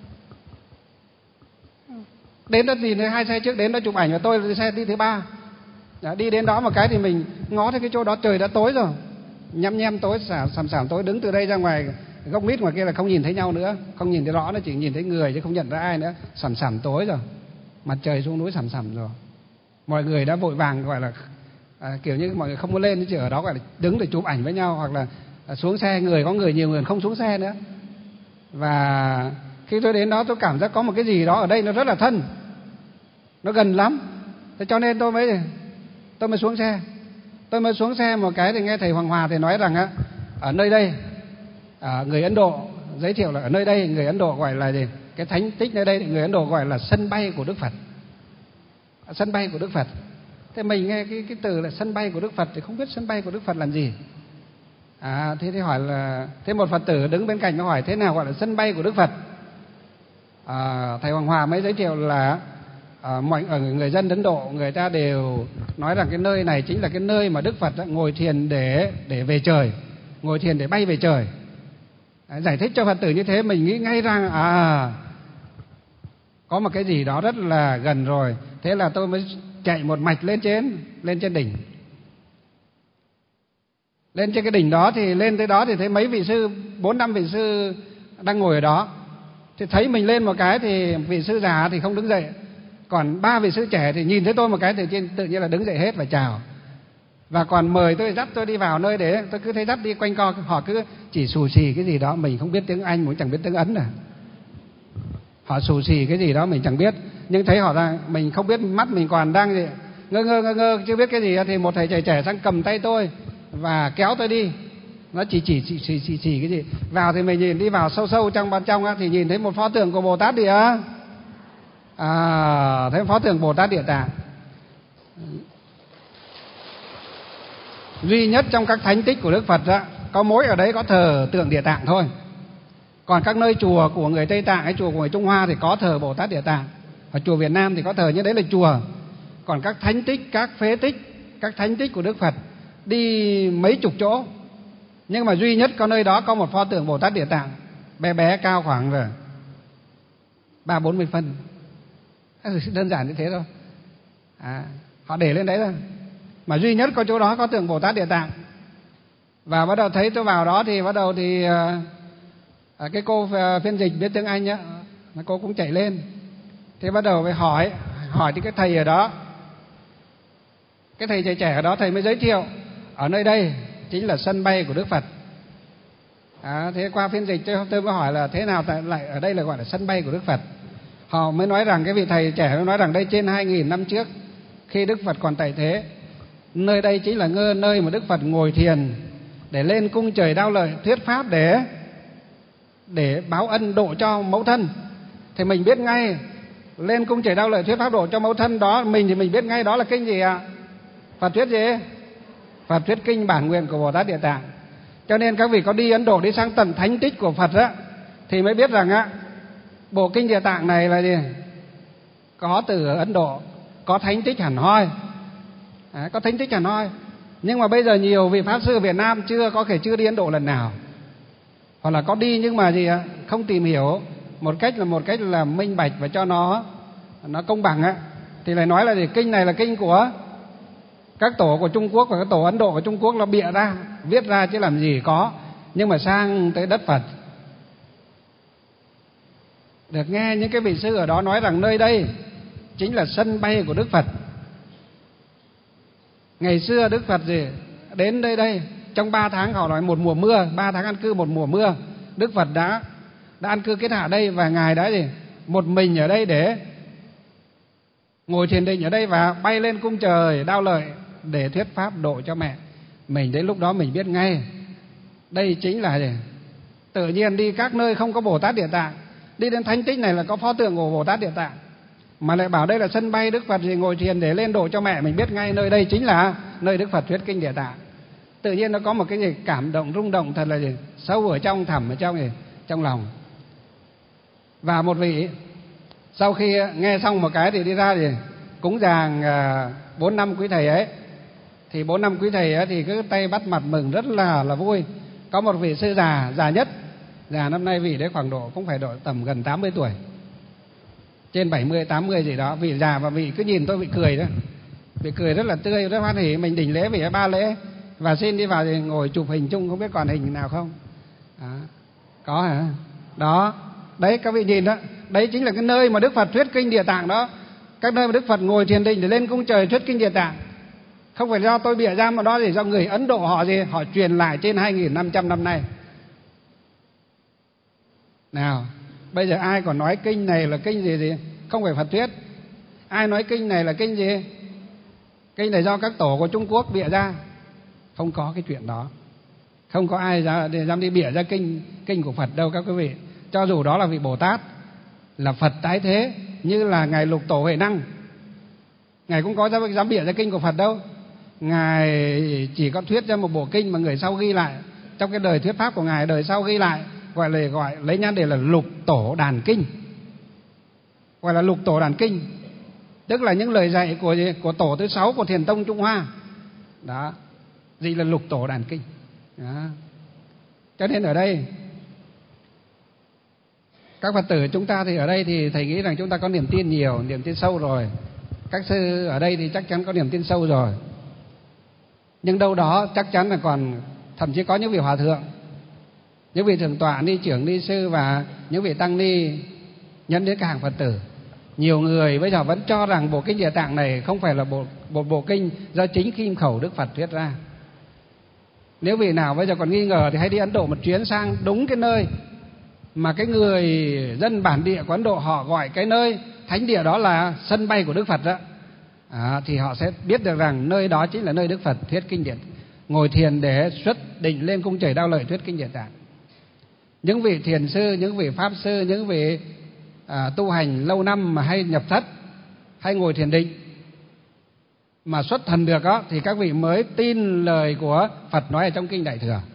Đến đó thì hai xe trước đến đó chụp ảnh, và tôi là xe đi thứ ba. Đi đến đó một cái thì mình ngó thấy cái chỗ đó trời đã tối rồi, nhăm nhem tối, sàm tối. Đứng từ đây ra ngoài gốc mít ngoài kia là không nhìn thấy nhau nữa, không nhìn thấy rõ, nó chỉ nhìn thấy người chứ không nhận ra ai nữa. Sàm tối rồi, mặt trời xuống núi sàm rồi. Mọi người đã vội vàng gọi là kiểu như mọi người không có lên, chỉ ở đó gọi là đứng để chụp ảnh với nhau, hoặc là xuống xe, người có người nhiều, người không xuống xe nữa. Và khi tôi đến đó tôi cảm giác có một cái gì đó ở đây nó rất là thân, nó gần lắm. Thế cho nên tôi mới xuống xe. Tôi mới xuống xe một cái thì nghe thầy Hoàng Hòa thì nói rằng ở nơi đây, người Ấn Độ giới thiệu là ở nơi đây người Ấn Độ gọi là gì? Cái thánh tích nơi đây người Ấn Độ gọi là sân bay của Đức Phật. Sân bay của Đức Phật. Thế mình nghe cái từ là sân bay của Đức Phật thì không biết sân bay của Đức Phật làm gì. Thế thì hỏi là, thế một Phật tử đứng bên cạnh nó hỏi thế nào gọi là sân bay của Đức Phật. Thầy Hoàng Hòa mới giới thiệu là mọi người dân Ấn Độ người ta đều nói rằng cái nơi này chính là cái nơi mà Đức Phật ngồi thiền để về trời, ngồi thiền để bay về trời. Giải thích cho Phật tử như thế mình nghĩ ngay rằng có một cái gì đó rất là gần rồi. Thế là tôi mới chạy một mạch lên trên đỉnh. Lên trên cái đỉnh đó thì lên tới đó thì thấy mấy vị sư, 4-5 vị sư đang ngồi ở đó. Thì thấy mình lên một cái thì vị sư già thì không đứng dậy, còn 3 vị sư trẻ thì nhìn thấy tôi một cái thì tự nhiên là đứng dậy hết và chào. Và còn mời tôi, dắt tôi đi vào nơi để tôi cứ thấy dắt đi quanh co, họ cứ chỉ xù xì cái gì đó, mình không biết tiếng Anh, cũng chẳng biết tiếng Ấn. Họ xù xì cái gì đó mình chẳng biết, nhưng thấy họ ra mình không biết, mắt mình còn đang gì ngơ chưa biết cái gì, thì một thầy trẻ sang cầm tay tôi và kéo tôi đi. Nó chỉ cái gì. Vào thì mình nhìn đi vào sâu trong bên trong thì nhìn thấy một pho tượng của Bồ Tát thấy pho tượng Bồ Tát Địa Tạng. Duy nhất trong các thánh tích của Đức Phật có mỗi ở đấy có thờ tượng Địa Tạng thôi. Còn các nơi chùa của người Tây Tạng hay chùa của người Trung Hoa thì có thờ Bồ Tát Địa Tạng. Ở chùa Việt Nam thì có thờ, như đấy là chùa. Còn các thánh tích, các phế tích, các thánh tích của Đức Phật đi mấy chục chỗ, nhưng mà duy nhất có nơi đó có một pho tượng Bồ Tát Địa Tạng, bé cao khoảng 30-40 phân. Đơn giản như thế thôi. Họ để lên đấy thôi. Mà duy nhất có chỗ đó có tượng Bồ Tát Địa Tạng. Và bắt đầu thấy tôi vào đó thì bắt đầu thì cái cô phiên dịch biết tiếng Anh cô cũng chạy lên. Thế bắt đầu phải hỏi thì cái thầy ở đó, cái thầy trẻ ở đó, thầy mới giới thiệu ở nơi đây chính là sân bay của Đức Phật. Thế qua phiên dịch tôi mới hỏi là thế nào lại ở đây là gọi là sân bay của Đức Phật. Họ mới nói rằng, cái vị thầy trẻ nói rằng đây trên 2.000 năm trước, khi Đức Phật còn tại thế, nơi đây chính là nơi mà Đức Phật ngồi thiền để lên cung trời Đao Lợi thuyết pháp để báo ân độ cho mẫu thân. Thì mình biết ngay, lên cung trời Đao Lợi thuyết pháp độ cho mẫu thân đó, thì mình biết ngay đó là kinh gì ạ? Phật thuyết gì? Phật thuyết kinh Bản Nguyện của Bồ Tát Địa Tạng. Cho nên các vị có đi Ấn Độ, đi sang tận thánh tích của Phật á, thì mới biết rằng á, bộ kinh Địa Tạng này là gì? Có từ Ấn Độ, có thánh tích hẳn hoi. Có thánh tích hẳn hoi. Nhưng mà bây giờ nhiều vị pháp sư Việt Nam chưa đi Ấn Độ lần nào, hoặc là có đi nhưng mà gì ạ? Không tìm hiểu một cách là minh bạch và cho nó công bằng á, thì lại nói là gì? Kinh này là kinh của các tổ của Trung Quốc và các tổ Ấn Độ của Trung Quốc nó bịa ra, viết ra chứ làm gì có. Nhưng mà sang tới đất Phật, được nghe những cái vị sư ở đó nói rằng nơi đây chính là sân bay của Đức Phật. Ngày xưa Đức Phật gì đến đây trong 3 tháng, họ nói một mùa mưa, 3 tháng an cư một mùa mưa, Đức Phật đã an cư kết hạ đây, và Ngài đã gì một mình ở đây để ngồi thiền định ở đây và bay lên cung trời Đao Lợi để thuyết pháp độ cho mẹ mình. Đến lúc đó mình biết ngay đây chính là gì? Tự nhiên đi các nơi không có Bồ Tát Địa Tạng, đi đến thánh tích này là có pho tượng của Bồ Tát Địa Tạng, mà lại bảo đây là sân bay Đức Phật gì ngồi thiền để lên độ cho mẹ, mình biết ngay nơi đây chính là nơi Đức Phật thuyết kinh Địa Tạng. Tự nhiên nó có một cái gì cảm động, rung động thật là gì sâu ở trong, thẳm ở trong lòng. Và một vị sau khi nghe xong một cái thì đi ra thì cúng dường 4 năm quý thầy ấy. Thì 4 năm quý thầy ấy thì cứ tay bắt mặt mừng rất là vui. Có một vị sư già nhất, già năm nay vị đấy khoảng độ cũng phải độ tầm gần 80 tuổi, trên 70 80 gì đó. Vị già và vị cứ nhìn tôi vị cười đó, vị cười rất là tươi, rất hoan hỉ. Mình đỉnh lễ vị 3 lễ và xin đi vào thì ngồi chụp hình chung, không biết còn hình nào không? Có hả? Đó, đấy các vị nhìn đó, đấy chính là cái nơi mà Đức Phật thuyết kinh Địa Tạng đó. Các nơi mà Đức Phật ngồi thiền định để lên cung trời thuyết kinh Địa Tạng, không phải do tôi bịa ra, mà đó thì do người Ấn Độ họ truyền lại trên 2.500 năm nay. Nào, bây giờ ai còn nói kinh này là kinh gì không phải Phật thuyết? Ai nói kinh này là kinh gì? Kinh này do các tổ của Trung Quốc bịa ra. Không có cái chuyện đó. Không có ai dám đi bịa ra kinh của Phật đâu các quý vị. Cho dù đó là vị Bồ Tát, là Phật tái thế, như là Ngài Lục Tổ Huệ Năng, Ngài cũng có dám bịa ra kinh của Phật đâu. Ngài chỉ có thuyết ra một bộ kinh mà người sau ghi lại, trong cái đời thuyết pháp của Ngài, đời sau ghi lại, gọi lấy nhan đề là Lục Tổ Đàn Kinh. Gọi là Lục Tổ Đàn Kinh, tức là những lời dạy của tổ thứ 6 của Thiền Tông Trung Hoa. Đó, gì là Lục Tổ Đàn Kinh. Đó. Cho nên ở đây các Phật tử chúng ta thì ở đây thì thầy nghĩ rằng chúng ta có niềm tin nhiều, niềm tin sâu rồi. Các sư ở đây thì chắc chắn có niềm tin sâu rồi. Nhưng đâu đó chắc chắn là còn, thậm chí có những vị hòa thượng, những vị thượng tọa, ni trưởng, ni sư và những vị tăng ni nhấn đến các hàng Phật tử. Nhiều người bây giờ vẫn cho rằng bộ kinh Địa Tạng này không phải là một bộ kinh do chính kim khẩu Đức Phật thuyết ra. Nếu vị nào bây giờ còn nghi ngờ thì hãy đi Ấn Độ một chuyến, sang đúng cái nơi mà cái người dân bản địa của Ấn Độ họ gọi cái nơi thánh địa đó là sân bay của Đức Phật đó. Thì họ sẽ biết được rằng nơi đó chính là nơi Đức Phật thuyết kinh Địa, ngồi thiền để xuất định lên cung trời Đao Lợi thuyết kinh Địa Tạng. Những vị thiền sư, những vị pháp sư, những vị tu hành lâu năm mà hay nhập thất, hay ngồi thiền định mà xuất thần được đó, thì các vị mới tin lời của Phật nói ở trong kinh Đại Thừa.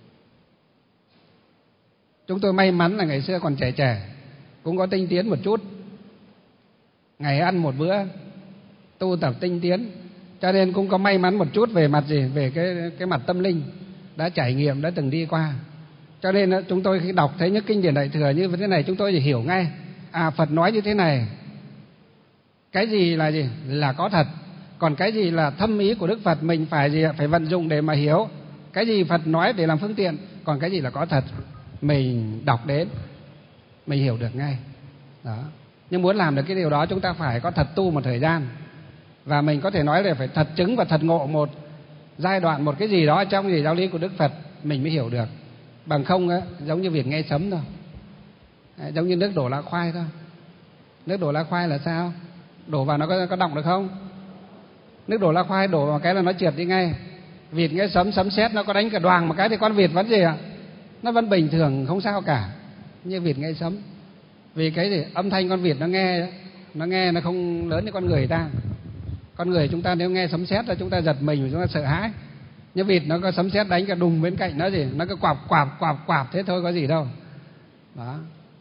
Chúng tôi may mắn là ngày xưa còn trẻ, cũng có tinh tiến một chút, ngày ăn một bữa, tu tập tinh tiến, cho nên cũng có may mắn một chút về mặt về cái mặt tâm linh, đã trải nghiệm, đã từng đi qua. Cho nên chúng tôi khi đọc thấy những kinh điển Đại Thừa như thế này, chúng tôi chỉ hiểu ngay, Phật nói như thế này, cái gì là có thật, còn cái gì là thâm ý của Đức Phật mình phải vận dụng để mà hiểu. Cái gì Phật nói để làm phương tiện, còn cái gì là có thật, mình đọc đến mình hiểu được ngay đó. Nhưng muốn làm được cái điều đó, chúng ta phải có thật tu một thời gian, và mình có thể nói là phải thật chứng và thật ngộ một giai đoạn, một cái gì đó trong giáo lý của Đức Phật mình mới hiểu được. Bằng không giống như việc nghe sấm thôi, giống như nước đổ lá khoai thôi. Nước đổ lá khoai là sao? Đổ vào nó có động được không? Nước đổ lá khoai đổ vào cái là nó trượt đi ngay. Vịt nghe sấm sét nó có đánh cả đoàng một cái thì con vịt vẫn gì ạ? Nó vẫn bình thường, không sao cả. Như vịt nghe sấm. Vì cái gì? Âm thanh con vịt nó nghe nó không lớn như con người ta. Con người chúng ta nếu nghe sấm sét là chúng ta giật mình, chúng ta sợ hãi. Nhưng vịt nó có sấm sét đánh cả đùng bên cạnh nó gì, nó cứ quạp thế thôi, có gì đâu. Đó.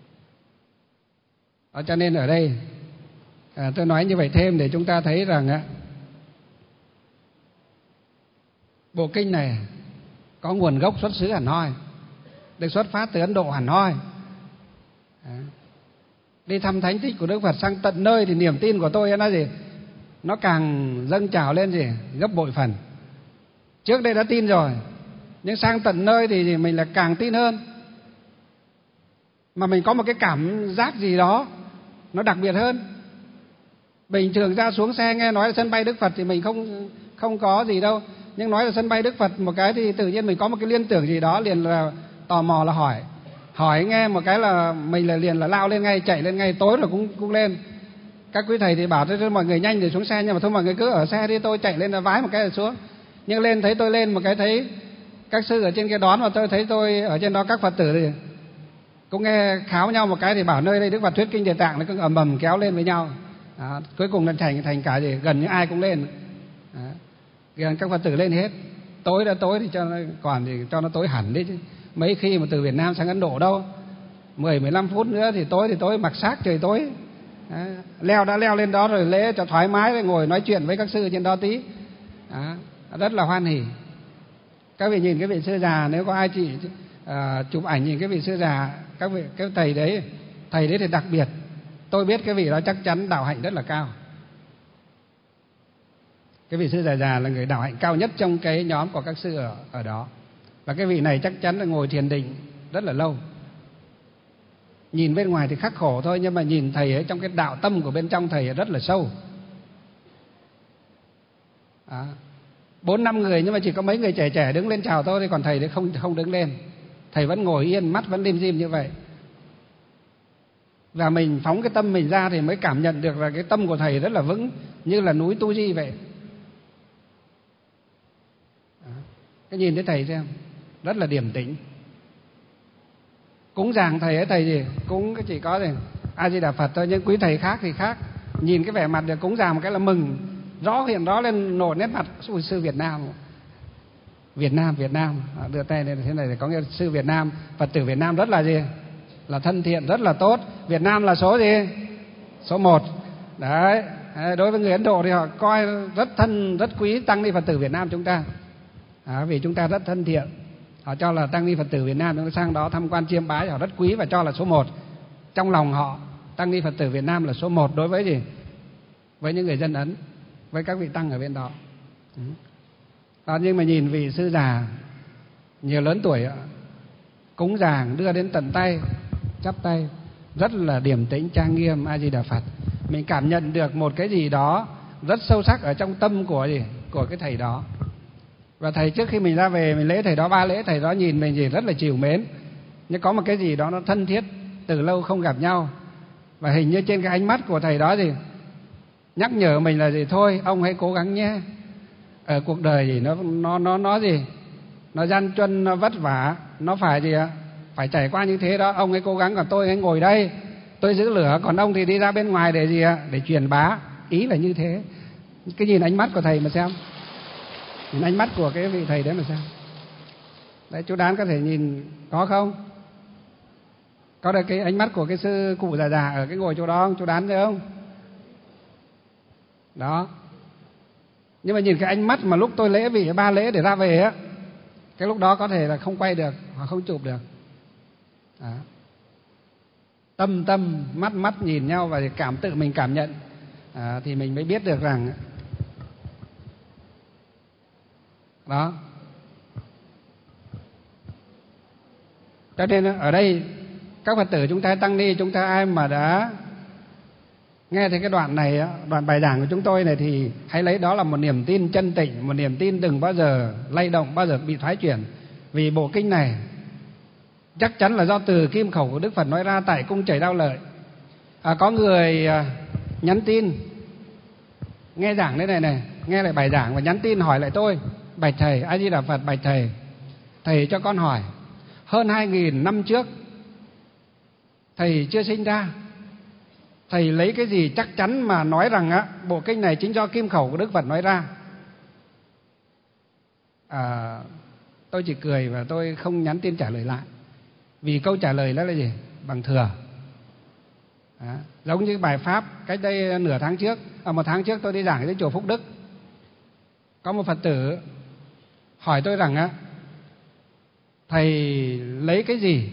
Cho nên ở đây tôi nói như vậy thêm để chúng ta thấy rằng bộ kinh này có nguồn gốc xuất xứ hẳn hoi, được xuất phát từ Ấn Độ hẳn hoi. Đi thăm thánh tích của Đức Phật sang tận nơi thì niềm tin của tôi nó gì, nó càng dâng trào lên gì gấp bội phần. Trước đây đã tin rồi, nhưng sang tận nơi thì mình là càng tin hơn. Mà mình có một cái cảm giác gì đó nó đặc biệt hơn. Bình thường ra xuống xe nghe nói là sân bay Đức Phật thì mình không có gì đâu, nhưng nói là sân bay Đức Phật một cái thì tự nhiên mình có một cái liên tưởng gì đó, liền là tò mò là hỏi nghe một cái là mình là liền là lao lên ngay, chạy lên ngay, tối rồi cũng lên. Các quý thầy thì bảo cho mọi người nhanh để xuống xe, nhưng mà thôi mọi người cứ ở xe đi, tôi chạy lên là vái một cái rồi xuống. Nhưng lên thấy tôi lên một cái thấy các sư ở trên kia đón, và tôi thấy tôi ở trên đó các Phật tử thì cũng nghe kháo nhau một cái thì bảo nơi đây Đức Phật thuyết kinh Địa Tạng, nó cứ ầm ầm kéo lên với nhau. Đó, cuối cùng là thành cả gì gần như ai cũng lên. Đó, các Phật tử lên hết. Tối đã tối thì cho nó tối hẳn đi chứ. Mấy khi mà từ Việt Nam sang Ấn Độ đâu, 10-15 phút nữa thì tối mặc xác trời tối. Đó, đã leo lên đó rồi lễ cho thoải mái, rồi ngồi nói chuyện với các sư trên đó tí. Đó, rất là hoan hỉ. Các vị nhìn cái vị sư già, nếu có ai chị chụp ảnh nhìn cái vị sư già, cái thầy đấy thì đặc biệt. Tôi biết cái vị đó chắc chắn đạo hạnh rất là cao. Cái vị sư già là người đạo hạnh cao nhất trong cái nhóm của các sư ở đó. Và cái vị này chắc chắn là ngồi thiền định rất là lâu. Nhìn bên ngoài thì khắc khổ thôi, nhưng mà nhìn thầy ấy trong cái đạo tâm của bên trong thầy ấy rất là sâu. 4-5 người nhưng mà chỉ có mấy người trẻ đứng lên chào tôi thôi, còn thầy thì không đứng lên. Thầy vẫn ngồi yên, mắt vẫn lim dim như vậy. Và mình phóng cái tâm mình ra thì mới cảm nhận được là cái tâm của thầy rất là vững, như là núi Tu Di vậy. Cái nhìn thấy thầy xem, rất là điềm tĩnh. Cúng dường thầy ấy, thầy gì cúng chỉ có gì A Di Đà Phật thôi, nhưng quý thầy khác thì khác. Nhìn cái vẻ mặt được cúng dường một cái là mừng, hiện rõ lên nổi nét mặt. Sư Việt Nam đưa tay lên thế này thì có nghĩa là sư Việt Nam, Phật tử Việt Nam rất là gì, là thân thiện, rất là tốt. Việt Nam là số gì? Số 1. Đấy, đối với người Ấn Độ thì họ coi rất rất quý tăng ni Phật tử Việt Nam chúng ta. Vì chúng ta rất thân thiện, họ cho là tăng ni Phật tử Việt Nam chúng ta sang đó tham quan chiêm bái, họ rất quý và cho là số 1. Trong lòng họ, tăng ni Phật tử Việt Nam là số 1 đối với gì? Với những người dân Ấn, với các vị tăng ở bên đó. Nhưng mà nhìn vị sư già nhiều lớn tuổi cúng dường đưa đến tận tay, chắp tay, rất là điềm tĩnh trang nghiêm. A Di Đà Phật. Mình cảm nhận được một cái gì đó rất sâu sắc ở trong tâm của cái thầy đó. Và thầy trước khi mình ra về mình lễ thầy đó 3 lễ, thầy đó nhìn mình gì rất là trìu mến, nhưng có một cái gì đó nó thân thiết, từ lâu không gặp nhau. Và hình như trên cái ánh mắt của thầy đó gì nhắc nhở mình là gì, thôi ông hãy cố gắng nhé. Ở cuộc đời gì nó gì, nó gian truân, nó vất vả, nó phải gì ạ, phải trải qua như thế đó. Ông hãy cố gắng, còn tôi hãy ngồi đây, tôi giữ lửa, còn ông thì đi ra bên ngoài để gì ạ, để truyền bá. Ý là như thế. Cái nhìn ánh mắt của thầy mà xem, nhìn ánh mắt của cái vị thầy đấy mà xem. Đấy, chú Đán có thể nhìn có không? Có được cái ánh mắt của cái sư cụ già ở cái ngồi chỗ đó không? Chú Đán thấy không? Đó. Nhưng mà nhìn cái ánh mắt mà lúc tôi lễ vị 3 lễ để ra về á, cái lúc đó có thể là không quay được hoặc không chụp được. Đó. Tâm mắt nhìn nhau và tự mình cảm nhận, thì mình mới biết được rằng đó. Cho nên ở đây các Phật tử chúng ta, tăng ni chúng ta, ai mà đã nghe thấy cái đoạn này, đoạn bài giảng của chúng tôi này, thì hãy lấy đó là một niềm tin chân tịnh, một niềm tin đừng bao giờ lay động, bao giờ bị thoái chuyển. Vì bộ kinh này chắc chắn là do từ kim khẩu của Đức Phật nói ra tại cung Chảy Đao Lợi. Có người nhắn tin nghe giảng thế này, nghe lại bài giảng và nhắn tin hỏi lại tôi: bạch thầy, A Di Đà Phật, bạch thầy, thầy cho con hỏi, hơn 2.000 năm trước thầy chưa sinh ra, thầy lấy cái gì chắc chắn mà nói rằng bộ kinh này chính do kim khẩu của Đức Phật nói ra? Tôi chỉ cười và tôi không nhắn tin trả lời lại, vì câu trả lời đó là gì? Bằng thừa. Giống như bài pháp cách đây nửa tháng trước, 1 tháng trước tôi đi giảng ở chùa Phúc Đức, có một Phật tử hỏi tôi rằng thầy lấy cái gì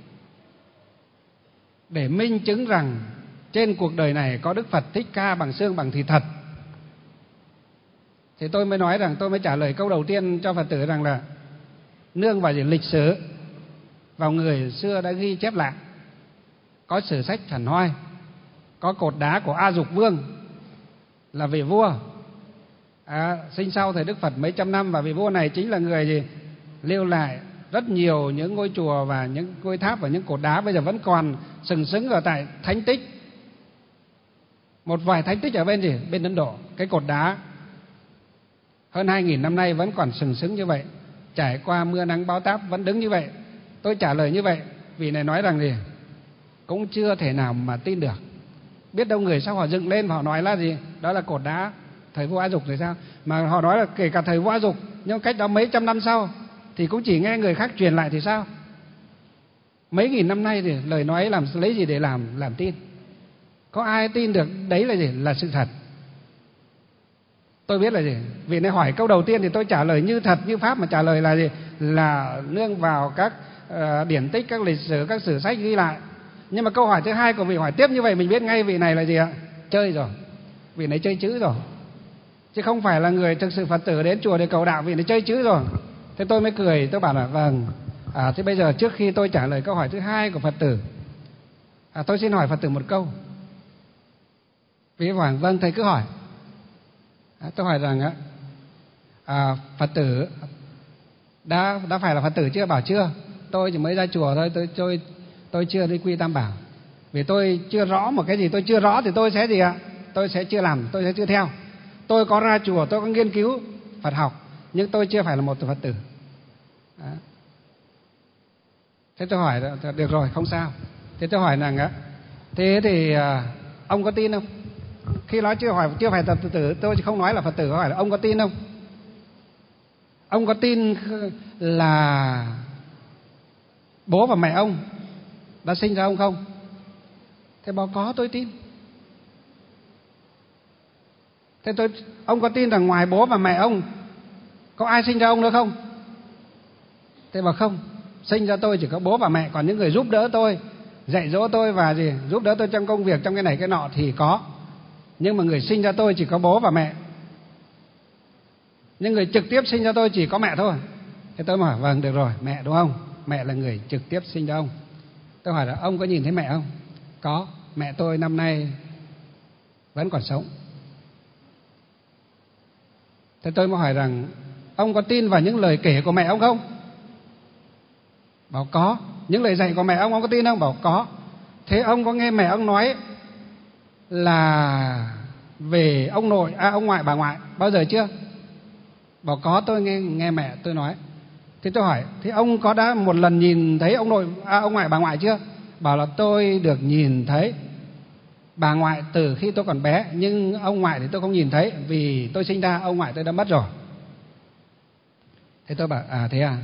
để minh chứng rằng trên cuộc đời này có Đức Phật Thích Ca bằng xương bằng thịt thật? Thì tôi mới nói rằng, tôi mới trả lời câu đầu tiên cho Phật tử rằng là nương vào lịch sử, vào người xưa đã ghi chép lại, có sử sách Hẳn Hoi, có cột đá của A Dục Vương là vị vua sinh sau thời Đức Phật mấy trăm năm, và vị vua này chính là người gì lưu lại rất nhiều những ngôi chùa và những ngôi tháp và những cột đá bây giờ vẫn còn sừng sững ở tại thánh tích. Một vài thánh tích ở bên Ấn Độ, cái cột đá hơn 2.000 năm nay vẫn còn sừng sững như vậy, trải qua mưa nắng bão táp vẫn đứng như vậy. Tôi trả lời như vậy, vị này nói rằng gì cũng chưa thể nào mà tin được. Biết đâu người sau họ dựng lên và họ nói là gì đó là cột đá thời vua A Dục rồi sao? Mà họ nói là kể cả thời vua A Dục, nhưng cách đó mấy trăm năm sau thì cũng chỉ nghe người khác truyền lại thì sao? Mấy nghìn năm nay thì lời nói làm lấy gì để làm tin? Có ai tin được đấy là gì? Là sự thật. Tôi biết là gì? Vì này hỏi câu đầu tiên thì tôi trả lời như thật như pháp, mà trả lời là gì? Là nương vào các điển tích, các lịch sử, các sử sách ghi lại. Nhưng mà câu hỏi thứ hai của vị hỏi tiếp như vậy, mình biết ngay vị này là gì ạ? Chơi rồi. Vị này chơi chữ rồi, chứ không phải là người thực sự Phật tử đến chùa để cầu đạo. Vị này chơi chữ rồi. Thế tôi mới cười, tôi bảo là vâng, thế bây giờ trước khi tôi trả lời câu hỏi thứ hai của Phật tử, tôi xin hỏi Phật tử một câu. Vị hỏi vâng thầy cứ hỏi. Tôi hỏi rằng Phật tử đã phải là Phật tử chưa? Bảo chưa. Tôi chỉ mới ra chùa thôi, tôi chưa đi quy Tam Bảo. Vì tôi chưa rõ một cái gì tôi chưa rõ thì tôi sẽ gì ạ? Tôi sẽ chưa làm, tôi sẽ chưa theo. Tôi có ra chùa, tôi có nghiên cứu Phật học, nhưng tôi chưa phải là một Phật tử. Thế tôi hỏi được rồi, không sao. Thế tôi hỏi rằng thế thì ông có tin không? Khi nói chưa phải Phật tử, tôi không nói là Phật tử, hỏi là ông có tin không? Ông có tin là bố và mẹ ông đã sinh ra ông không? Thế bảo có, tôi tin. Thế ông có tin rằng ngoài bố và mẹ ông có ai sinh ra ông nữa không? Thế bảo không, sinh ra tôi chỉ có bố và mẹ, còn những người giúp đỡ tôi, dạy dỗ tôi và giúp đỡ tôi trong công việc, trong cái này cái nọ thì có. Nhưng mà người sinh ra tôi chỉ có bố và mẹ. Nhưng người trực tiếp sinh ra tôi chỉ có mẹ thôi. Thế tôi hỏi vâng, được rồi, mẹ đúng không? Mẹ là người trực tiếp sinh ra ông. Tôi hỏi là ông có nhìn thấy mẹ không? Có, mẹ tôi năm nay vẫn còn sống. Thế tôi mới hỏi rằng ông có tin vào những lời kể của mẹ ông không? Bảo có. Những lời dạy của mẹ ông có tin không? Bảo có. Thế ông có nghe mẹ ông nói là về ông nội, ông ngoại, bà ngoại bao giờ chưa? Bảo có, tôi nghe mẹ tôi nói. Thế tôi hỏi, thế ông có đã một lần nhìn thấy ông nội, ông ngoại, bà ngoại chưa? Bảo là tôi được nhìn thấy bà ngoại từ khi tôi còn bé, nhưng ông ngoại thì tôi không nhìn thấy, vì tôi sinh ra ông ngoại tôi đã mất rồi. Thế tôi bảo thế à?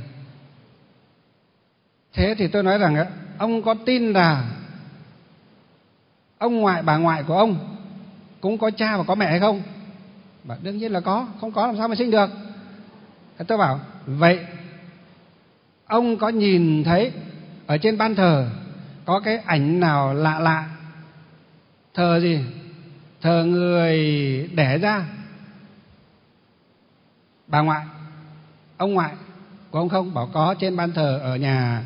Thế thì tôi nói rằng ông có tin là ông ngoại, bà ngoại của ông cũng có cha và có mẹ hay không? Bảo đương nhiên là có, không có làm sao mà sinh được. Thế tôi bảo vậy ông có nhìn thấy ở trên ban thờ có cái ảnh nào lạ lạ? Thờ gì? Thờ người đẻ ra bà ngoại, ông ngoại của ông không? Bảo có, trên ban thờ ở nhà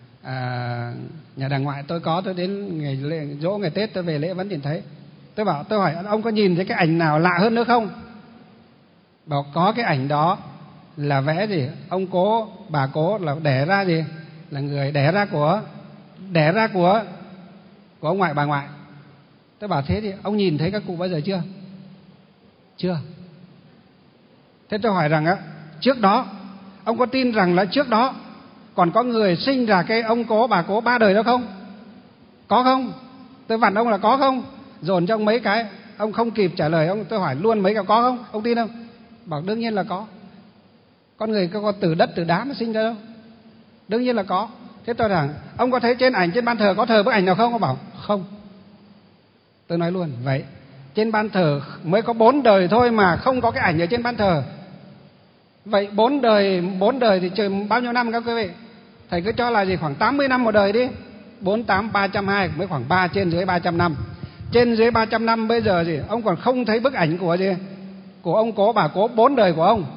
đàng ngoại tôi có, tôi đến ngày giỗ, ngày Tết tôi về lễ vẫn nhìn thấy. Tôi hỏi ông có nhìn thấy cái ảnh nào lạ hơn nữa không? Bảo có, cái ảnh đó là vẽ gì? Ông cố, bà cố là đẻ ra gì? Là người đẻ ra của ông ngoại, bà ngoại. Tôi bảo thế thì ông nhìn thấy các cụ bao giờ chưa? Chưa. Thế tôi hỏi rằng trước đó ông có tin rằng là trước đó còn có người sinh ra cái ông cố bà cố 3 đời đó không? Có không? Tôi vặn ông là có không? Dồn cho ông mấy cái, ông không kịp trả lời, tôi hỏi luôn mấy cái có không? Ông tin không? Bảo đương nhiên là có. Con người có từ đất từ đá nó sinh ra đâu? Đương nhiên là có. Thế tôi rằng ông có thấy trên ảnh trên ban thờ có thờ bức ảnh nào không? Ông bảo không. Tôi nói luôn vậy, trên ban thờ mới có 4 đời thôi mà không có cái ảnh ở trên ban thờ. Vậy 4 đời thì trời bao nhiêu năm các quý vị? Thầy cứ cho là gì, khoảng 80 năm một đời đi. 4, 8, 320 mới khoảng 3 trên dưới 300 năm. Trên dưới 300 năm bây giờ gì, ông còn không thấy bức ảnh của gì? Của ông cố bà cố 4 đời của ông.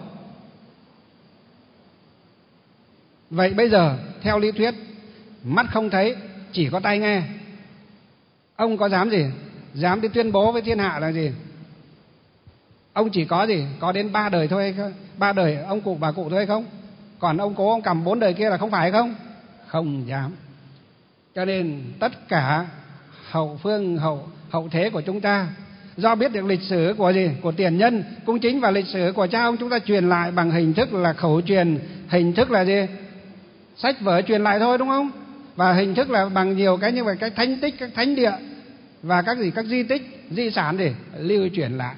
Vậy bây giờ theo lý thuyết, mắt không thấy, chỉ có tai nghe, ông có dám gì? Dám đi tuyên bố với thiên hạ là gì? Ông chỉ có gì? Có đến 3 đời thôi hay không? 3 đời ông cụ bà cụ thôi hay không? Còn ông cố ông cầm 4 đời kia là không phải hay không? Không dám. Cho nên tất cả hậu phương hậu thế của chúng ta, do biết được lịch sử của gì? Của tiền nhân cung chính và lịch sử của cha ông chúng ta truyền lại bằng hình thức là khẩu truyền, hình thức là gì? Sách vở truyền lại thôi, đúng không? Và hình thức là bằng nhiều cái như vậy, cái thánh tích, các thánh địa và các gì, các di tích, di sản để lưu truyền lại.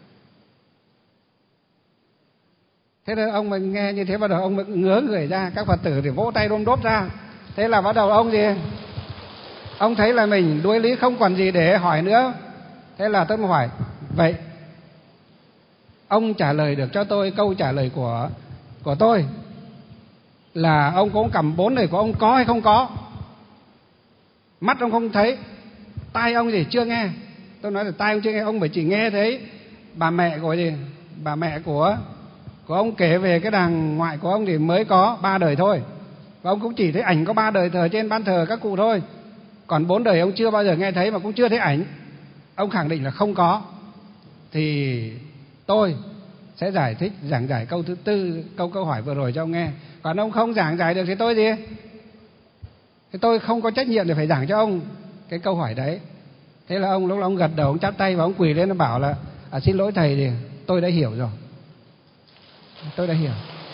Thế nên ông mà nghe như thế bắt đầu ông mới ngớ người ra, các Phật tử thì vỗ tay đôm đốp ra. Thế là bắt đầu ông gì? Ông thấy là mình đuối lý không còn gì để hỏi nữa. Thế là tôi mới hỏi, vậy ông trả lời được cho tôi câu trả lời của tôi là ông có cầm 4 đời của ông có hay không có? Mắt ông không thấy, tai ông gì chưa nghe. Tôi nói là tai ông chưa nghe, ông phải chỉ nghe thấy bà mẹ của gì? Bà mẹ của ông kể về cái đàng ngoại của ông thì mới có 3 đời thôi. Và ông cũng chỉ thấy ảnh có 3 đời thờ trên ban thờ các cụ thôi. Còn 4 đời ông chưa bao giờ nghe thấy mà cũng chưa thấy ảnh. Ông khẳng định là không có. Thì tôi sẽ giải thích, giảng giải câu thứ tư, câu hỏi vừa rồi cho ông nghe. Còn ông không giảng giải được thì tôi gì? Thì tôi không có trách nhiệm để phải giảng cho ông cái câu hỏi đấy. Thế là ông lúc đó ông gật đầu, ông chắp tay và ông quỳ lên, nó bảo là xin lỗi thầy, thì tôi đã hiểu rồi. Tôi đã hiểu.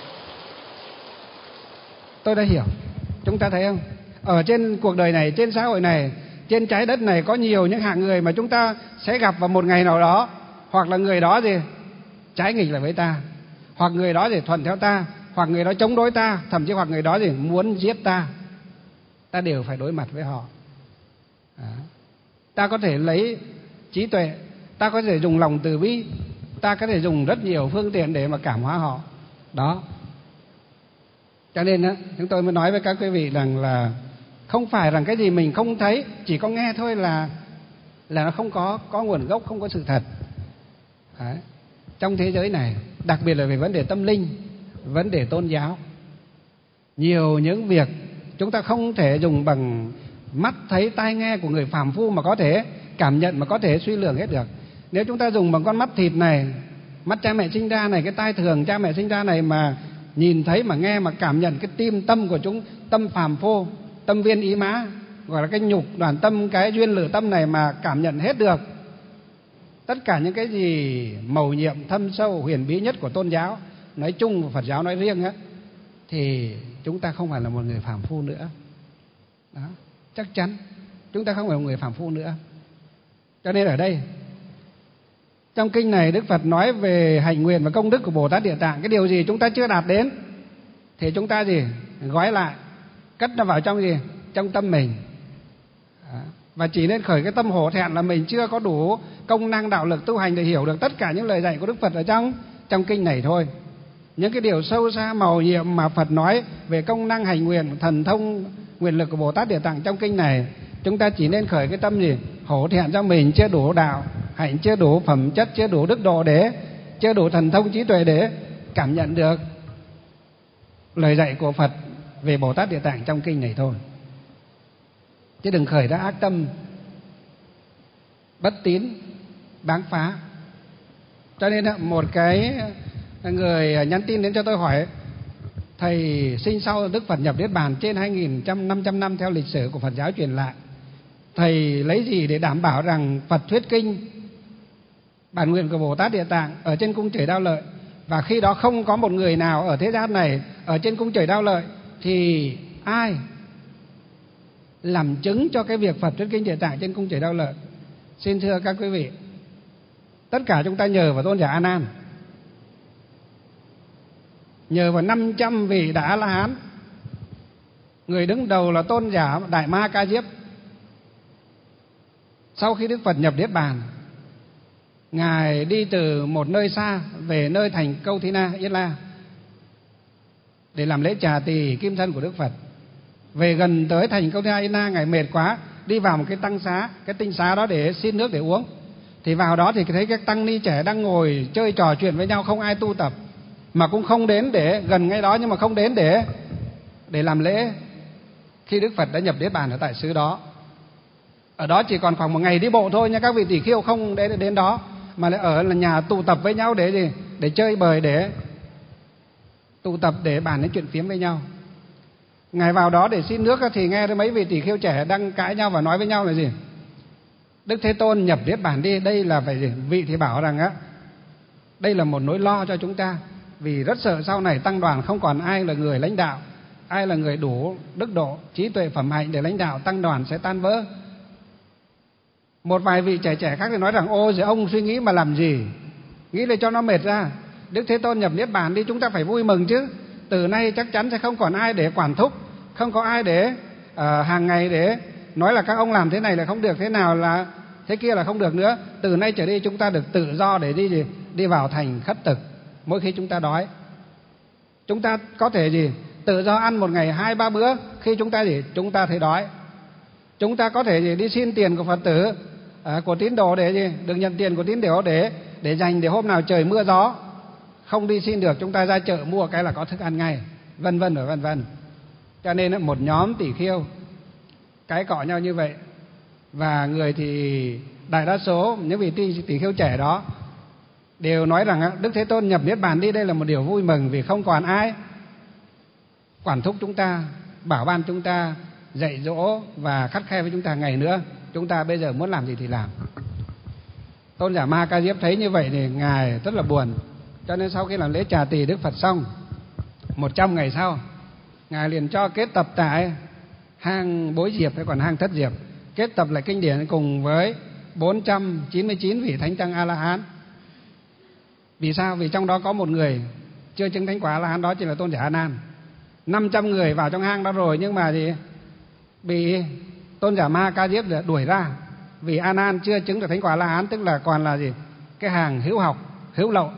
Tôi đã hiểu. Chúng ta thấy không? Ở trên cuộc đời này, trên xã hội này, trên trái đất này có nhiều những hạng người mà chúng ta sẽ gặp vào một ngày nào đó. Hoặc là người đó gì? Trái nghịch lại với ta. Hoặc người đó gì? Thuận theo ta. Hoặc người đó chống đối ta. Thậm chí hoặc người đó gì? Muốn giết ta. Ta đều phải đối mặt với họ. Ta có thể lấy trí tuệ, ta có thể dùng lòng từ bi, ta có thể dùng rất nhiều phương tiện để mà cảm hóa họ. Đó. Cho nên chúng tôi mới nói với các quý vị rằng là không phải rằng cái gì mình không thấy, chỉ có nghe thôi là nó không có nguồn gốc, không có sự thật. Đấy. Trong thế giới này, đặc biệt là về vấn đề tâm linh, vấn đề tôn giáo, nhiều những việc chúng ta không thể dùng bằng mắt thấy tai nghe của người phàm phu mà có thể cảm nhận, mà có thể suy lường hết được. Nếu chúng ta dùng bằng con mắt thịt này, mắt cha mẹ sinh ra này, cái tai thường cha mẹ sinh ra này mà nhìn thấy, mà nghe, mà cảm nhận cái tim tâm của chúng, tâm phàm phu, tâm viên ý má, gọi là cái nhục đoàn tâm, cái duyên lửa tâm này mà cảm nhận hết được tất cả những cái gì mầu nhiệm thâm sâu huyền bí nhất của tôn giáo nói chung và Phật giáo nói riêng á, thì chúng ta không phải là một người phàm phu nữa. Đó, chắc chắn chúng ta không phải là một người phàm phu nữa. Cho nên ở đây trong kinh này Đức Phật nói về hạnh nguyện và công đức của Bồ Tát Địa Tạng. Cái điều gì chúng ta chưa đạt đến thì chúng ta gì? Gói lại, cất nó vào trong gì? Trong tâm mình. Và chỉ nên khởi cái tâm hổ thẹn là mình chưa có đủ công năng đạo lực tu hành để hiểu được tất cả những lời dạy của Đức Phật ở trong kinh này thôi. Những cái điều sâu xa màu nhiệm mà Phật nói về công năng hành nguyện, thần thông, nguyện lực của Bồ Tát Địa Tạng trong kinh này, chúng ta chỉ nên khởi cái tâm gì? Hổ thẹn cho mình chưa đủ đạo hạnh, chưa đủ phẩm chất, chưa đủ đức độ, chưa đủ thần thông trí tuệ để cảm nhận được lời dạy của Phật về Bồ Tát Địa Tạng trong kinh này thôi. Chứ đừng khởi ra ác tâm bất tín báng phá. Cho nên một cái người nhắn tin đến cho tôi hỏi: thầy sinh sau Đức Phật nhập Niết Bàn trên 2.500 năm theo lịch sử của Phật giáo truyền lại, thầy lấy gì để đảm bảo rằng Phật thuyết kinh bản nguyện của Bồ Tát Địa Tạng ở trên cung trời Đao Lợi, và khi đó không có một người nào ở thế gian này ở trên cung trời Đao Lợi, thì ai làm chứng cho cái việc Phật thuyết kinh Địa Tạng trên cung trời Đao Lợi? Xin thưa các quý vị, tất cả chúng ta nhờ vào tôn giả A Nan, nhờ vào 500 vị Đại A-la-hán. Người đứng đầu là tôn giả Đại Ma Ca Diếp. Sau khi Đức Phật nhập Niết Bàn, Ngài đi từ một nơi xa về nơi thành Câu Thi Na, Yên La, để làm lễ trà tỳ kim thân của Đức Phật. Về gần tới thành Câu Thi Na, Yên La, Ngài mệt quá, đi vào một cái tăng xá, cái tinh xá đó để xin nước để uống. Thì vào đó thì thấy các tăng ni trẻ đang ngồi chơi trò chuyện với nhau, không ai tu tập, mà cũng không đến để gần ngay đó, nhưng mà không đến để làm lễ khi Đức Phật đã nhập Niết Bàn ở tại xứ đó. Ở đó chỉ còn khoảng một ngày đi bộ thôi nha các vị tỷ khưu, không đến đó, mà lại ở là nhà tụ tập với nhau để gì? Để chơi bời, để tụ tập để bàn đến chuyện phiếm với nhau. Ngài vào đó để xin nước thì nghe mấy vị tỷ khưu trẻ đang cãi nhau và nói với nhau là gì? Đức Thế Tôn nhập Niết Bàn đi, đây là phải gì? Vị thì bảo rằng đây là một nỗi lo cho chúng ta, vì rất sợ sau này tăng đoàn không còn ai là người lãnh đạo, ai là người đủ đức độ, trí tuệ, phẩm hạnh để lãnh đạo, tăng đoàn sẽ tan vỡ. Một vài vị trẻ khác thì nói rằng ô giờ ông suy nghĩ mà làm gì, nghĩ để cho nó mệt ra. Đức Thế Tôn nhập Niết Bàn đi, chúng ta phải vui mừng chứ. Từ nay chắc chắn sẽ không còn ai để quản thúc, không có ai để hàng ngày để nói là các ông làm thế này là không được, thế nào là thế kia là không được nữa. Từ nay trở đi chúng ta được tự do để đi vào thành khất thực. Mỗi khi chúng ta đói, chúng ta có thể tự do ăn một ngày 2-3 bữa khi chúng ta thấy đói. Chúng ta có thể đi xin tiền của Phật tử, của tín đồ để được nhận tiền của tín đồ để dành để hôm nào trời mưa gió không đi xin được, chúng ta ra chợ mua cái là có thức ăn ngay, vân vân và vân vân. Cho nên một nhóm tỷ khưu cãi cọ nhau như vậy, và người thì đại đa số những vị tỷ khưu trẻ đó đều nói rằng Đức Thế Tôn nhập Niết Bàn đi, đây là một điều vui mừng, vì không còn ai quản thúc chúng ta, bảo ban chúng ta, dạy dỗ và khắt khe với chúng ta ngày nữa. Chúng ta bây giờ muốn làm gì thì làm. Tôn giả Ma Ca Diếp thấy như vậy thì Ngài rất là buồn. Cho nên sau khi làm lễ trà tỳ Đức Phật xong, 100 ngày sau, Ngài liền cho kết tập tại hang Bối Diệp hay còn hang Thất Diệp, kết tập lại kinh điển cùng với 499 vị thánh tăng A-la-hán. Vì sao? Vì trong đó có một người chưa chứng thánh quả A-la-hán, đó chính là tôn giả A Nan. 500 người vào trong hang đó rồi, nhưng mà bị tôn giả Ma Ca Diếp đuổi ra, vì A Nan chưa chứng được thánh quả A-la-hán, tức là còn là cái hàng hữu học, hữu lậu.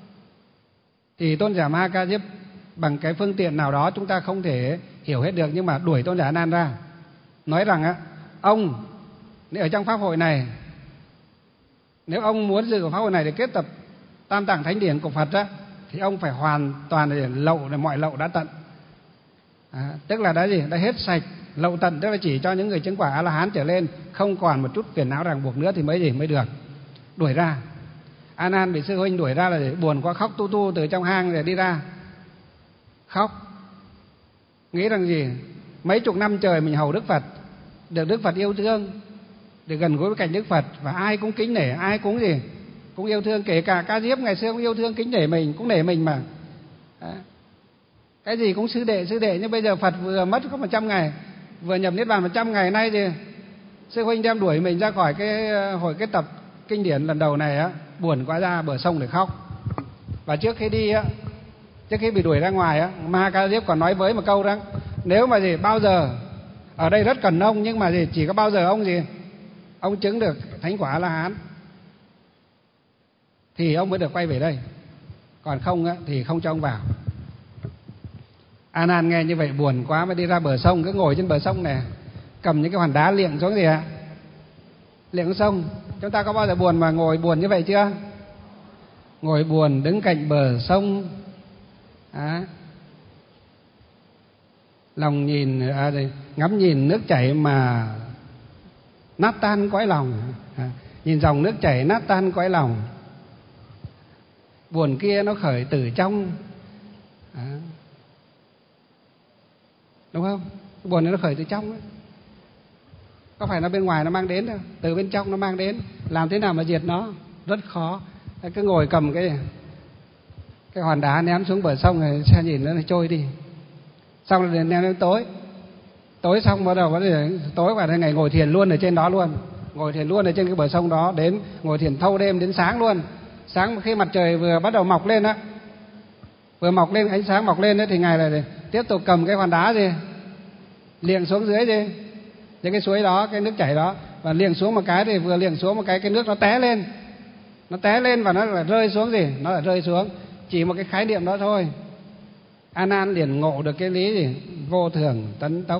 Thì tôn giả Ma Ca Diếp bằng cái phương tiện nào đó chúng ta không thể hiểu hết được, nhưng mà đuổi tôn giả A Nan ra, nói rằng ông ở trong pháp hội này, nếu ông muốn dự pháp hội này để kết tập tam tạng thánh điển của Phật thì ông phải hoàn toàn để lậu, để mọi lậu đã tận. Tức là đã hết sạch. Lậu tận tức là chỉ cho những người chứng quả A-la-hán trở lên, không còn một chút phiền não ràng buộc nữa thì mới được. Đuổi ra. A Nan bị sư huynh đuổi ra là buồn quá, khóc tu từ trong hang rồi đi ra. Khóc. Nghĩ rằng mấy chục năm trời mình hầu Đức Phật, được Đức Phật yêu thương, được gần gũi với cạnh Đức Phật, và ai cũng kính nể, ai cũng cũng yêu thương, kể cả Ca Diếp ngày xưa cũng yêu thương kính nể mình, cũng nể mình mà. Cái gì cũng sư đệ, nhưng bây giờ Phật vừa mất có 100 ngày, vừa nhập Niết Bàn 100 ngày nay thì sư huynh đem đuổi mình ra khỏi cái hội kết tập kinh điển lần đầu này buồn quá, ra bờ sông để khóc. Và trước khi đi trước khi bị đuổi ra ngoài Ma Ca Diếp còn nói với một câu rằng nếu mà bao giờ ở đây rất cần ông, nhưng mà chỉ có bao giờ ông chứng được thánh quả A-la-hán thì ông mới được quay về đây, còn không thì không cho ông vào. A Nan nghe như vậy buồn quá, mới đi ra bờ sông, cứ ngồi trên bờ sông này, cầm những cái hòn đá liệng xuống liệng sông. Chúng ta có bao giờ buồn mà ngồi buồn như vậy chưa? Ngồi buồn đứng cạnh bờ sông, lòng ngắm nhìn nước chảy mà nát tan cõi lòng, nhìn dòng nước chảy nát tan cõi lòng. Buồn kia nó khởi từ trong, đúng không? Buồn này nó khởi từ trong ấy. Có phải nó bên ngoài nó mang đến đâu, từ bên trong nó mang đến. Làm thế nào mà diệt nó? Rất khó. Cứ ngồi cầm cái hòn đá ném xuống bờ sông rồi xe nhìn nó trôi đi. Xong rồi ném đến tối. Tối xong bắt đầu tối vào đây ngày ngồi thiền luôn ở trên đó luôn. Ngồi thiền luôn ở trên cái bờ sông đó, đến ngồi thiền thâu đêm đến sáng luôn. Sáng khi mặt trời vừa bắt đầu mọc lên á, vừa mọc lên, ánh sáng mọc lên đấy, thì ngài lại tiếp tục cầm cái hòn đá gì liệng xuống dưới gì, trên cái suối đó, cái nước chảy đó, và liệng xuống một cái thì vừa liệng xuống một cái nước nó té lên và nó lại rơi xuống gì, nó lại rơi xuống. Chỉ một cái khái niệm đó thôi, A Nan liền ngộ được cái lý gì vô thường tấn tốc,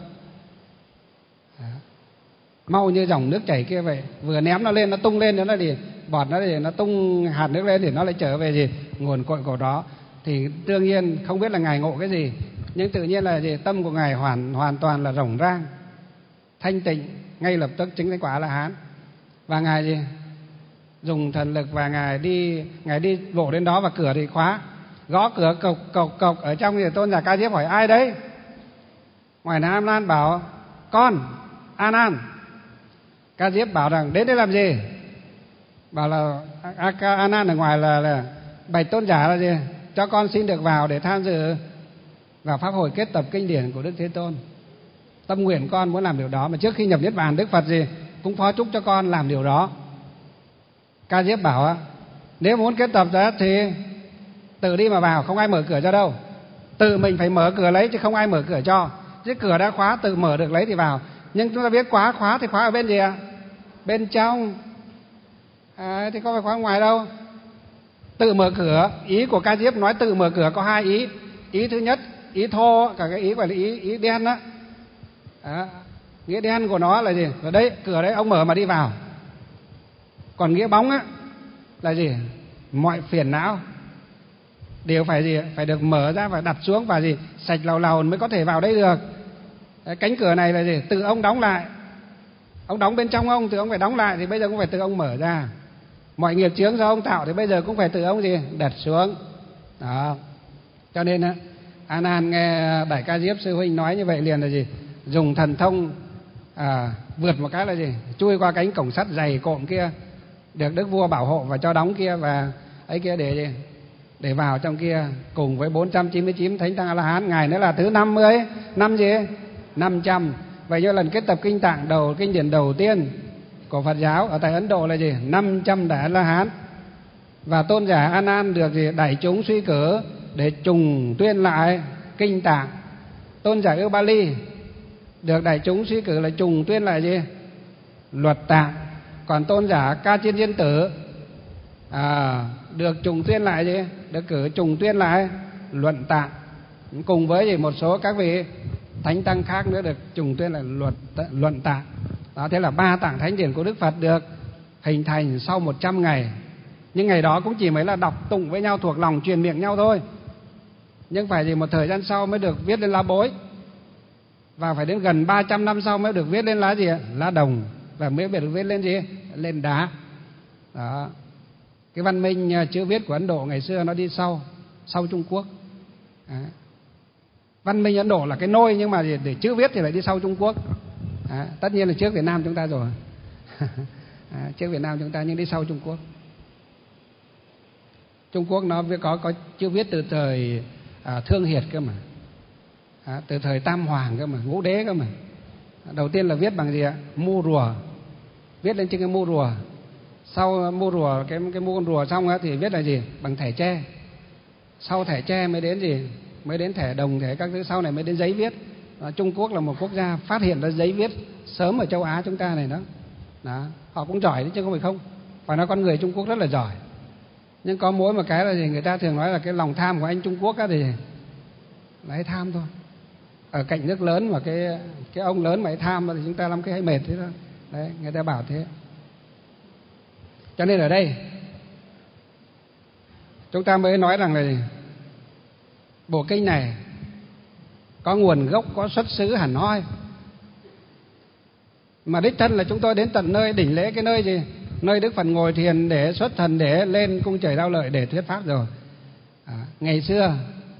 mau như dòng nước chảy kia vậy. Vừa ném nó lên, nó tung lên, nó thì bọt nó thì nó tung hạt nước lên thì nó lại trở về gì nguồn cội của đó. Thì đương nhiên không biết là ngài ngộ cái gì, nhưng tự nhiên là gì, tâm của ngài hoàn toàn là rộng rang, thanh tịnh, ngay lập tức chứng quả La Hán. Và ngài gì dùng thần lực, và ngài đi vỗ đến đó, và cửa thì khóa, gõ cửa cộc. Ở trong thì Tôn giả Ca Diếp hỏi ai đấy? Ngoài A Nan bảo con A Nan. Ca Diếp bảo rằng đến đây làm gì? Bảo là A Nan ở ngoài là bạch tôn giả là gì, cho con xin được vào để tham dự vào pháp hội kết tập kinh điển của Đức Thế Tôn. Tâm nguyện con muốn làm điều đó, mà trước khi nhập niết bàn Đức Phật gì cũng phó chúc cho con làm điều đó. Ca Diếp bảo nếu muốn kết tập ra thì tự đi mà vào, không ai mở cửa cho đâu. Tự mình phải mở cửa lấy chứ không ai mở cửa cho. Chứ cửa đã khóa, tự mở được lấy thì vào. Nhưng chúng ta biết khóa thì khóa ở bên gì ạ? Bên trong. Thì có phải khóa ngoài đâu. Tự mở cửa, ý của Ca Diếp nói tự mở cửa có hai ý. Ý thứ nhất, ý thô, cả cái ý gọi là ý đen đó. Nghĩa đen của nó là gì? Ở đấy, cửa đấy ông mở mà đi vào. Còn nghĩa bóng á là gì? Mọi phiền não đều phải gì? Phải được mở ra và đặt xuống, và gì? Sạch lầu mới có thể vào đây được. Cánh cửa này là gì? Tự ông đóng lại. Ông đóng bên trong ông, tự ông phải đóng lại, thì bây giờ cũng phải tự ông mở ra. Mọi nghiệp chướng do ông tạo thì bây giờ cũng phải tự ông gì? Đặt xuống. Đó. Cho nên á, A Nan nghe Đại Ca Diếp sư huynh nói như vậy liền là gì? Dùng thần thông vượt một cái là gì? Chui qua cánh cổng sắt dày cộm kia, được Đức Vua bảo hộ và cho đóng kia, và ấy kia để gì? Để vào trong kia cùng với 499 thánh tăng A La Hán. Ngài nữa là thứ 50, năm gì? 500. Vậy do lần kết tập kinh tạng kinh điển đầu tiên của Phật giáo ở tại Ấn Độ là gì? 500 đại A La Hán. Và tôn giả A Nan được gì? Đại chúng suy cử để trùng tuyên lại kinh tạng. Tôn giả Ưu Ba Ly được đại chúng suy cử là trùng tuyên lại gì? Luật tạng. Còn tôn giả Ca Chiên Diên Tử được trùng tuyên lại gì? Được cử trùng tuyên lại luận tạng, cùng với gì? Một số các vị thánh tăng khác nữa được trùng tuyên là luận tạng. Đó, thế là 3 tạng thánh điển của Đức Phật được hình thành sau 100 ngày. Nhưng ngày đó cũng chỉ mới là đọc tụng với nhau, thuộc lòng, truyền miệng nhau thôi. Nhưng phải gì? Một thời gian sau mới được viết lên lá bối, và phải đến gần 300 năm sau mới được viết lên lá gì? Lá đồng, và mới được viết lên gì? Lên đá. Đó. Cái văn minh chữ viết của Ấn Độ ngày xưa nó đi sau Trung Quốc. Đó. Văn minh Ấn Độ là cái nôi, nhưng mà để chữ viết thì lại đi sau Trung Quốc. Tất nhiên là trước Việt Nam chúng ta rồi. Trước Việt Nam chúng ta, nhưng đi sau Trung Quốc. Trung Quốc nó có chữ viết từ thời Thương Hiệt cơ mà, từ thời Tam Hoàng cơ mà, Ngũ Đế cơ mà. Đầu tiên là viết bằng gì ạ? Mu rùa, viết lên trên cái mu rùa. Sau mu rùa, cái mu con rùa xong thì viết là gì? Bằng thẻ tre. Sau thẻ tre mới đến gì? Mới đến thẻ đồng, thẻ các thứ, sau này mới đến giấy viết. Trung Quốc là một quốc gia phát hiện ra giấy viết sớm ở châu Á chúng ta này đó. Họ cũng giỏi đấy chứ không phải không. Phải nói con người Trung Quốc rất là giỏi. Nhưng có mỗi một cái là gì? Người ta thường nói là cái lòng tham của anh Trung Quốc á, thì là hay tham thôi. Ở cạnh nước lớn mà cái ông lớn mà hay tham thì chúng ta làm cái hay mệt thế thôi. Đấy, người ta bảo thế. Cho nên ở đây chúng ta mới nói rằng là gì? Bộ kinh này có nguồn gốc, có xuất xứ hẳn hoi. Mà đích thân là chúng tôi đến tận nơi đỉnh lễ, cái nơi gì? Nơi Đức Phật ngồi thiền để xuất thần, để lên cung trời Đao Lợi để thuyết pháp rồi. Ngày xưa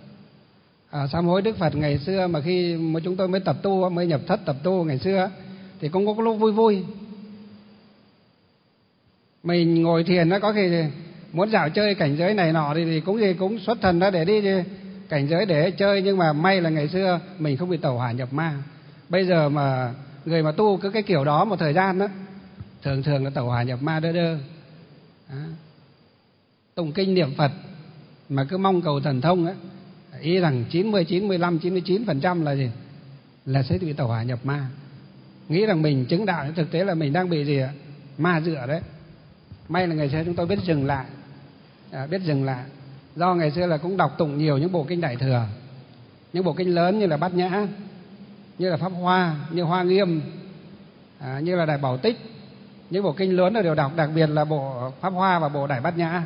sám hối Đức Phật ngày xưa mà khi mà chúng tôi mới tập tu, mới nhập thất tập tu ngày xưa, thì cũng có lúc vui vui. Mình ngồi thiền nó có khi muốn dạo chơi cảnh giới này nọ thì cũng xuất thần ra để đi cảnh giới để chơi, nhưng mà may là ngày xưa mình không bị tẩu hỏa nhập ma. Bây giờ mà người mà tu cứ cái kiểu đó một thời gian đó, thường là tẩu hỏa nhập ma đơ đơ. Tụng kinh niệm Phật mà cứ mong cầu thần thông ấy, ý rằng 90, 95, 99% là gì? Là sẽ bị tẩu hỏa nhập ma. Nghĩ rằng mình chứng đạo, thực tế là mình đang bị gì ạ? Ma dựa đấy. May là ngày xưa chúng tôi biết dừng lại, biết dừng lại. Do ngày xưa là cũng đọc tụng nhiều những bộ kinh Đại Thừa, những bộ kinh lớn như là Bát Nhã, như là Pháp Hoa, như Hoa Nghiêm, như là Đại Bảo Tích. Những bộ kinh lớn là đều đọc, đặc biệt là bộ Pháp Hoa và bộ Đại Bát Nhã.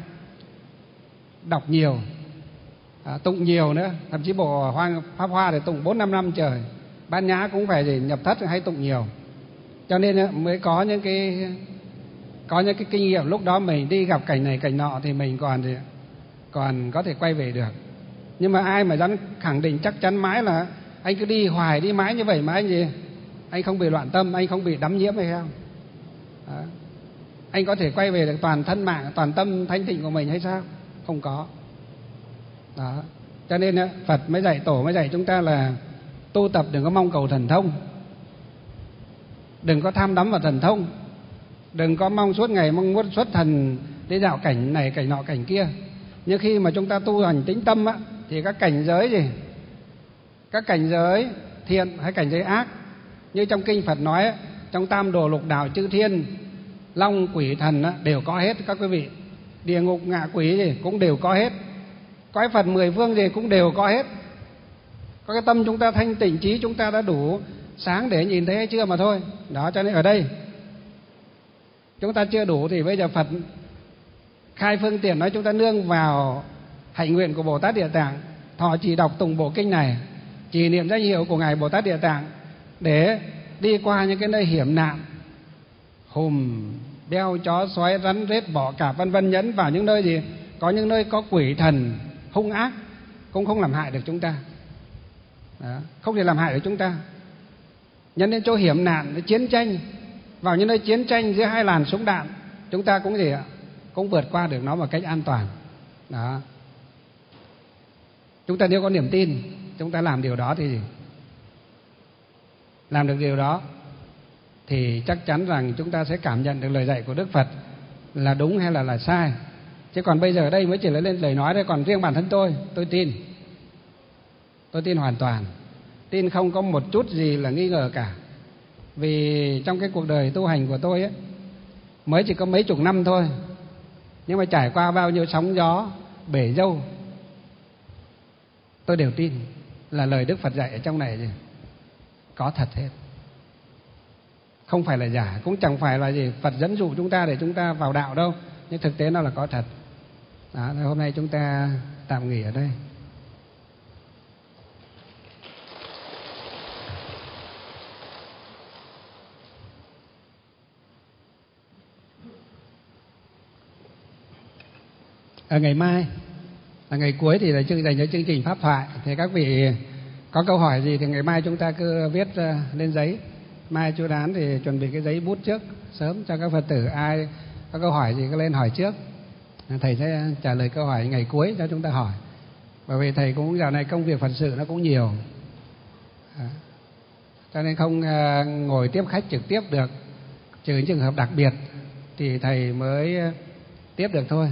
Đọc nhiều, tụng nhiều nữa, thậm chí bộ Pháp Hoa thì tụng 4-5 năm trời. Bát Nhã cũng phải gì nhập thất hay tụng nhiều. Cho nên mới có những cái kinh nghiệm lúc đó mình đi gặp cảnh này cảnh nọ thì mình còn có thể quay về được. Nhưng mà ai mà dám khẳng định chắc chắn mãi là anh cứ đi hoài đi mãi như vậy mà anh không bị loạn tâm, anh không bị đắm nhiễm hay không? Anh có thể quay về được toàn thân mạng, toàn tâm thanh tịnh của mình hay sao? Không có. Đó. Cho nên Phật mới dạy, Tổ mới dạy chúng ta là tu tập đừng có mong cầu thần thông, đừng có tham đắm vào thần thông, đừng có mong suốt ngày mong muốn xuất thần đi dạo cảnh này cảnh nọ cảnh kia. Nhưng khi mà chúng ta tu hành tĩnh tâm á, thì các cảnh giới gì, các cảnh giới thiện hay cảnh giới ác, như trong kinh Phật nói, trong tam đồ lục đạo chư thiên, long quỷ thần đều có hết các quý vị. Địa ngục ngạ quỷ gì cũng đều có hết, cõi Phật 10 phương gì cũng đều có hết. Có cái tâm chúng ta thanh tịnh, trí chúng ta đã đủ sáng để nhìn thấy hay chưa mà thôi. Đó, cho nên ở đây chúng ta chưa đủ thì bây giờ Phật khai phương tiện nói chúng ta nương vào hạnh nguyện của Bồ Tát Địa Tạng, thọ trì đọc tụng bộ kinh này, trì niệm danh hiệu của ngài Bồ Tát Địa Tạng để đi qua những cái nơi hiểm nạn, hùm đeo chó sói rắn rết bọ cạp vân vân, nhẫn vào những nơi gì có những nơi có quỷ thần hung ác cũng không làm hại được chúng ta. Đó, không thể làm hại được chúng ta. Nhấn đến chỗ hiểm nạn, chiến tranh, vào những nơi chiến tranh giữa hai làn súng đạn, chúng ta cũng gì ạ, cũng vượt qua được nó một cách an toàn. Đó. Chúng ta nếu có niềm tin, chúng ta làm điều đó thì gì? Làm được điều đó thì chắc chắn rằng chúng ta sẽ cảm nhận được lời dạy của Đức Phật là đúng hay là sai. Chứ còn bây giờ ở đây mới chỉ là lên lời nói thôi. Còn riêng bản thân tôi tin. Tôi tin hoàn toàn, tin không có một chút gì là nghi ngờ cả. Vì trong cái cuộc đời tu hành của tôi ấy, mới chỉ có mấy chục năm thôi, nhưng mà trải qua bao nhiêu sóng gió bể dâu, tôi đều tin là lời Đức Phật dạy ở trong này gì có thật hết, không phải là giả, cũng chẳng phải là gì Phật dẫn dụ chúng ta để chúng ta vào đạo đâu, nhưng thực tế nó là có thật. Đó, hôm nay chúng ta tạm nghỉ ở đây. Ngày mai là ngày cuối thì là dành cho chương trình pháp thoại. Thì các vị có câu hỏi gì thì ngày mai chúng ta cứ viết lên giấy. Mai chú Đán thì chuẩn bị cái giấy bút trước sớm cho các Phật tử, ai có câu hỏi gì cứ lên hỏi trước. Thầy sẽ trả lời câu hỏi ngày cuối cho chúng ta hỏi. Bởi vì thầy cũng dạo này công việc Phật sự nó cũng nhiều, cho nên không ngồi tiếp khách trực tiếp được, trừ những trường hợp đặc biệt thì thầy mới tiếp được thôi.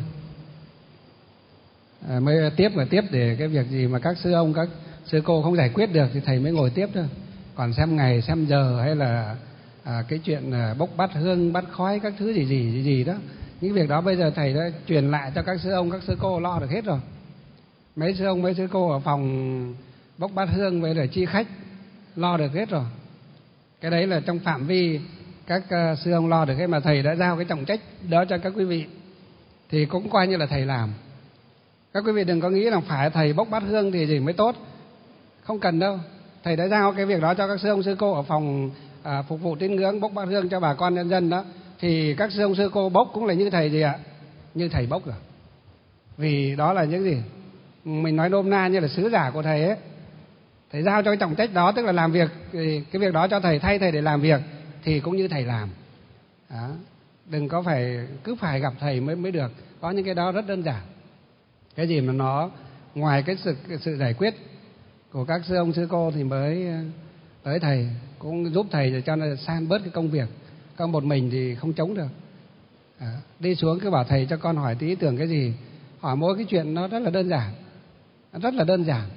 Mới tiếp để cái việc gì mà các sư ông các sư cô không giải quyết được thì thầy mới ngồi tiếp thôi. Còn xem ngày xem giờ hay là cái chuyện bốc bát hương bát khói các thứ gì đó, những việc đó bây giờ thầy đã truyền lại cho các sư ông các sư cô lo được hết rồi. Mấy sư ông mấy sư cô ở phòng bốc bát hương với lại chi khách lo được hết rồi. Cái đấy là trong phạm vi các sư ông lo được hết, mà thầy đã giao cái trọng trách đó cho các quý vị thì cũng coi như là thầy làm. Các quý vị đừng có nghĩ là phải thầy bốc bát hương thì gì mới tốt, không cần đâu. Thầy đã giao cái việc đó cho các sư ông sư cô ở phòng phục vụ tín ngưỡng bốc bát hương cho bà con nhân dân đó, thì các sư ông sư cô bốc cũng là như thầy gì ạ, như thầy bốc rồi. Vì đó là những gì mình nói nôm na như là sứ giả của thầy ấy. Thầy giao cho cái trọng trách đó, tức là làm việc cái việc đó cho thầy, thay thầy để làm việc, thì cũng như thầy làm. Đó. Đừng có cứ phải gặp thầy mới được. Có những cái đó rất đơn giản. Cái gì mà nó ngoài cái sự giải quyết của các sư ông sư cô thì mới tới thầy, cũng giúp thầy để cho nó san bớt cái công việc. Con một mình thì không chống được. Đi xuống cứ bảo thầy cho con hỏi tí ý tưởng cái gì, hỏi mỗi cái chuyện nó rất là đơn giản, rất là đơn giản.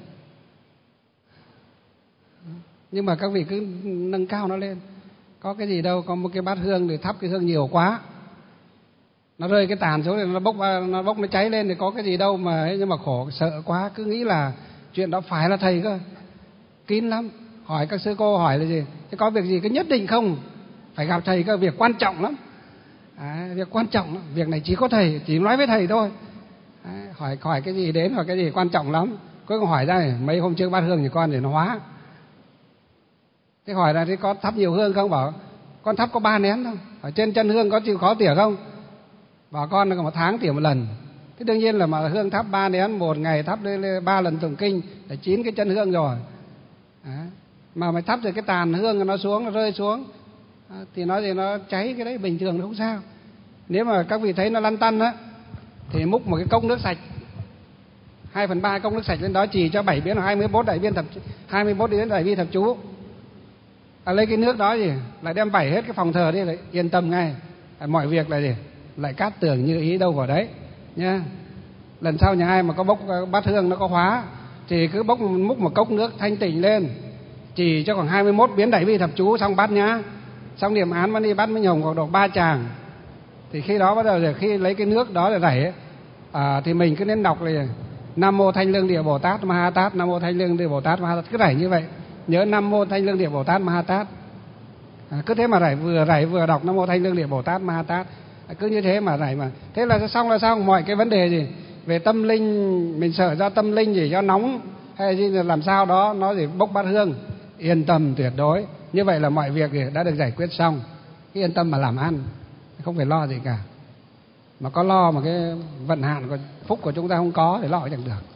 Nhưng mà các vị cứ nâng cao nó lên. Có cái gì đâu, có một cái bát hương thì thắp cái hương nhiều quá, nó rơi cái tàn xuống thì nó bốc nó cháy lên thì có cái gì đâu mà ấy. Nhưng mà khổ sợ quá, cứ nghĩ là chuyện đó phải là thầy cơ, kín lắm. Hỏi các sư cô hỏi là gì, thế có việc gì cứ nhất định không phải gặp thầy cơ, việc quan trọng lắm. Việc quan trọng lắm. Việc này chỉ có thầy, chỉ nói với thầy thôi. Hỏi cái gì đến, hỏi cái gì quan trọng lắm. Cuối cùng hỏi ra này, mấy hôm trước bát hương thì con để nó hóa. Thế hỏi là thế có thắp nhiều hương không? Bảo con thắp có 3 nén thôi. Ở trên chân hương có chịu khó tỉa không? Bảo con là một tháng tỉa một lần. Thế đương nhiên là mà hương thắp 3 nén, một ngày thắp lên 3 lần tụng kinh là 9 cái chân hương rồi. Mà mày thắp rồi cái tàn hương nó xuống, nó rơi xuống thì nói gì nó cháy, cái đấy bình thường nó không sao. Nếu mà các vị thấy nó lăn tăn á thì múc một cái cốc nước sạch, 2/3 cốc nước sạch lên đó trì cho 7 biến hoặc 21 đại biến đại bi thập chú. Lấy cái nước đó gì lại đem vẩy hết cái phòng thờ đi, lại yên tâm ngay. Mọi việc là gì lại cát tường như ý đâu vào đấy nha. Lần sau nhà ai mà có bốc bát hương nó có hóa thì cứ múc một cốc nước thanh tịnh lên, chỉ cho khoảng 21 biến đại bi thập chú xong bát nhá, xong niệm án mới đi bát mới nhồng hoặc đọc 3 tràng. Thì khi đó bắt đầu rồi khi lấy cái nước đó để rảy thì mình cứ nên đọc là Nam mô Thanh Lương Địa Bồ Tát Ma Ha Tát, Nam mô Thanh Lương Địa Bồ Tát Ma Ha Tát, cứ rảy như vậy. Nhớ Nam mô Thanh Lương Địa Bồ Tát Ma Ha Tát. Cứ thế mà rảy vừa đọc Nam mô Thanh Lương Địa Bồ Tát Ma Ha Tát. Cứ như thế mà rảy mà. Thế là xong mọi cái vấn đề gì về tâm linh, mình sợ do tâm linh gì do nóng hay gì làm sao đó nó gì bốc bát hương, yên tâm tuyệt đối. Như vậy là mọi việc đã được giải quyết xong. Cứ yên tâm mà làm ăn, không phải lo gì cả. Mà có lo mà cái vận hạn của phúc của chúng ta không có thì lo chẳng được.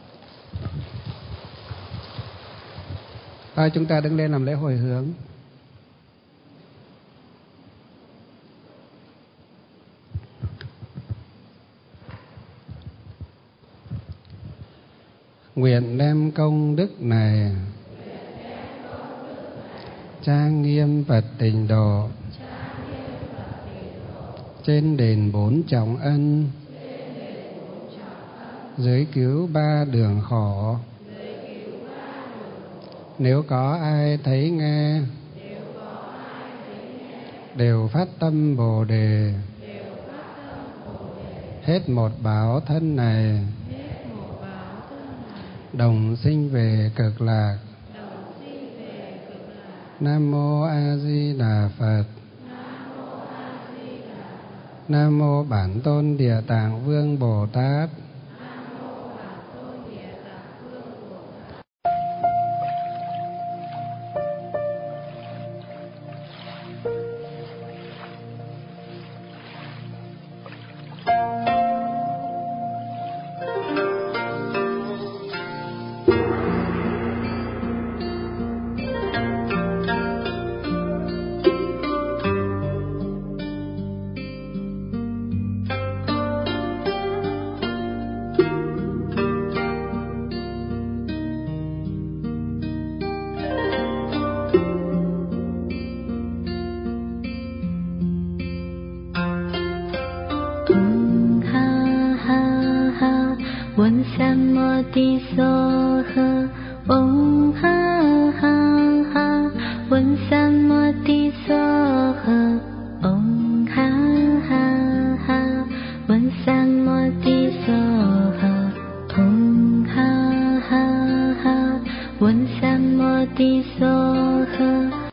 Thôi chúng ta đứng lên làm lễ hồi hướng. Nguyện đem công đức này trang nghiêm Phật Tịnh Độ, trên đền 4 trọng ân, dưới cứu 3 đường khổ. Nếu có ai thấy nghe đều phát tâm Bồ Đề, hết một báo thân này đồng sinh về cực lạc. Nam mô A Di Đà Phật. Nam mô Bản Tôn Địa Tạng Vương Bồ Tát. Om Sammo Ti So Ha Om Ha